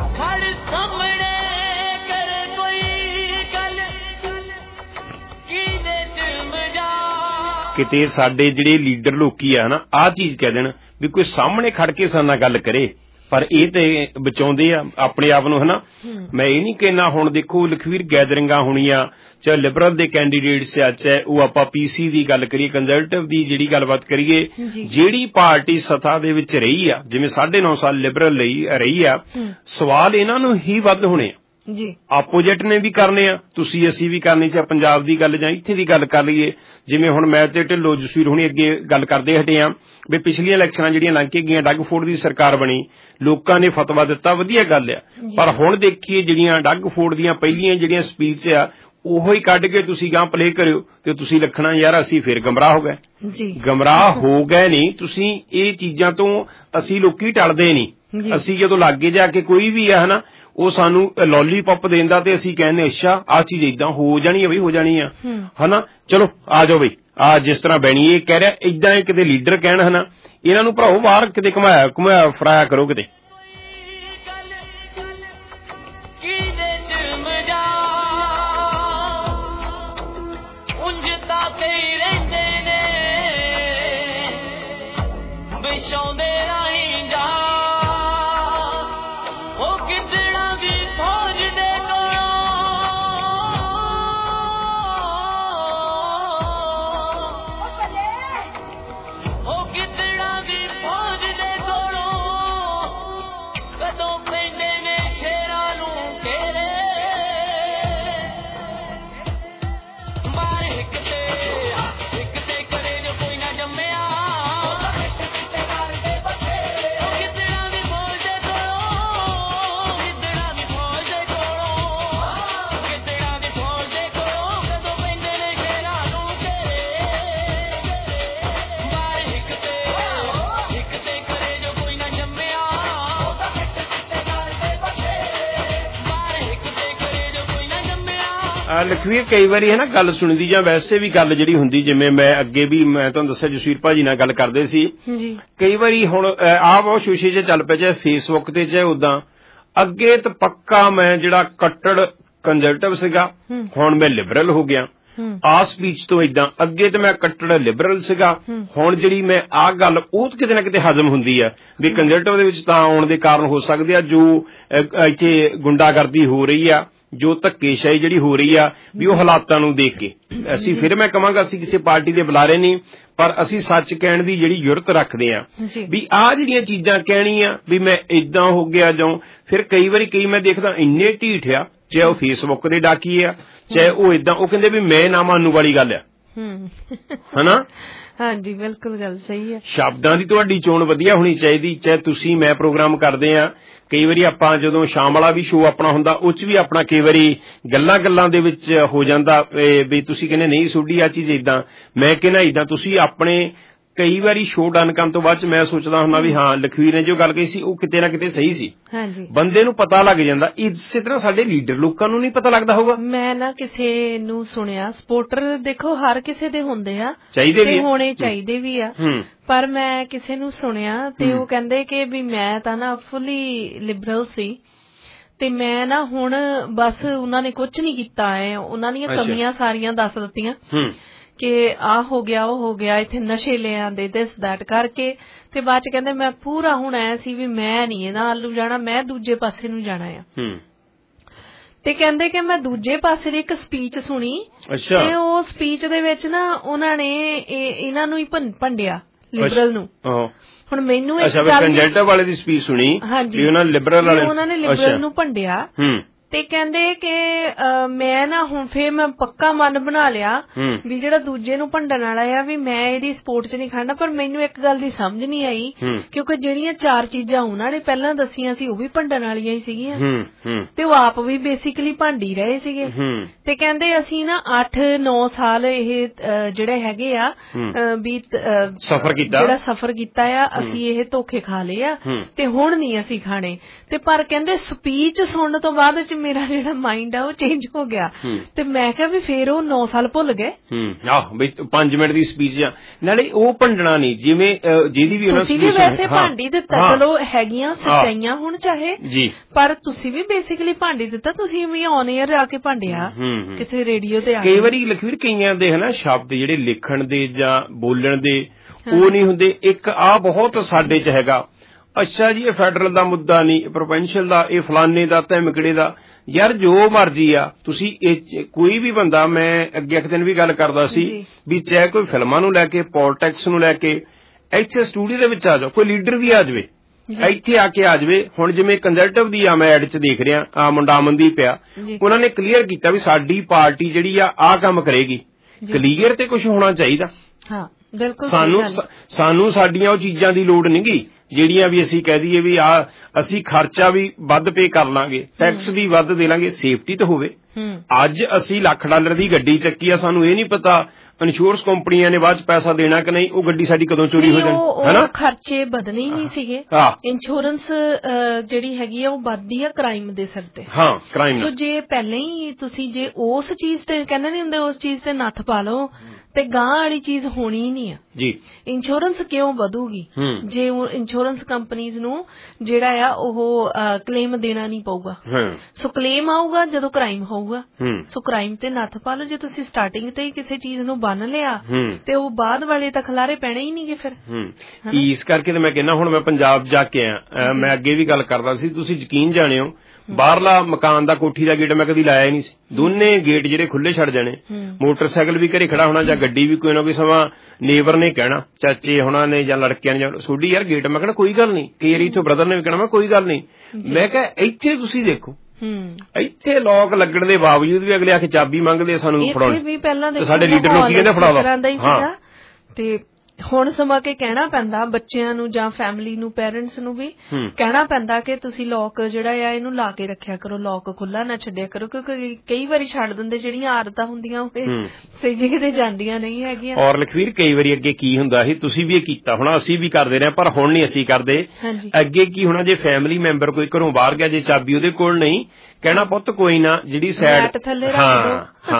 ਕਿਤੇ ਸਾਡੇ ਜਿਹੜੇ ਲੀਡਰ ਲੋਕੀ ਆ ਨਾ ਆਹ ਚੀਜ਼ ਕਹਿ ਦੇਣ ਵੀ ਕੋਈ ਸਾਹਮਣੇ ਖੜ ਕੇ ਸਾਡੇ ਨਾਲ ਗੱਲ ਕਰੇ, ਪਰ ਇਹ ਤੇ ਬਚਾਉਂਦੇ ਆ ਆਪਣੇ ਆਪ ਨੂੰ, ਹਨਾ। ਮੈਂ ਇਹ ਨਹੀਂ ਕਹਿਣਾ, ਹੁਣ ਦੇਖੋ ਲਖਵੀਰ ਗੈਦਰਿੰਗਾਂ ਹੋਣੀਆਂ, ਚਾਹੇ ਲਿਬਰਲ ਦੇ ਕੈਂਡੀਡੇਟਸ ਆ, ਚਾਹੇ ਉਹ ਆਪਾਂ PC ਦੀ ਗੱਲ ਕਰੀਏ, ਕੰਜ਼ਰਵੇਟਿਵ ਦੀ ਜਿਹੜੀ ਗੱਲਬਾਤ ਕਰੀਏ, ਜਿਹੜੀ ਪਾਰਟੀ ਸੱਤਾ ਦੇ ਵਿੱਚ ਰਹੀ ਆ, ਜਿਵੇਂ 9.5 ਸਾਲ ਲਿਬਰਲ ਲਈ ਰਹੀ ਆ, ਸਵਾਲ ਇਹਨਾਂ ਨੂੰ ਹੀ ਵੱਧ ਹੋਣੇ ਆ ਜੀ। ਆਪੋਜੀਟ ਨੇ ਵੀ ਕਰਨੇ ਆ, ਤੁਸੀਂ ਅਸੀਂ ਵੀ ਕਰਨੀ, ਚਾਹੇ ਪੰਜਾਬ ਦੀ ਗੱਲ ਜਾਂ ਇੱਥੇ ਦੀ ਗੱਲ ਕਰ ਲਈਏ। ਜਿਵੇਂ ਹੁਣ ਮੈਂ ਤੇ ਢਿੱਲੋਂ ਜਸਵੀਰ ਹੁਣੀ ਅੱਗੇ ਗੱਲ ਕਰਦੇ ਹਟੇ ਆ ਵੀ ਪਿਛਲੀਆਂ ਇਲੈਕਸ਼ਨਾਂ ਜਿਹੜੀਆਂ ਲੰਘ ਕੇ ਗਈਆਂ, ਡੱਗ ਫੋਰਡ ਦੀ ਸਰਕਾਰ ਬਣੀ, ਲੋਕਾਂ ਨੇ ਫਤਵਾ ਦਿੱਤਾ, ਵਧੀਆ ਗੱਲ ਆ। ਪਰ ਹੁਣ ਦੇਖੀਏ ਜਿਹੜੀਆਂ ਡੱਗ ਫੋਰਡ ਦੀਆਂ ਪਹਿਲੀਆਂ ਜਿਹੜੀਆਂ ਸਪੀਚ ਆ ਉਹੋ ਹੀ ਕੱਢ ਕੇ ਤੁਸੀਂ ਗਾਂ ਪਲੇ ਕਰਿਓ ਤੇ ਤੁਸੀਂ ਲੱਖਣਾ ਯਾਰ ਅਸੀਂ ਫਿਰ ਗਮਰਾਹ ਹੋ ਗਏ। ਗਮਰਾਹ ਹੋ ਗਏ ਨਹੀਂ ਤੁਸੀਂ, ਇਹ ਚੀਜ਼ਾਂ ਤੋਂ ਅਸੀਂ ਲੋਕੀ ਟਲਦੇ ਨਹੀਂ। ਅਸੀਂ ਜਦੋਂ ਲਾਗੇ ਜਾ ਕੇ ਕੋਈ ਵੀ ਆ ਹਨਾ ਉਹ ਸਾਨੂੰ ਲੋਲੀਪੌਪ ਦੇਂਦਾ ਤੇ ਅਸੀਂ ਕਹਿੰਦੇ ਅੱਛਾ ਆਹ ਚੀਜ਼ ਏਦਾਂ ਹੋ ਜਾਣੀ ਆ ਬਈ, ਹੋ ਜਾਣੀ ਆ ਹਨਾ। ਚਲੋ ਆ ਜਾਓ ਬਈ, ਆ ਜਿਸ ਤਰ੍ਹਾਂ ਬੈਣੀਏ ਕਹਿ ਰਿਹਾ ਏਦਾਂ ਕਿਤੇ ਲੀਡਰ ਕਹਿਣ ਹਨਾ, ਇਹਨਾਂ ਨੂੰ ਭਰਾਓ ਬਾਹਰ ਕਿਤੇ ਘੁਮਾਇਆ ਫਰਾਇਆ ਕਰੋ ਕਿਤੇ। ਲਖਵੀਰ ਕਈ ਵਾਰੀ ਹੈ ਨਾ ਗੱਲ ਸੁਣਦੀ ਜਾਂ ਵੈਸੇ ਵੀ ਗੱਲ ਜਿਹੜੀ ਹੁੰਦੀ, ਜਿਵੇਂ ਮੈਂ ਅੱਗੇ ਵੀ ਮੈਂ ਤੁਹਾਨੂੰ ਦੱਸਿਆ ਜਸਵੀਰ ਭਾਜੀ ਨਾਲ ਗੱਲ ਕਰਦੇ ਸੀ, ਕਈ ਵਾਰੀ ਹੁਣ ਆਹ ਬਹੁਤ ਸ਼ੋਸ਼ੇ ਜੇ ਚੱਲ ਪਏ, ਚਾਹੇ ਫੇਸਬੁੱਕ ਤੇ ਚਾਹੇ ਉਦਾਂ। ਅੱਗੇ ਤਾਂ ਪੱਕਾ ਮੈਂ ਜਿਹੜਾ ਕੱਟੜ ਕੰਜ਼ਰਵੇਟਿਵ ਸੀਗਾ, ਹੁਣ ਮੈਂ ਲਿਬਰਲ ਹੋ ਗਿਆ। ਆਹ ਸਪੀਚ ਤੋਂ ਏਦਾਂ, ਅੱਗੇ ਤੇ ਮੈਂ ਕੱਟੜ ਲਿਬਰਲ ਸੀਗਾ, ਹੁਣ ਜਿਹੜੀ ਮੈਂ ਆਹ ਗੱਲ ਉਹ ਕਿਤੇ ਨਾ ਕਿਤੇ ਹਜ਼ਮ ਹੁੰਦੀ ਆ ਵੀ ਕੰਜ਼ਰਵੇਟਿਵ ਦੇ ਵਿੱਚ ਤਾਂ ਆਉਣ ਦੇ ਕਾਰਨ ਹੋ ਸਕਦੇ ਆ, ਜੋ ਇੱਥੇ ਗੁੰਡਾਗਰਦੀ ਹੋ ਰਹੀ ਆ, ਜੋ ਧੱਕੇਸ਼ਾਹੀ ਜਿਹੜੀ ਹੋ ਰਹੀ ਆ, ਵੀ ਉਹ ਹਾਲਾਤਾਂ ਨੂੰ ਦੇਖ ਕੇ। ਅਸੀਂ ਫਿਰ ਮੈਂ ਕਹਾਂਗਾ ਅਸੀਂ ਕਿਸੇ ਪਾਰਟੀ ਦੇ ਬੁਲਾਰੇ ਨਹੀਂ, ਪਰ ਅਸੀਂ ਸੱਚ ਕਹਿਣ ਦੀ ਜਿਹੜੀ ਜੁਰਤ ਰੱਖਦੇ ਆ ਵੀ ਆਹ ਜਿਹੜੀਆਂ ਚੀਜ਼ਾਂ ਕਹਿਣੀਆਂ ਵੀ ਮੈਂ ਏਦਾਂ ਹੋ ਗਿਆ ਜਾਂ ਫਿਰ ਕਈ ਵਾਰੀ ਮੈਂ ਦੇਖਦਾ ਇੰਨੇ ਢੀਠ ਆ, ਚਾਹੇ ਉਹ ਫੇਸਬੁੱਕ ਦੇ ਡਾਕੀ ਆ, ਚਾਹੇ ਉਹ ਏਦਾਂ, ਉਹ ਕਹਿੰਦੇ ਵੀ ਮੈਂ ਨਾ ਮੰਨੂ ਵਾਲੀ ਗੱਲ ਆ, ਹਨਾ। ਹਾਂਜੀ, ਬਿਲਕੁਲ ਗੱਲ ਸਹੀ ਹੈ। ਸ਼ਬਦਾਂ ਦੀ ਤੁਹਾਡੀ ਚੋਣ ਵਧੀਆ ਹੋਣੀ ਚਾਹੀਦੀ। ਚਾਹੇ ਤੁਸੀਂ ਮੈਂ ਪ੍ਰੋਗਰਾਮ ਕਰਦੇ ਆ, ਕਈ ਵਾਰੀ ਆਪਾਂ ਜਦੋਂ ਸ਼ਾਮ ਵਾਲਾ ਵੀ ਸ਼ੋਅ ਆਪਣਾ ਹੁੰਦਾ, ਉਹ 'ਚ ਵੀ ਆਪਣਾ ਕਈ ਵਾਰੀ ਗੱਲਾਂ ਦੇ ਵਿੱਚ ਹੋ ਜਾਂਦਾ ਵੀ ਤੁਸੀਂ ਕਹਿੰਦੇ ਨਹੀਂ ਸੋਡੀ ਆ ਚੀਜ਼ ਏਦਾਂ, ਮੈਂ ਕਹਿੰਦਾ ਏਦਾਂ। ਤੁਸੀਂ ਆਪਣੇ ਕਈ ਵਾਰੀ ਸ਼ੋਅ ਡਨ ਕਰਨ ਤੋਂ ਬਾਅਦ 'ਚ ਮੈਂ ਸੋਚਦਾ ਹੁੰਦਾ ਵੀ ਹਾਂ ਲਖਵੀਰ ਨੇ ਜੋ ਗੱਲ ਕਹੀ ਸੀ ਉਹ ਕਿਤੇ ਨਾ ਕਿਤੇ ਸਹੀ ਸੀ। ਬੰਦੇ ਨੂੰ ਪਤਾ ਲੱਗ ਜਾਂਦਾ। ਇਸੇ ਤਰ੍ਹਾਂ ਸਾਡੇ ਲੀਡਰ ਲੋਕਾਂ ਨੂੰ ਨਹੀਂ ਪਤਾ ਲੱਗਦਾ ਹੋਊਗਾ। ਮੈਂ ਨਾ ਕਿਸੇ ਨੂੰ ਸੁਣਿਆ, ਸਪੋਰਟਰ ਦੇਖੋ ਹਰ ਕਿਸੇ ਦੇ ਹੁੰਦੇ ਆ, ਚਾਹੀਦੇ ਵੀ ਹੋਣੇ ਚਾਹੀਦੇ ਵੀ ਆ, ਪਰ ਮੈਂ ਕਿਸੇ ਨੂੰ ਸੁਣਿਆ ਤੇ ਉਹ ਕਹਿੰਦੇ ਕਿ ਵੀ ਮੈਂ ਤਾਂ ਨਾ ਫੁੱਲੀ ਲਿਬਰਲ ਸੀ ਤੇ ਮੈਂ ਨਾ ਹੁਣ ਬਸ ਉਹਨਾਂ ਨੇ ਕੁਝ ਨਹੀਂ ਕੀਤਾ ਹੈ, ਉਹਨਾਂ ਦੀਆਂ ਕਮੀਆਂ ਸਾਰੀਆਂ ਦੱਸ ਦਿੱਤੀਆਂ ਕਿ ਆਹ ਹੋ ਗਿਆ ਉਹ ਹੋ ਗਿਆ, ਇੱਥੇ ਨਸ਼ੇ ਲੈ ਆਂਦੇ ਦਿਸ ਦੈਟ ਕਰਕੇ, ਤੇ ਬਾਅਦ ਚ ਕਹਿੰਦੇ ਮੈਂ ਪੂਰਾ ਹੁਣ ਐ ਸੀ ਵੀ ਮੈਂ ਨਹੀਂ ਇਹਨਾਂ ਵੱਲ ਜਾਣਾ, ਮੈਂ ਦੂਜੇ ਪਾਸੇ ਨੂੰ ਜਾਣਾ ਆ। ਤੇ ਕਹਿੰਦੇ ਕਿ ਮੈਂ ਦੂਜੇ ਪਾਸੇ ਦੀ ਇੱਕ ਸਪੀਚ ਸੁਣੀ ਤੇ ਉਹ ਸਪੀਚ ਦੇ ਵਿੱਚ ਨਾ ਉਹਨਾਂ ਨੇ ਇਹਨਾਂ ਨੂੰ ਹੀ ਭੰਡਿਆ, ਲਿਬਰਲ ਨੂੰ। ਹੁਣ ਮੈਨੂੰ ਕੰਜ਼ਰਵੇਟਿਵ ਵਾਲੇ ਦੀ ਸਪੀਚ ਸੁਣੀ, ਉਹਨਾਂ ਨੇ ਲਿਬਰਲ ਨੂੰ ਭੰਡਿਆ ਤੇ ਕਹਿੰਦੇ ਕਿ ਮੈਂ ਨਾ ਹੁਣ ਫੇਰ ਮੈਂ ਪੱਕਾ ਮਨ ਬਣਾ ਲਿਆ ਵੀ ਜਿਹੜਾ ਦੂਜੇ ਨੂੰ ਭੰਡਣ ਵਾਲਾ ਆ ਵੀ ਮੈਂ ਇਹਦੀ ਸਪੋਰਟ 'ਚ ਨਹੀਂ ਖੜਨਾ। ਪਰ ਮੈਨੂੰ ਇੱਕ ਗੱਲ ਦੀ ਸਮਝ ਨਹੀਂ ਆਈ, ਕਿਉਂਕਿ ਜਿਹੜੀਆਂ 4 ਚੀਜ਼ਾਂ ਉਹਨਾਂ ਨੇ ਪਹਿਲਾਂ ਦੱਸੀਆਂ ਸੀ ਉਹ ਵੀ ਭੰਡਣ ਵਾਲੀਆਂ ਹੀ ਸੀਗੀਆਂ ਤੇ ਉਹ ਆਪ ਵੀ ਬੇਸਿਕਲੀ ਭੰਡੀ ਰਹੇ ਸੀਗੇ। ਤੇ ਕਹਿੰਦੇ ਅਸੀਂ ਨਾ 8-9 ਸਾਲ ਇਹ ਜਿਹੜੇ ਹੈਗੇ ਆ ਵੀ ਜਿਹੜਾ ਸਫ਼ਰ ਕੀਤਾ ਆ, ਅਸੀਂ ਇਹ ਧੋਖੇ ਖਾ ਲਏ ਆ ਤੇ ਹੁਣ ਨਹੀਂ ਅਸੀਂ ਖਾਣੇ। ਤੇ ਪਰ ਕਹਿੰਦੇ ਸਪੀਚ ਸੁਣਨ ਤੋਂ ਬਾਅਦ ਚ ਮੇਰਾ ਜਿਹੜਾ ਮਾਈਂਡ ਆ ਉਹ ਚੇਂਜ ਹੋ ਗਿਆ ਤੇ ਮੈਂ ਕਿਹਾ ਵੀ ਫੇਰ ਉਹ 9 ਸਾਲ ਭੁੱਲ ਗਏ। ਆਹ ਬਈ 5 ਮਿੰਟ ਦੀ ਸਪੀਚ ਆ, ਨਾਲੇ ਉਹ ਭੰਡਣਾ ਨਹੀਂ ਜਿਵੇਂ ਜਿਹਦੀ ਵੀ ਤੁਸੀਂ ਵੀ ਵੈਸੇ ਭਾਂਡੀ ਦਿੱਤਾ, ਚਲੋ ਹੈਗੀਆਂ ਸੱਚਾਈਆਂ ਹੁਣ ਚਾਹੇ, ਪਰ ਤੁਸੀਂ ਵੀ ਬੇਸਿਕਲੀ ਭਾਂਡੀ ਦਿੱਤਾ, ਤੁਸੀਂ ਵੀ ਔਨ 에ਅਰ ਆ ਕੇ ਭਾਂਡਿਆ ਕਿਤੇ ਰੇਡੀਓ ਤੇ ਆ। ਕਈ ਵਾਰੀ ਲਖਵੀਰ ਕਈਆਂ ਦੇ ਹਨਾ ਸ਼ਬਦ ਜਿਹੜੇ ਲਿਖਣ ਦੇ ਜਾਂ ਬੋਲਣ ਦੇ ਉਹ ਨਹੀਂ ਹੁੰਦੇ। ਇੱਕ ਆ ਬਹੁਤ ਸਾਡੇ ਚ ਹੈਗਾ, ਅੱਛਾ ਜੀ ਇਹ ਫੈਡਰਲ ਦਾ ਮੁੱਦਾ ਨਹੀਂ, ਪ੍ਰੋਵਿੰਸ਼ੀਅਲ ਦਾ, ਇਹ ਫਲਾਨੇ ਦਾ, ਧਮਕੜੇ ਦਾ। ਯਾਰ ਜੋ ਮਰਜੀ ਆ ਤੁਸੀਂ ਕੋਈ ਵੀ ਬੰਦਾ, ਮੈਂ ਅੱਗੇ ਇੱਕ ਦਿਨ ਵੀ ਗੱਲ ਕਰਦਾ ਸੀ ਵੀ ਚਾਹੇ ਕੋਈ ਫਿਲਮਾਂ ਨੂੰ ਲੈ ਕੇ, ਪੋਲਿਟਿਕਸ ਨੂੰ ਲੈ ਕੇ, ਇੱਥੇ ਸਟੂਡੀਓ ਦੇ ਵਿੱਚ ਆ ਜਾਓ, ਕੋਈ ਲੀਡਰ ਵੀ ਆ ਜਾਵੇ, ਇੱਥੇ ਆ ਕੇ ਆ ਜਾਵੇ। ਹੁਣ ਜਿਵੇਂ ਕੰਜ਼ਰਵੇਟਿਵ ਦੀ ਆ ਮੈਂ ਐਡ 'ਚ ਦੇਖ ਰਿਹਾ, ਆ ਮੁੰਡਾ ਅਮਨਦੀਪ ਆ, ਉਹਨਾਂ ਨੇ ਕਲੀਅਰ ਕੀਤਾ ਵੀ ਸਾਡੀ ਪਾਰਟੀ ਜਿਹੜੀ ਆ ਆਹ ਕੰਮ ਕਰੇਗੀ। ਕਲੀਅਰ ਤੇ ਕੁਝ ਹੋਣਾ ਚਾਹੀਦਾ। ਸਾਨੂੰ ਸਾਡੀਆਂ ਉਹ ਚੀਜ਼ਾਂ ਦੀ ਲੋੜ ਨਹੀਂ ਗੀ ਜਿਹੜੀਆਂ ਵੀ ਅਸੀਂ ਕਹਿ ਦਈਏ ਵੀ ਅਸੀਂ ਖਰਚਾ ਵੀ ਵੱਧ ਪੇ ਕਰ ਲਾਂਗੇ, ਟੈਕਸ ਵੀ ਵੱਧ ਦੇ ਲਾਂਗੇ, ਸੇਫਟੀ ਤਾਂ ਹੋਵੇ। ਅੱਜ ਅਸੀਂ $1,00,000 ਦੀ ਗੱਡੀ ਚੱਕੀ ਆ, ਸਾਨੂੰ ਇਹ ਨਹੀਂ ਪਤਾ ਇੰਸ਼ੋਰੈਂਸ ਕੰਪਨੀਆਂ ਨੇ ਬਾਅਦ ਚ ਪੈਸਾ ਦੇਣਾ ਕਿ ਨਹੀਂ, ਉਹ ਗੱਡੀ ਸਾਡੀ ਕਦੋਂ ਚੋਰੀ ਹੋ ਜਾਣੀ, ਹੈਨਾ। ਖਰਚੇ ਵਧਣੇ ਹੀ ਨਹੀਂ ਸੀਗੇ। ਇੰਸ਼ੋਰੈਂਸ ਜਿਹੜੀ ਹੈਗੀ ਆ ਉਹ ਵੱਧਦੀ ਆ ਕ੍ਰਾਈਮ ਦੇ ਸਿਰ ਤੇ। ਕ੍ਰਾਈਮ। ਸੋ ਜੇ ਪਹਿਲਾਂ ਹੀ ਤੁਸੀਂ ਜੇ ਉਸ ਚੀਜ਼ ਤੇ ਕਹਿੰਦੇ ਨਹੀਂ ਹੁੰਦੇ ਉਸ ਚੀਜ਼ ਤੇ ਨੱਥ ਪਾ ਲਓ ਤੇ ਗਾਂ ਵਾਲੀ ਚੀਜ਼ ਹੋਣੀ ਹੀ ਨਹੀਂ ਆ ਜੀ। ਇੰਸ਼ੋਰੈਂਸ ਕਿਉਂ ਵਧੂਗੀ ਜੇ ਇੰਸ਼ੋਰੈਂਸ ਕੰਪਨੀਜ਼ ਨੂੰ ਜਿਹੜਾ ਆ ਉਹ ਕਲੇਮ ਦੇਣਾ ਨਹੀਂ ਪਊਗਾ। ਸੋ ਕਲੇਮ ਆਊਗਾ ਜਦੋਂ ਕ੍ਰਾਈਮ ਹੋਊਗਾ। ਸੋ ਕ੍ਰਾਈਮ ਤੇ ਨੱਥ ਪਾ ਲਓ। ਜੇ ਤੁਸੀਂ ਸਟਾਰਟਿੰਗ ਤੇ ਹੀ ਕਿਸੇ ਚੀਜ਼ ਨੂੰ ਬੰਨ ਲਿਆ ਤੇ ਉਹ ਬਾਅਦ ਵਾਲੇ ਤਾਂ ਖਲਾਰੇ ਪੈਣੇ ਹੀ ਨਹੀਂਗੇ ਫਿਰ। ਇਸ ਕਰਕੇ ਤੇ ਮੈਂ ਕਹਿੰਦਾ ਹੁਣ ਮੈਂ ਪੰਜਾਬ ਜਾ ਕੇ ਆਇਆ, ਮੈਂ ਅੱਗੇ ਵੀ ਗੱਲ ਕਰਦਾ ਸੀ, ਤੁਸੀਂ ਯਕੀਨ ਜਾਣਿਓ ਬਾਹਰਲਾ ਮਕਾਨ ਦਾ ਕੋਠੀ ਦਾ ਗੇਟ ਮੈਂ ਕਦੀ ਲਾਇਆ ਹੀ ਨਹੀਂ ਸੀ। ਦੋਨੇ ਗੇਟ ਜਿਹੜੇ ਖੁੱਲੇ ਛੱਡ ਜਾਣੇ, ਮੋਟਰਸਾਈਕਲ ਵੀ ਘਰੇ ਖੜਾ ਹੋਣਾ ਜਾਂ ਗੱਡੀ ਵੀ ਕੋਈ ਨਾ ਕੋਈ ਸਮਾਂ ਨੇਬਰ ਨੇ ਕਹਿਣਾ, ਚਾਚੇ ਹੋਣਾ ਨੇ ਜਾਂ ਲੜਕਿਆਂ ਨੇ ਜਾਂ ਸੋਡੀ ਯਾਰ ਗੇਟ, ਮੈਂ ਕਹਿਣਾ ਕੋਈ ਗੱਲ ਨਹੀਂ। ਕਈ ਵਾਰੀ ਇੱਥੋਂ ਬ੍ਰਦਰ ਨੇ ਵੀ ਕਹਿਣਾ ਮੈਂ ਕੋਈ ਗੱਲ ਨਹੀਂ। ਮੈਂ ਕਿਹਾ ਇੱਥੇ ਤੁਸੀਂ ਦੇਖੋ, ਇੱਥੇ ਲੋਕ ਲੱਗਣ ਦੇ ਬਾਵਜੂਦ ਵੀ ਅਗਲੇ ਆ ਕੇ ਚਾਬੀ ਮੰਗਦੇ ਸਾਨੂੰ ਫੜਾਉਣ। ਵੀ ਪਹਿਲਾਂ ਸਾਡੇ ਲੀਡਰ ਲੋਕੀ ਕਹਿੰਦੇ ਫੜਾ ਦੋ। ਤੇ ਹੁਣ ਸਮਾਂ ਕੇ ਕਹਿਣਾ ਪੈਂਦਾ ਬੱਚਿਆਂ ਨੂੰ ਜਾਂ ਫੈਮਿਲੀ ਨੂੰ, ਪੇਰੈਂਟਸ ਨੂੰ ਵੀ ਕਹਿਣਾ ਪੈਂਦਾ ਕਿ ਤੁਸੀਂ ਲੋਕ ਜਿਹੜਾ ਆ ਇਹਨੂੰ ਲਾ ਕੇ ਰੱਖਿਆ ਕਰੋ, ਲੋਕ ਖੁੱਲਾ ਨਾ ਛੱਡਿਆ ਕਰੋ, ਕਿਉਂਕਿ ਕਈ ਵਾਰੀ ਛੱਡ ਦਿੰਦੇ, ਜਿਹੜੀਆਂ ਆਦਤਾਂ ਹੁੰਦੀਆਂ ਉਹ ਸਹੀ ਕਿਤੇ ਜਾਂਦੀਆਂ ਨਹੀਂ ਹੈਗੀਆਂ। ਔਰ ਲਖਵੀਰ ਕਈ ਵਾਰੀ ਅੱਗੇ ਕੀ ਹੁੰਦਾ ਸੀ, ਤੁਸੀਂ ਵੀ ਇਹ ਕੀਤਾ ਹੋਣਾ, ਅਸੀਂ ਵੀ ਕਰਦੇ ਰਹੇ ਪਰ ਹੁਣ ਨਹੀਂ ਅਸੀਂ ਕਰਦੇ। ਅੱਗੇ ਕੀ ਹੋਣਾ, ਜੇ ਫੈਮਿਲੀ ਮੈਂਬਰ ਕੋਈ ਘਰੋਂ ਬਾਹਰ ਗਿਆ, ਜੇ ਚਾਬੀ ਉਹਦੇ ਕੋਲ ਨਹੀਂ, ਕਹਿਣਾ ਪੁੱਤ ਕੋਈ ਨਾ ਜਿਹੜੀ ਸਾਈਡ ਥੱਲੇ ਰੱਖ ਦੋ,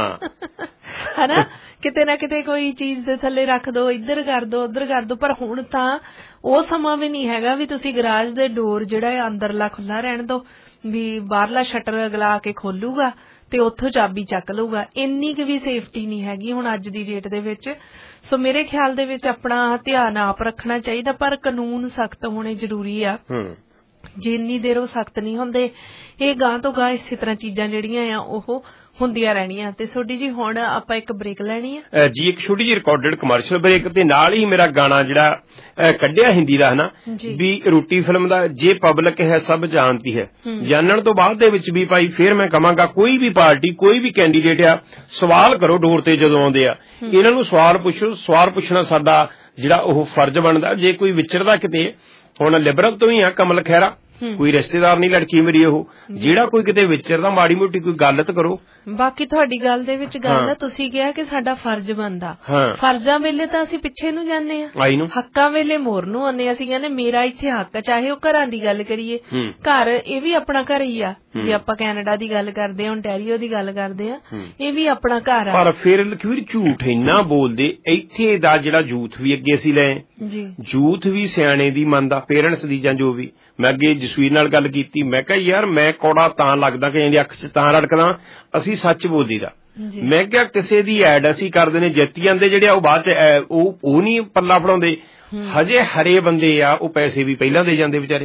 ਹਨਾ, ਕਿਤੇ ਨਾ ਕਿਤੇ ਕੋਈ ਚੀਜ਼ ਦੇ ਥੱਲੇ ਰੱਖ ਦੋ, ਇੱਧਰ ਕਰ ਦੋ, ਉੱਧਰ ਕਰ ਦੋ। ਪਰ ਹੁਣ ਤਾਂ ਉਹ ਸਮਾਂ ਵੀ ਨਹੀਂ ਹੈਗਾ ਵੀ ਤੁਸੀਂ ਗਰਾਜ ਦੇ ਡੋਰ ਜਿਹੜਾ ਅੰਦਰਲਾ ਖੁੱਲਾ ਰਹਿਣ ਦੋ, ਵੀ ਬਾਹਰਲਾ ਸ਼ਟਰ ਅਗਲਾ ਕੇ ਖੋਲੂਗਾ ਤੇ ਉੱਥੋਂ ਚਾਬੀ ਚੱਕ ਲਊਗਾ। ਇੰਨੀ ਕੁ ਵੀ ਸੇਫਟੀ ਨਹੀਂ ਹੈਗੀ ਹੁਣ ਅੱਜ ਦੀ ਡੇਟ ਦੇ ਵਿੱਚ। ਸੋ ਮੇਰੇ ਖਿਆਲ ਦੇ ਵਿੱਚ ਆਪਣਾ ਧਿਆਨ ਆਪ ਰੱਖਣਾ ਚਾਹੀਦਾ, ਪਰ ਕਾਨੂੰਨ ਸਖਤ ਹੋਣੇ ਜ਼ਰੂਰੀ ਆ। ਜਿੰਨੀ ਦੇਰ ਉਹ ਸਖਤ ਨਹੀਂ ਹੁੰਦੇ, ਇਹ ਗਾਂ ਤੋਂ ਗਾਂ ਇਸੇ ਤਰ੍ਹਾਂ ਚੀਜ਼ਾਂ ਜਿਹੜੀਆਂ ਆ ਉਹ ਹੁੰਦੀਆਂ ਰਹਿਣੀਆਂ। ਤੇ ਸੋਡੀ ਜੀ ਹੁਣ ਆਪਾਂ ਇੱਕ ਬ੍ਰੇਕ ਲੈਣੀ ਆ ਜੀ, ਇੱਕ ਛੋਟੀ ਜਿਹੀ ਰਿਕਾਰਡਡ ਕਮਰਸ਼ੀਅਲ ਬ੍ਰੇਕ, ਤੇ ਨਾਲ ਹੀ ਮੇਰਾ ਗਾਣਾ ਜਿਹੜਾ ਕੱਢਿਆ ਹਿੰਦੀ ਦਾ ਹਨਾ ਵੀ ਰੋਟੀ ਫਿਲਮ ਦਾ, ਜੇ ਪਬਲਿਕ ਹੈ ਸਭ ਜਾਣਦੀ ਹੈ, ਜਾਣਨ ਤੋਂ ਬਾਅਦ ਦੇ ਵਿੱਚ ਵੀ ਭਾਈ ਫੇਰ ਮੈਂ ਕਹਾਂਗਾ ਕੋਈ ਵੀ ਪਾਰਟੀ, ਕੋਈ ਵੀ ਕੈਂਡੀਡੇਟ ਆ, ਸਵਾਲ ਕਰੋ ਡੋਰ ਤੇ ਜਦੋਂ ਆਉਂਦੇ ਆ, ਇਹਨਾਂ ਨੂੰ ਸਵਾਲ ਪੁੱਛੋ। ਸਵਾਲ ਪੁੱਛਣਾ ਸਾਡਾ ਜਿਹੜਾ ਉਹ ਫਰਜ਼ ਬਣਦਾ। ਜੇ ਕੋਈ ਵਿਚਰਦਾ ਕਿਤੇ, ਹੁਣ ਲਿਬਰਲ ਤੋਂ ਹੀ ਆ ਕਮਲ ਖਹਿਰਾ, ਕੋਈ ਰਿਸ਼ਤੇਦਾਰ ਨਹੀਂ ਲੜਕੀ ਮੇਰੀ, ਉਹ ਜਿਹੜਾ ਕੋਈ ਕਿਤੇ ਵਿਚਰਦਾ ਮਾੜੀ ਮੋਟੀ ਕੋਈ ਗੱਲ ਤਾਂ ਕਰੋ। ਬਾਕੀ ਤੁਹਾਡੀ ਗੱਲ ਦੇ ਵਿੱਚ ਗੱਲ ਆ, ਤੁਸੀਂ ਕਿਹਾ ਕਿ ਸਾਡਾ ਫਰਜ਼ ਬਣਦਾ, ਫਰਜ਼ਾਂ ਵੇਲੇ ਤਾਂ ਅਸੀਂ ਪਿੱਛੇ ਨੂੰ ਜਾਂਦੇ ਆ, ਹੱਕਾਂ ਵੇਲੇ ਮੋਰ ਨੂੰ ਆਉਂਦੇ। ਅਸੀਂ ਕਹਿੰਦੇ ਮੇਰਾ ਇੱਥੇ ਹੱਕ, ਚਾਹੇ ਉਹ ਘਰਾਂ ਦੀ ਗੱਲ ਕਰੀਏ, ਘਰ ਇਹ ਵੀ ਆਪਣਾ ਘਰ ਹੀ ਆ। ਜੇ ਆਪਾਂ ਕੈਨੇਡਾ ਦੀ ਗੱਲ ਕਰਦੇ ਆ, ਓਨਟਾਰੀਓ ਦੀ ਗੱਲ ਕਰਦੇ ਆ, ਇਹ ਵੀ ਆਪਣਾ ਘਰ ਆ। ਪਰ ਫਿਰ ਲਖਵੀਰ ਝੂਠ ਇੰਨਾ ਬੋਲਦੇ, ਇੱਥੇ ਦਾ ਜਿਹੜਾ ਯੂਥ ਵੀ ਅੱਗੇ ਅਸੀਂ ਲਏ, ਯੂਥ ਵੀ ਸਿਆਣੇ ਦੀ ਮੰਨਦਾ, ਪੇਰੈਂਟਸ ਦੀ ਜਾਂ ਜੋ ਵੀ। ਮੈਂ ਅੱਗੇ ਜਸਵੀਰ ਨਾਲ ਗੱਲ ਕੀਤੀ, ਮੈਂ ਕਿਹਾ ਯਾਰ ਮੈਂ ਕੌੜਾ ਤਾਂ ਲੱਗਦਾ ਕਿ ਇਹਦੀ ਅੱਖ 'ਚ ਤਾਂ ਰੜਕਦਾ, ਅਸੀਂ ਸੱਚ ਬੋਲਦੀ ਦਾ। ਮੈਂ ਕਿਹਾ ਕਿਸੇ ਦੀ ਐਡ ਅਸੀਂ ਕਰਦੇ ਨੇ, ਜਿੱਤ ਜਾਂਦੇ ਜਿਹੜੇ ਉਹ ਬਾਅਦ 'ਚ ਉਹ ਨਹੀਂ ਪੱਲਾ ਫੜਾਉਂਦੇ, ਹਜੇ ਹਰੇ ਬੰਦੇ ਆ ਉਹ ਪੈਸੇ ਵੀ ਪਹਿਲਾਂ ਦੇ ਜਾਂਦੇ ਵਿਚਾਰੇ,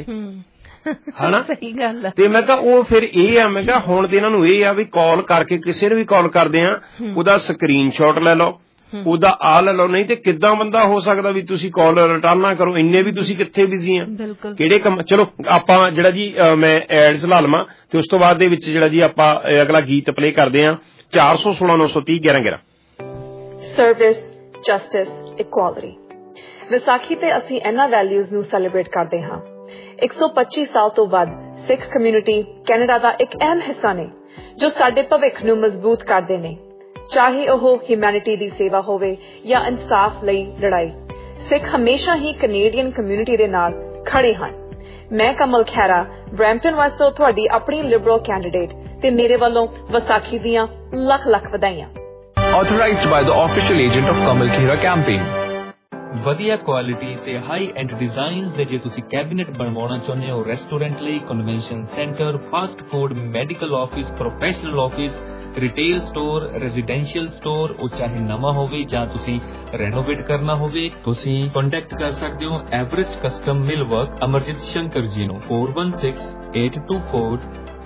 ਹਨਾ। ਸਹੀ ਗੱਲ। ਤੇ ਮੈਂ ਕਿਹਾ ਉਹ ਫਿਰ ਇਹ ਆ, ਮੈਂ ਕਿਹਾ ਹੁਣ ਤੇ ਇਹਨਾਂ ਨੂੰ ਇਹ ਆ ਵੀ ਕਾਲ ਕਰਕੇ, ਕਿਸੇ ਨੂੰ ਵੀ ਕਾਲ ਕਰਦੇ ਆ, ਉਹਦਾ ਸਕਰੀਨਸ਼ਾਟ ਲੈ ਲਓ, ਉਹਦਾ ਆ ਲੈ ਲਓ, ਨਹੀਂ ਤੇ ਕਿੱਦਾਂ ਬੰਦਾ ਹੋ ਸਕਦਾ ਵੀ ਤੁਸੀਂ ਕਾਲ ਰਿਟਰਨ ਨਾ ਕਰੋ, ਇੰਨੇ ਵੀ ਤੁਸੀਂ ਕਿੱਥੇ ਬਿਜ਼ੀ ਆ, ਕਿਹੜੇ ਕੰਮ। ਚਲੋ ਆਪਾਂ ਜਿਹੜਾ ਜੀ ਮੈਂ ਐਡਸ ਲਾ ਲਵਾਂ ਤੇ ਉਸ ਤੋਂ ਬਾਅਦ ਦੇ ਵਿੱਚ ਜਿਹੜਾ ਜੀ ਆਪਾਂ ਅਗਲਾ ਗੀਤ ਪਲੇ ਕਰਦੇ ਆ। 416 930 11 ਸਰਵਿਸ, ਜਸਟਿਸ, ਇਕੁਆਲਿਟੀ। ਵਿਸਾਖੀ ਤੇ ਅਸੀਂ ਇਹਨਾਂ ਵੈਲਿਊਜ਼ ਨੂੰ ਸੈਲੀਬ੍ਰੇਟ ਕਰਦੇ ਹਾਂ। 125 ਸਾਲ ਤੋਂ ਵੱਧ ਸਿੱਖ ਕਮਿਊਨਿਟੀ ਕੈਨੇਡਾ ਦਾ ਇੱਕ ਅਹਿਮ ਹਿੱਸਾ ਨੇ, ਜੋ ਸਾਡੇ ਭਵਿੱਖ ਨੂੰ ਮਜ਼ਬੂਤ ਕਰਦੇ ਨੇ, ਚਾਹੇ ਉਹ ਹਿਊਮੈਨਿਟੀ ਦੀ ਸੇਵਾ ਹੋਵੇ ਜਾਂ ਇਨਸਾਫ ਲਈ ਲੜਾਈ। ਸਿੱਖ ਹਮੇਸ਼ਾ ਹੀ ਕੈਨੇਡੀਅਨ ਕਮਿਊਨਿਟੀ ਦੇ ਨਾਲ ਖੜੇ ਹਨ। ਮੈਂ ਕਮਲ ਖਹਿਰਾ, ਬਰੈਂਪਟਨ ਵਾਸਤੇ ਤੁਹਾਡੀ ਆਪਣੀ ਲਿਬਰਲ ਕੈਂਡੀਡੇਟ, ਤੇ ਮੇਰੇ ਵੱਲੋਂ ਵਿਸਾਖੀ ਦੀਆਂ ਲੱਖ ਲੱਖ ਵਧਾਈਆਂ। Authorized by the official agent of Kamal Khera campaign। ਵਧੀਆ ਕੁਆਲਿਟੀ ਤੇ ਹਾਈ ਐਂਡ ਡਿਜ਼ਾਈਨਸ ਦੇ ਜੇ ਤੁਸੀਂ ਕੈਬਿਨੇਟ ਬਣਵਾਉਣਾ ਚਾਹੁੰਦੇ ਹੋ, ਰੈਸਟੋਰੈਂਟ ਲਈ, convention centre, fast food, medical office, professional office, retail store, residential store, ਉਹ ਚਾਹੇ ਨਵਾਂ ਹੋਵੇ ਜਾਂ ਤੁਸੀਂ ਰੈਨੋਵੇਟ ਕਰਨਾ ਹੋਵੇ, ਤੁਸੀਂ ਕੰਟੈਕਟ ਕਰ ਸਕਦੇ ਹੋ ਐਵਰੇਜ ਕਸਟਮ ਮਿਲ ਵਰਕ ਅਮਰਜੀਤ ਸ਼ੰਕਰ ਜੀ ਨੂੰ 416824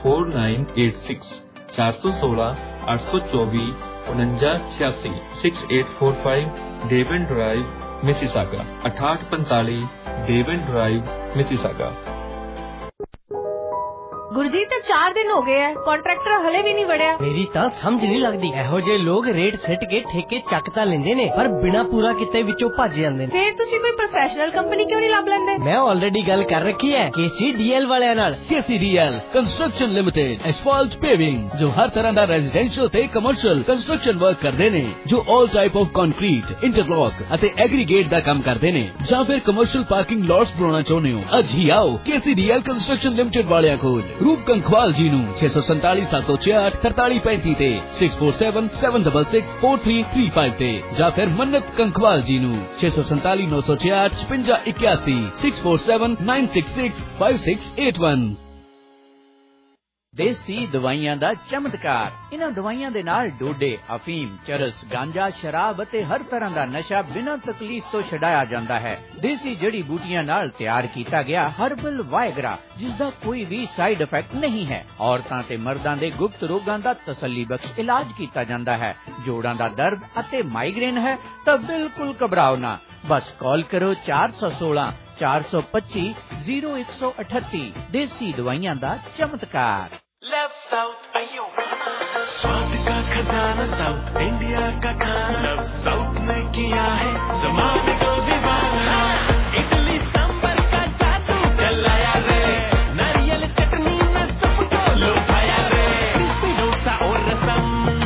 4986 416 824 4986 6845 Dwayne drive, Mississauga 6845 Dwayne drive, Mississauga. Gurjeet 4 ਦਿਨ ਹੋ ਗਏ ਆ, ਕੰਟਰੈਕਟਰ ਹਲੇ ਵੀ ਨਹੀਂ ਵੜਿਆ। ਮੇਰੀ ਤਾਂ ਸਮਝ ਨਹੀਂ ਲੱਗਦੀ, ਇਹੋ ਜਿਹੇ ਲੋਕ ਰੇਟ ਸਿੱਟ ਕੇ ਠੇਕੇ ਚੱਕ ਤਾਂ ਲੈਂਦੇ ਨੇ, ਪਰ ਬਿਨਾ ਪੂਰਾ ਕੀਤੇ ਵਿੱਚੋਂ ਭੱਜ ਜਾਂਦੇ ਨੇ। ਫਿਰ ਤੁਸੀਂ ਕੋਈ ਪ੍ਰੋਫੈਸ਼ਨਲ ਕੰਪਨੀ ਕਿਉਂ ਨਹੀਂ ਲੱਭ ਲੈਂਦੇ? ਮੈਂ ਆਲਰੇਡੀ ਗੱਲ ਕਰ ਰੱਖੀ ਹੈ KCDL ਵਾਲਿਆਂ ਨਾਲ। KCDL ਕੰਸਟਰਕਸ਼ਨ ਲਿਮਿਟਡ ਐਸਫਾਲਟ ਪੇਵਿੰਗ, ਜੋ ਹਰ ਤਰ੍ਹਾਂ ਦਾ ਰੈਜ਼ੀਡੈਂਸ਼ੀਅਲ ਤੇ ਕਮਰਸ਼ੀਅਲ ਕੰਸਟਰਕਸ਼ਨ ਵਰਕ ਕਰਦੇ ਨੇ, ਜੋ ਆਲ ਟਾਈਪ ਆਫ ਕੰਕਰੀਟ, ਇੰਟਰਲੌਕ ਅਤੇ ਐਗਰੀਗੇਟ ਦਾ ਕੰਮ ਕਰਦੇ ਨੇ, ਜਾਂ ਫਿਰ ਕਮਰਸ਼ੀਅਲ ਪਾਰਕਿੰਗ ਲੋਟਸ ਬਣਾਉਣਾ ਚਾਹੁੰਦੇ ਹੋ, ਅੱਜ ਹੀ ਆਓ KCDL ਕੰਸਟਰਕਸ਼ਨ ਲਿਮਿਟਡ ਵਾਲਿਆਂ ਕੋਲ। रूप कंखवाल जी 647 766 4335 ਤੇ 647 766 4335 ਤੇ, ਜਾਂ ਫਿਰ ਮੰਨਤ ਕੰਖਵਾਲ ਜੀ 647 966 5581 647 966 5681। ਦੇਸੀ ਦਵਾਈਆਂ ਦਾ ਚਮਤਕਾਰ। ਇਹਨਾਂ ਦਵਾਈਆਂ ਦੇ ਨਾਲ ਡੋਡੇ, ਅਫੀਮ, ਚਰਸ, ਗਾਂਜਾ, ਸ਼ਰਾਬ ਅਤੇ ਹਰ ਤਰ੍ਹਾਂ ਦਾ ਨਸ਼ਾ ਬਿਨਾਂ ਤਕਲੀਫ ਤੋਂ ਛਡਾਇਆ ਜਾਂਦਾ ਹੈ। ਦੇਸੀ ਜੜੀ ਬੂਟੀਆਂ ਨਾਲ ਤਿਆਰ ਕੀਤਾ ਗਿਆ ਹਰਬਲ ਵਾਇਗਰਾ, ਜਿਸ ਦਾ ਕੋਈ ਵੀ ਸਾਈਡ ਇਫੈਕਟ ਨਹੀਂ ਹੈ। ਔਰਤਾਂ ਤੇ ਮਰਦਾਂ ਦੇ ਗੁਪਤ ਰੋਗਾਂ ਦਾ ਤਸੱਲੀ ਬਖਸ਼ ਇਲਾਜ ਕੀਤਾ ਜਾਂਦਾ ਹੈ। ਜੋੜਾਂ ਦਾ ਦਰਦ ਅਤੇ ਮਾਈਗ੍ਰੇਨ ਹੈ ਤਾਂ ਬਿਲਕੁਲ ਘਬਰਾਓ ਨਾ, ਬਸ ਕਾਲ ਕਰੋ 416 425 0138। ਦੇਸੀ ਦਵਾਈਆਂ ਦਾ ਚਮਤਕਾਰ। Left out, are you? खजाना साउथ इंडिया का खाना लव साउथ में किया है जमाने को दीवाना इडली सांबर का जादू चलाया रे नारियल चटनी में सबको लुभाया रे क्रिस्पी डोसा और रसम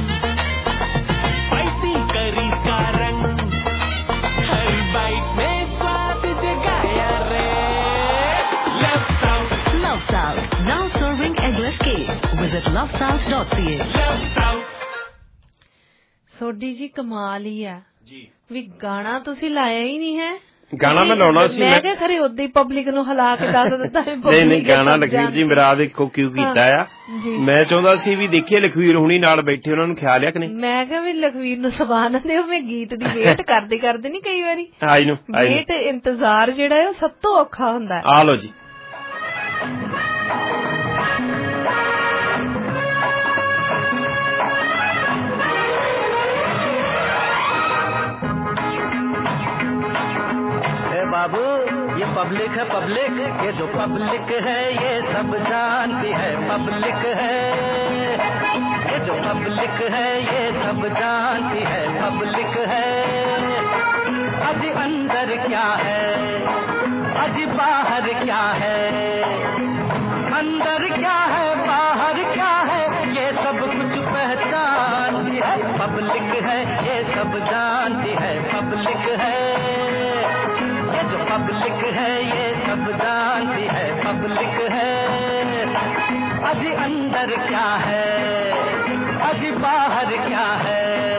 स्पाइसी करी का रंग हर बाइट में स्वाद जगाया रे love south now serving eggless cake visit lovesouth.ca love south ਸੋਡੀ ਜੀ ਕਮਾਲ ਹੀ ਆ ਵੀ ਗਾਣਾ ਤੁਸੀਂ ਲਾਇਆ ਹੀ ਨਹੀਂ ਹੈ ਗਾਣਾ ਮੈਂ ਲਾਉਣਾ ਸੀ ਮੈਂ ਕਿਹਾ ਖਰੇ ਉਦਾਂ ਹੀ ਪਬਲਿਕ ਨੂੰ ਹਿਲਾ ਕੇ ਦੱਸ ਦਿੱਤਾ ਨਹੀਂ ਗਾਣਾ ਲਖਵੀਰ ਜੀ ਮੇਰਾ ਦੇਖੋ ਕਿਉਂ ਕੀਤਾ ਆ ਮੈਂ ਚਾਹੁੰਦਾ ਸੀ ਵੀ ਦੇਖੀਏ ਲਖਵੀਰ ਹੁਣੀ ਨਾਲ ਬੈਠੇ ਉਹਨਾਂ ਨੂੰ ਖਿਆਲ ਆ ਕਿ ਨਹੀਂ ਮੈਂ ਕਿਹਾ ਵੀ ਲਖਵੀਰ ਨੂੰ ਸਵਾਲ ਨਾ ਦਿਓ ਮੈਂ ਗੀਤ ਦੀ ਵੇਟ ਕਰਦੇ ਨਹੀਂ ਕਈ ਵਾਰੀ ਆਈ ਨੂੰ ਵੇਟ ਇੰਤਜ਼ਾਰ ਜਿਹੜਾ ਹੈ ਉਹ ਸਭ ਤੋਂ ਔਖਾ ਹੁੰਦਾ ਆ ਲੋ ਜੀ बाबू ये पब्लिक है पब्लिक ये जो पब्लिक है ये सब जानती है पब्लिक है ये जो पब्लिक है ये सब जानती है पब्लिक है अजी अंदर क्या है अजी बाहर क्या है अंदर क्या है बाहर क्या है ये सब कुछ पहचानती है पब्लिक है ये सब जानती है पब्लिक है ये जो पब्लिक है ये सब जानती है पब्लिक है अजी अंदर क्या है अजी बाहर क्या है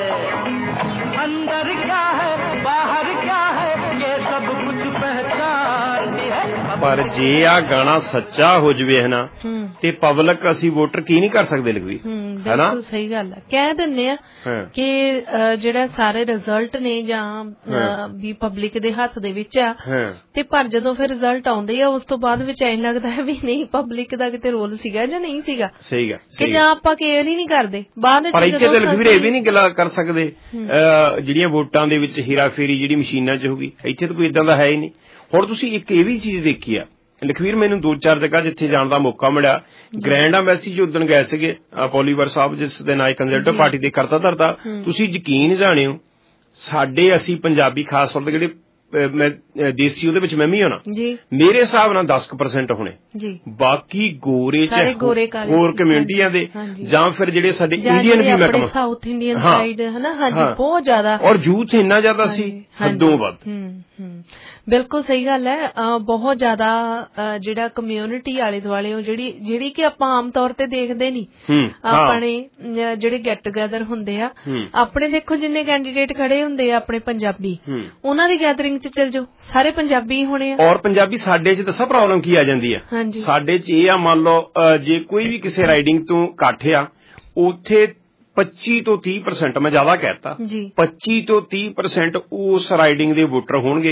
अंदर क्या है बाहर क्या है ये सब कुछ पहचानती है ਪਰ ਜੇ ਆ ਗਾਣਾ ਸੱਚਾ ਹੋ ਜਵੇ ਹੈ ਨਾ ਤੇ ਪਬਲਿਕ ਅਸੀਂ ਵੋਟਰ ਕੀ ਨਹੀਂ ਕਰ ਸਕਦੇ ਲਗਵੀ ਹੈ ਨਾ ਸਹੀ ਗੱਲ ਹੈ ਕਹਿ ਦਿੰਨੇ ਆ ਕਿ ਜਿਹੜਾ ਸਾਰੇ ਰਿਜ਼ਲਟ ਨੇ ਜਾਂ ਵੀ ਪਬਲਿਕ ਦੇ ਹੱਥ ਦੇ ਵਿੱਚ ਆ ਤੇ ਪਰ ਜਦੋਂ ਫਿਰ ਰਿਜ਼ਲਟ ਆਉਂਦੇ ਆ ਉਸ ਤੋਂ ਬਾਅਦ ਵਿੱਚ ਐਂ ਲੱਗਦਾ ਹੈ ਵੀ ਨਹੀਂ ਪਬਲਿਕ ਦਾ ਕਿਤੇ ਰੋਲ ਸੀਗਾ ਜਾਂ ਨਹੀਂ ਸੀਗਾ ਸਹੀ ਗੱਲ ਕਿ ਜਾਂ ਆਪਾਂ ਕੇਅਰ ਹੀ ਨਹੀਂ ਕਰਦੇ ਬਾਅਦ ਵਿੱਚ ਪਰ ਇੱਥੇ ਤੇ ਲਗਵੀਰ ਇਹ ਵੀ ਨਹੀਂ ਗੱਲ ਕਰ ਸਕਦੇ ਜਿਹੜੀਆਂ ਵੋਟਾਂ ਦੇ ਵਿੱਚ ਹੀਰਾਫੇਰੀ ਜਿਹੜੀ ਮਸ਼ੀਨਾਂ 'ਚ ਹੋਗੀ ਇੱਥੇ ਤਾਂ ਕੋਈ ਇਦਾਂ ਦਾ ਹੈ ਹੀ ਨਹੀਂ ਹੁਣ ਤੁਸੀਂ ਇੱਕ ਇਹ ਵੀ ਚੀਜ਼ ਦੇਖੀ ਆ ਲਖਵੀਰ ਮੈਨੂੰ 2-4 ਜਗ੍ਹਾ ਜਿੱਥੇ ਜਾਣ ਦਾ ਮੌਕਾ ਮਿਲਿਆ ਗ੍ਰੈਂਡ ਐਮਬੈਸੀ ਜੋ ਉਦਣ ਗਏ ਸੀਗੇ ਪੋਲੀਵਰ ਸਾਹਿਬ ਜਿਸ ਦੇ ਨਾਲ ਕੰਜ਼ਰਵੇਟਿਵ ਪਾਰਟੀ ਦੇ ਕਰਤਾ ਧਰਤਾ ਤੁਸੀਂ ਯਕੀਨ ਜਾਣਿਓ ਸਾਡੇ ਅਸੀਂ ਪੰਜਾਬੀ ਖਾਸ ਤੌਰ ਤੇ ਜਿਹੜੇ ਮੈਂ ਦੇਸੀ ਉਹਦੇ ਵਿੱਚ ਮੈਂ ਵੀ ਹੋਣਾ ਮੇਰੇ ਹਿਸਾਬ ਨਾਲ 10% ਹੋਣੇ ਬਾਕੀ ਗੋਰੇ ਚਾਹੇ ਹੋਰ ਕਮਿਊਨਿਟੀਆਂ ਦੇ ਜਾਂ ਫਿਰ ਜਿਹੜੇ ਸਾਡੇ ਇੰਡੀਅਨ ਵੀ ਮੈਂ ਕਹਾਂ ਸਾਊਥ ਇੰਡੀਅਨ ਸਾਈਡ ਹਨਾ ਹਾਂਜੀ ਬਹੁਤ ਜ਼ਿਆਦਾ ਔਰ ਯੂਥ ਇੰਨਾ ਜ਼ਿਆਦਾ ਸੀ ਹੱਦੋਂ ਵੱਧ ਬਿਲਕੁਲ ਸਹੀ ਗੱਲ ਹੈ ਬਹੁਤ ਜ਼ਿਆਦਾ ਜਿਹੜਾ ਕਮਿਊਨਿਟੀ ਆਲੇ ਦੁਆਲੇ ਜਿਹੜੀ ਕਿ ਆਪਾਂ ਆਮ ਤੌਰ ਤੇ ਦੇਖਦੇ ਨਹੀਂ ਆਪਣੇ ਜਿਹੜੇ ਗੈਟ ਟੂਗੇਦਰ ਹੁੰਦੇ ਆ ਆਪਣੇ ਦੇਖੋ ਜਿੰਨੇ ਕੈਂਡੀਡੇਟ ਖੜੇ ਹੁੰਦੇ ਆ ਆਪਣੇ ਪੰਜਾਬੀ ਉਹਨਾਂ ਦੀ ਗੈਦਰਿੰਗ ਚ ਚਲ ਜਾਓ ਸਾਰੇ ਪੰਜਾਬੀ ਹੋਣੇ ਆ ਔਰ ਪੰਜਾਬੀ ਸਾਡੇ ਚ ਦੱਸਾਂ ਪ੍ਰੋਬਲਮ ਕੀ ਆ ਜਾਂਦੀ ਆ ਸਾਡੇ ਚ ਇਹ ਆ ਮੰਨ ਲਓ ਜੇ ਕੋਈ ਵੀ ਕਿਸੇ ਰਾਈਡਿੰਗ ਤੋਂ ਇਕੱਠ ਆ ਉੱਥੇ 25 ਤੋਂ 30% ਮੈਂ ਜ਼ਿਆਦਾ ਕਹਿਤਾ 25 ਤੋਂ 30% ਉਸ ਰਾਈਡਿੰਗ ਦੇ ਵੋਟਰ ਹੋਣਗੇ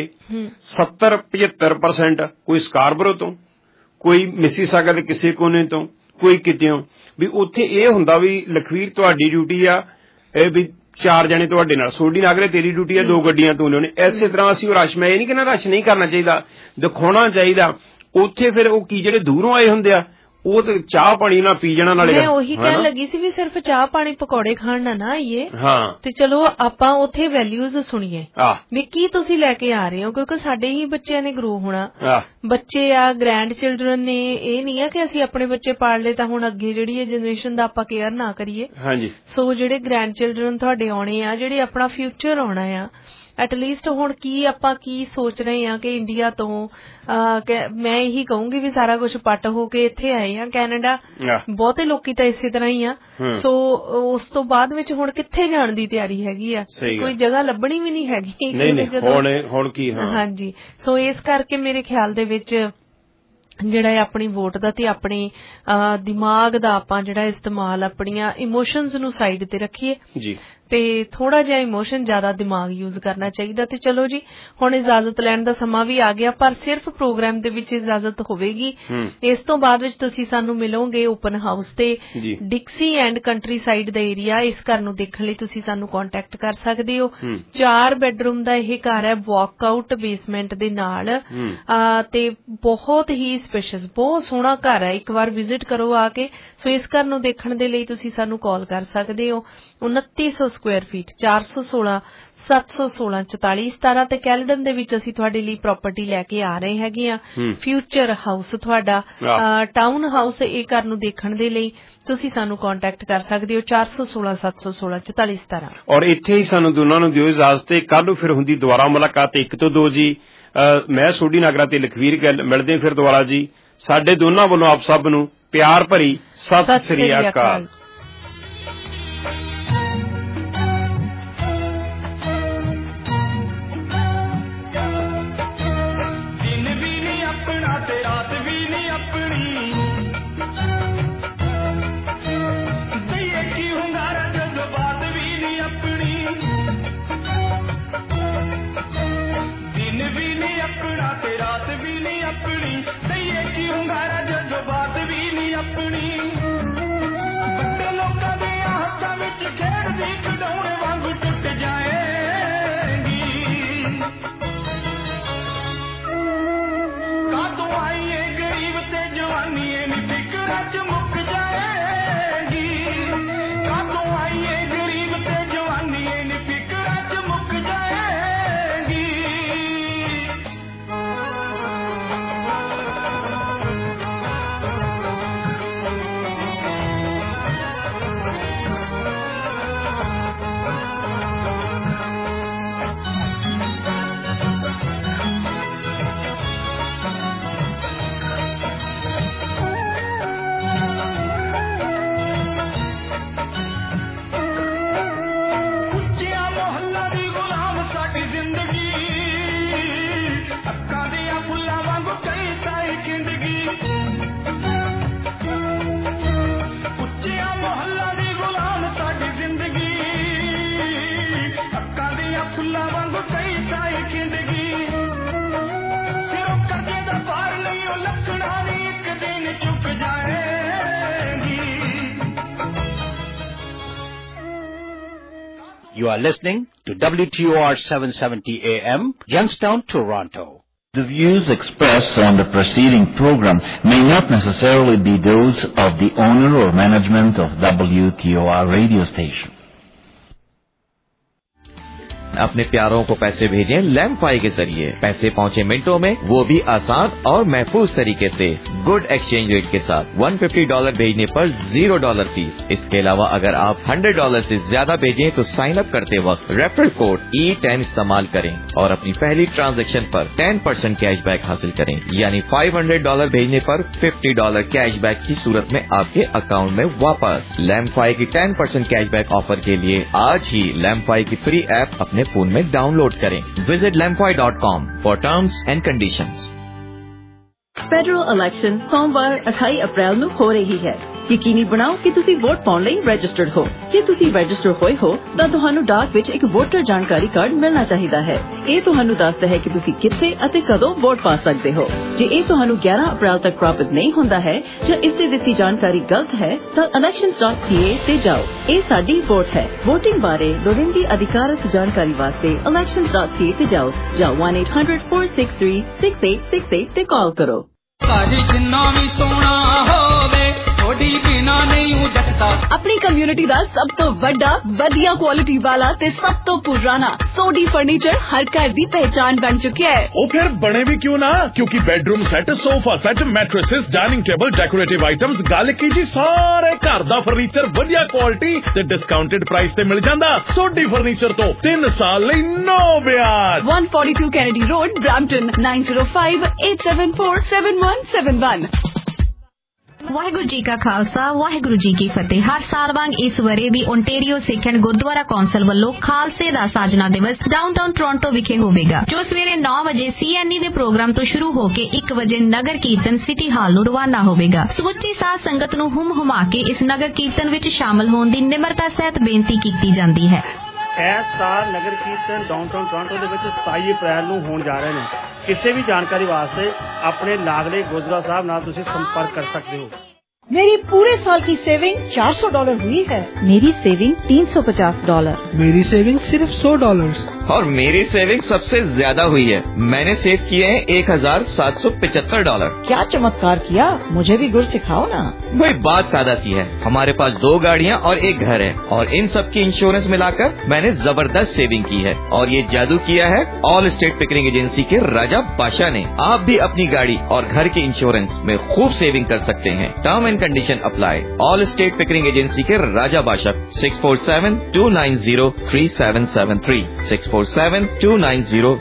70-75% ਕੋਈ ਸਕਾਰਬਰੋ ਤੋਂ ਕੋਈ ਮਿਸੀਸਾਗਾ ਦੇ ਕਿਸੇ ਕੋਨੇ ਤੋਂ ਕੋਈ ਕਿਤੇੋਂ ਵੀ ਉੱਥੇ ਇਹ ਹੁੰਦਾ ਵੀ ਲਖਵੀਰ ਤੁਹਾਡੀ ਡਿਊਟੀ ਆ ਇਹ ਵੀ 4 ਜਣੇ ਤੁਹਾਡੇ ਨਾਲ ਸੋਡੀ ਨਾਗਰੇ ਤੇਰੀ ਡਿਊਟੀ ਆ 2 ਗੱਡੀਆਂ ਤੋਂ ਨੇ ਇਸੇ ਤਰ੍ਹਾਂ ਅਸੀਂ ਉਹ ਰਸ਼ ਮੈਂ ਇਹ ਨਹੀਂ ਕਹਿੰਦਾ ਰਸ਼ ਨਹੀਂ ਕਰਨਾ ਚਾਹੀਦਾ ਦਿਖਾਉਣਾ ਚਾਹੀਦਾ ਉੱਥੇ ਫਿਰ ਉਹ ਕੀ ਜਿਹੜੇ ਦੂਰੋਂ ਆਏ ਹੁੰਦੇ ਆ ਉਹ ਤੇ ਚਾਹ ਪਾਣੀ ਨਾ ਪੀ ਜਾਣਾ ਨਾਲੇ ਮੈਂ ਉਹੀ ਕਹਿਣ ਲੱਗੀ ਸੀ ਵੀ ਸਿਰਫ ਚਾਹ ਪਾਣੀ ਪਕੌੜੇ ਖਾਣ ਨਾ ਆਈਏ ਤੇ ਚਲੋ ਆਪਾਂ ਉੱਥੇ ਵੈਲਿਊਜ਼ ਸੁਣੀਏ ਵੀ ਕੀ ਤੁਸੀਂ ਲੈ ਕੇ ਆ ਰਹੇ ਹੋ ਕਿਉਂਕਿ ਸਾਡੇ ਹੀ ਬੱਚਿਆਂ ਨੇ ਗਰੋ ਹੋਣਾ ਬੱਚੇ ਆ ਗ੍ਰੈਂਡ ਚਿਲਡਰਨ ਨੇ ਇਹ ਨਹੀਂ ਆ ਕਿ ਅਸੀਂ ਆਪਣੇ ਬੱਚੇ ਪਾਲ ਲਏ ਤਾਂ ਹੁਣ ਅੱਗੇ ਜਿਹੜੀ ਇਹ ਜਨਰੇਸ਼ਨ ਦਾ ਆਪਾਂ ਕੇਅਰ ਨਾ ਕਰੀਏ ਸੋ ਜਿਹੜੇ ਗ੍ਰੈਂਡ ਚਿਲਡਰਨ ਤੁਹਾਡੇ ਆਉਣੇ ਆ ਜਿਹੜੇ ਆਪਣਾ ਫਿਊਚਰ ਆਉਣਾ ਆ ਐਟਲੀਸਟ ਹੁਣ ਕੀ ਆਪਾਂ ਕੀ ਸੋਚ ਰਹੇ ਹਾਂ ਕਿ ਇੰਡੀਆ ਤੋਂ ਮੈਂ ਇਹੀ ਕਹੂੰਗੀ ਵੀ ਸਾਰਾ ਕੁਝ ਪੱਟ ਹੋ ਕੇ ਇੱਥੇ ਆਏ ਆ ਕੈਨੇਡਾ ਬਹੁਤੇ ਲੋਕੀ ਤਾਂ ਇਸੇ ਤਰ੍ਹਾਂ ਹੀ ਆ ਸੋ ਉਸ ਤੋਂ ਬਾਅਦ ਵਿੱਚ ਹੁਣ ਕਿੱਥੇ ਜਾਣ ਦੀ ਤਿਆਰੀ ਹੈਗੀ ਆ ਕੋਈ ਜਗ੍ਹਾ ਲੱਭਣੀ ਵੀ ਨਹੀਂ ਹੈਗੀ ਹੁਣ ਕੀ ਹਾਂਜੀ ਸੋ ਇਸ ਕਰਕੇ ਮੇਰੇ ਖਿਆਲ ਦੇ ਵਿੱਚ ਜਿਹੜਾ ਆਪਣੀ ਵੋਟ ਦਾ ਤੇ ਆਪਣੇ ਦਿਮਾਗ ਦਾ ਆਪਾਂ ਜਿਹੜਾ ਇਸਤੇਮਾਲ ਆਪਣੀਆਂ ਇਮੋਸ਼ਨਸ ਨੂੰ ਸਾਈਡ ਤੇ ਰੱਖੀਏ ਤੇ ਥੋੜਾ ਜਿਹਾ ਇਮੋਸ਼ਨ ਜ਼ਿਆਦਾ ਦਿਮਾਗ ਯੂਜ਼ ਕਰਨਾ ਚਾਹੀਦਾ। ਤੇ ਚਲੋ ਜੀ ਹੁਣ ਇਜਾਜ਼ਤ ਲੈਣ ਦਾ ਸਮਾਂ ਵੀ ਆ ਗਿਆ, ਪਰ ਸਿਰਫ ਪ੍ਰੋਗਰਾਮ ਦੇ ਵਿੱਚ ਇਜਾਜ਼ਤ ਹੋਵੇਗੀ। ਇਸ ਤੋਂ ਬਾਅਦ ਵਿੱਚ ਤੁਸੀਂ ਸਾਨੂੰ ਮਿਲੋਗੇ ਓਪਨ ਹਾਊਸ ਤੇ ਡਿਕਸੀ and country side the area. ਇਸ ਘਰ ਨੂੰ ਦੇਖਣ ਲਈ ਤੁਸੀਂ ਸਾਨੂੰ ਕੰਟੈਕਟ ਕਰ ਸਕਦੇ ਹੋ। 4 ਬੈਡਰੂਮ ਦਾ ਇਹ ਘਰ ਹੈ, ਵਾਕਆਊਟ ਬੇਸਮੈਂਟ ਦੇ ਨਾਲ, ਤੇ ਬਹੁਤ ਹੀ ਸਪੇਸ਼ੀਅਸ, ਬਹੁਤ ਸੋਹਣਾ ਘਰ ਹੈ। ਇੱਕ ਵਾਰ ਵਿਜ਼ਿਟ ਕਰੋ ਆ ਕੇ। ਸੋ ਇਸ ਘਰ ਨੂੰ ਦੇਖਣ ਦੇ ਲਈ ਤੁਸੀਂ ਸਾਨੂੰ ਕਾਲ ਕਰ ਸਕਦੇ ਹੋ। 2900 ਸਕੁਆਇਰ ਫੀਟ, 416 716 4417 ਤੇ ਕੈਲਡਨ ਦੇ ਵਿੱਚ ਅਸੀਂ ਤੁਹਾਡੇ ਲਈ ਪ੍ਰਾਪਰਟੀ ਲੈ ਕੇ ਆ ਰਹੇ ਹੈਗੇ ਆ। ਫਿਊਚਰ ਹਾਊਸ ਤੁਹਾਡਾ ਟਾਊਨ ਹਾਊਸ। ਇਹ ਘਰ ਨੂੰ ਦੇਖਣ ਦੇ ਲਈ ਤੁਸੀਂ ਸਾਨੂੰ ਕੰਟੈਕਟ ਕਰ ਸਕਦੇ ਹੋ 416 716 4417। ਔਰ ਇੱਥੇ ਹੀ ਸਾਨੂੰ ਦੋਨਾਂ ਨੂੰ ਦਿਓ ਇਜਾਜ਼ਤ। ਤੇ ਕੱਲ ਨੂੰ ਫਿਰ ਹੁੰਦੀ ਦੁਬਾਰਾ ਮੁਲਾਕਾਤ 1 ਤੋਂ 2 ਜੀ। ਮੈਂ ਸੋਢੀ ਨਾਗਰਾ ਤੇ ਲਖਵੀਰ ਗਿੱਲ ਮਿਲਦੇ ਫਿਰ ਦੁਬਾਰਾ ਜੀ। ਸਾਡੇ ਦੋਨਾਂ ਵੱਲੋਂ ਆਪ ਸਭ ਨੂੰ ਪਿਆਰ ਭਰੀ ਸਤਿ ਸ੍ਰੀ ਅਕਾਲ। You are listening to WTOR 770 AM, Youngstown, Toronto. The views expressed on the preceding program may not necessarily be those of the owner or management of WTOR radio station. अपने प्यारों को पैसे भेजें लैम्फाई के जरिए। पैसे पहुंचे मिनटों में, वो भी आसान और महफूज तरीके से, गुड एक्सचेंज रेट के साथ। $150 भेजने पर $0 फीस। इसके अलावा अगर आप $100 से ज्यादा भेजें तो साइन अप करते वक्त रेफरल कोड E10 इस्तेमाल करें और अपनी पहली ट्रांजैक्शन पर 10% कैशबैक हासिल करें। यानी $500 भेजने पर $50 कैशबैक की सूरत में आपके अकाउंट में वापस। लैम्फाई की 10% कैशबैक ऑफर के लिए आज ही लैम्फाई की फ्री ऐप अपने फोन में डाउनलोड करें। Visit lamfi.com for terms and conditions. Federal election ਸੋਮਵਾਰ 28 ਅਪ੍ਰੈਲ ਨੂੰ ਹੋ ਰਹੀ ਹੈ। ਯਕੀਨੀ ਬਣਾਓ ਕਿ ਤੁਸੀਂ ਵੋਟ ਪਾਉਣ ਲਈ ਰਜਿਸਟਰਡ ਹੋ। ਜੇ ਤੁਸੀਂ ਰਜਿਸਟਰ ਹੋਏ ਹੋ ਤਾਂ ਤੁਹਾਨੂੰ ਡਾਕ ਵਿੱਚ ਇੱਕ ਵੋਟਰ ਜਾਣਕਾਰੀ ਕਾਰਡ ਮਿਲਣਾ ਚਾਹੀਦਾ ਹੈ। ਇਹ ਤੁਹਾਨੂੰ ਦੱਸਦਾ ਹੈ ਕਿ ਤੁਸੀਂ ਕਿੱਥੇ ਅਤੇ ਕਦੋਂ ਵੋਟ ਪਾ ਸਕਦੇ ਹੋ। ਜੇ ਇਹ ਤੁਹਾਨੂੰ 11 ਅਪ੍ਰੈਲ ਤੱਕ ਪ੍ਰਾਪਤ ਨਹੀਂ ਹੁੰਦਾ ਹੈ ਜਾਂ ਇਸ ਤੇ ਦਿੱਤੀ ਜਾਣਕਾਰੀ ਗਲਤ ਹੈ ਤਾਂ elections.ca ਤੇ ਜਾਓ। ਇਹ ਸਾਡੀ ਵੋਟ ਹੈ। VOTING ਬਾਰੇ ਲੋੜੀਂਦੀ ਅਧਿਕਾਰਤ ਜਾਣਕਾਰੀ ਵਾਸਤੇ elections.ca ਤੇ ਜਾਓ ਜਾਂ 1-800-463-6868 ਤੇ ਕਾਲ ਕਰੋ। ਜਿੰਨਾ ਵੀ ਸੋਹਣਾ ਹੋਵੇ ਥੋੜੀ ਬਿਨਾ ਨਹੀਂ ਜੱਟਦਾ। ਆਪਣੀ ਕਮਿਊਨਿਟੀ ਦਾ ਸਭ ਤੋਂ ਵੱਡਾ, ਵਧੀਆ ਕੁਆਲਿਟੀ ਵਾਲਾ ਤੇ ਸਭ ਤੋਂ ਪੁਰਾਣਾ ਸੋਡੀ ਫਰਨੀਚਰ ਹਰ ਘਰ ਦੀ ਪਹਿਚਾਨ ਬਣ ਚੁੱਕਿਆ ਹੈ। ਉਹ ਫਿਰ ਬਣੇ ਵੀ ਕਿਉਂ ਨਾ, ਕਿਉਂਕਿ bedroom set, sofa set, mattresses, dining table, decorative items, ਗੱਲ ਕੀ ਜੀ ਸਾਰੇ ਘਰ ਦਾ ਫਰਨੀਚਰ ਵਧੀਆ ਕੁਆਲਿਟੀ ਤੇ ਡਿਸਕਾਊਂਟਡ ਪ੍ਰਾਈਸ ਤੇ ਮਿਲ ਜਾਂਦਾ। ਸੋਡੀ ਫਰਨੀਚਰ ਤੋਂ 3 ਸਾਲ ਲਈ ਨੋ ਵਿਆਜ। 142 Kennedy road, Brampton 9058747171। Waheguru ji ਕਾ ਖਾਲਸਾ, ਵਾਹਿਗੁਰੂ ਜੀ ਕੀ ਫਤਿਹ। ਹਰ ਸਾਲ ਵਾਂਗ ਇਸ ਵਰੇ ਵੀ Ontario Sikh and Gurdwara council ਵੱਲੋਂ ਖਾਲਸੇ ਦਾ ਸਾਜਨਾ ਦਿਵਸ ਡਾਊਨਟਾਊਨ ਟੋਰਾਂਟੋ ਵਿਖੇ ਹੋਵੇਗਾ, ਜੋ ਸਵੇਰੇ 9 ਵਜੇ CNE ਦੇ ਪ੍ਰੋਗਰਾਮ ਤੋਂ ਸ਼ੁਰੂ ਹੋ ਕੇ 1 ਵਜੇ ਨਗਰ ਕੀਰਤਨ ਸਿਟੀ ਹਾਲ ਨੂੰ ਰਵਾਨਾ ਹੋਵੇਗਾ। ਸਮੁੱਚੀ ਸਾਧ ਸੰਗਤ ਨੂੰ ਹੁਮ-ਹੁਮਾ ਕੇ ਇਸ ਨਗਰ ਕੀਰਤਨ ਵਿੱਚ ਸ਼ਾਮਲ ਹੋਣ ਦੀ ਨਿਮਰਤਾ ਸਹਿਤ ਬੇਨਤੀ ਕੀਤੀ ਜਾਂਦੀ ਹੈ। ਇਸ ਸਾਲ ਨਗਰ ਕੀਰਤਨ ਡਾਊਨਟਾਊਨ ਟੋਰਾਂਟੋ ਦੇ ਵਿੱਚ 27 ਅਪ੍ਰੈਲ ਨੂੰ ਹੋਣ ਜਾ ਰਹੇ ਨੇ। ਕਿਸੇ ਵੀ ਜਾਣਕਾਰੀ ਵਾਸਤੇ ਆਪਣੇ ਲਾਗਲੇ ਗੁਰਦੁਆਰਾ ਸਾਹਿਬ ਨਾਲ ਤੁਸੀਂ ਸੰਪਰਕ ਕਰ ਸਕਦੇ ਹੋ। मेरी पूरे साल की सेविंग $400 हुई है। मेरी सेविंग $350। मेरी सेविंग सिर्फ $100। और मेरी सेविंग सबसे ज्यादा हुई है। मैंने सेव किए हैं $1,775। क्या चमत्कार किया, मुझे भी गुर सिखाओ ना। भाई बात सादा सी है, हमारे पास 2 गाड़ियाँ और 1 घर है और इन सब की इंश्योरेंस मिलाकर मैंने जबरदस्त सेविंग की है। और ये जादू किया है ऑल स्टेट पिकरिंग एजेंसी के राजा बादशाह ने। आप भी अपनी गाड़ी और घर के इंश्योरेंस में खूब सेविंग कर सकते हैं। Term and condition apply. All state Pickering agency के राजा बादशाह 647-290-3773 647-290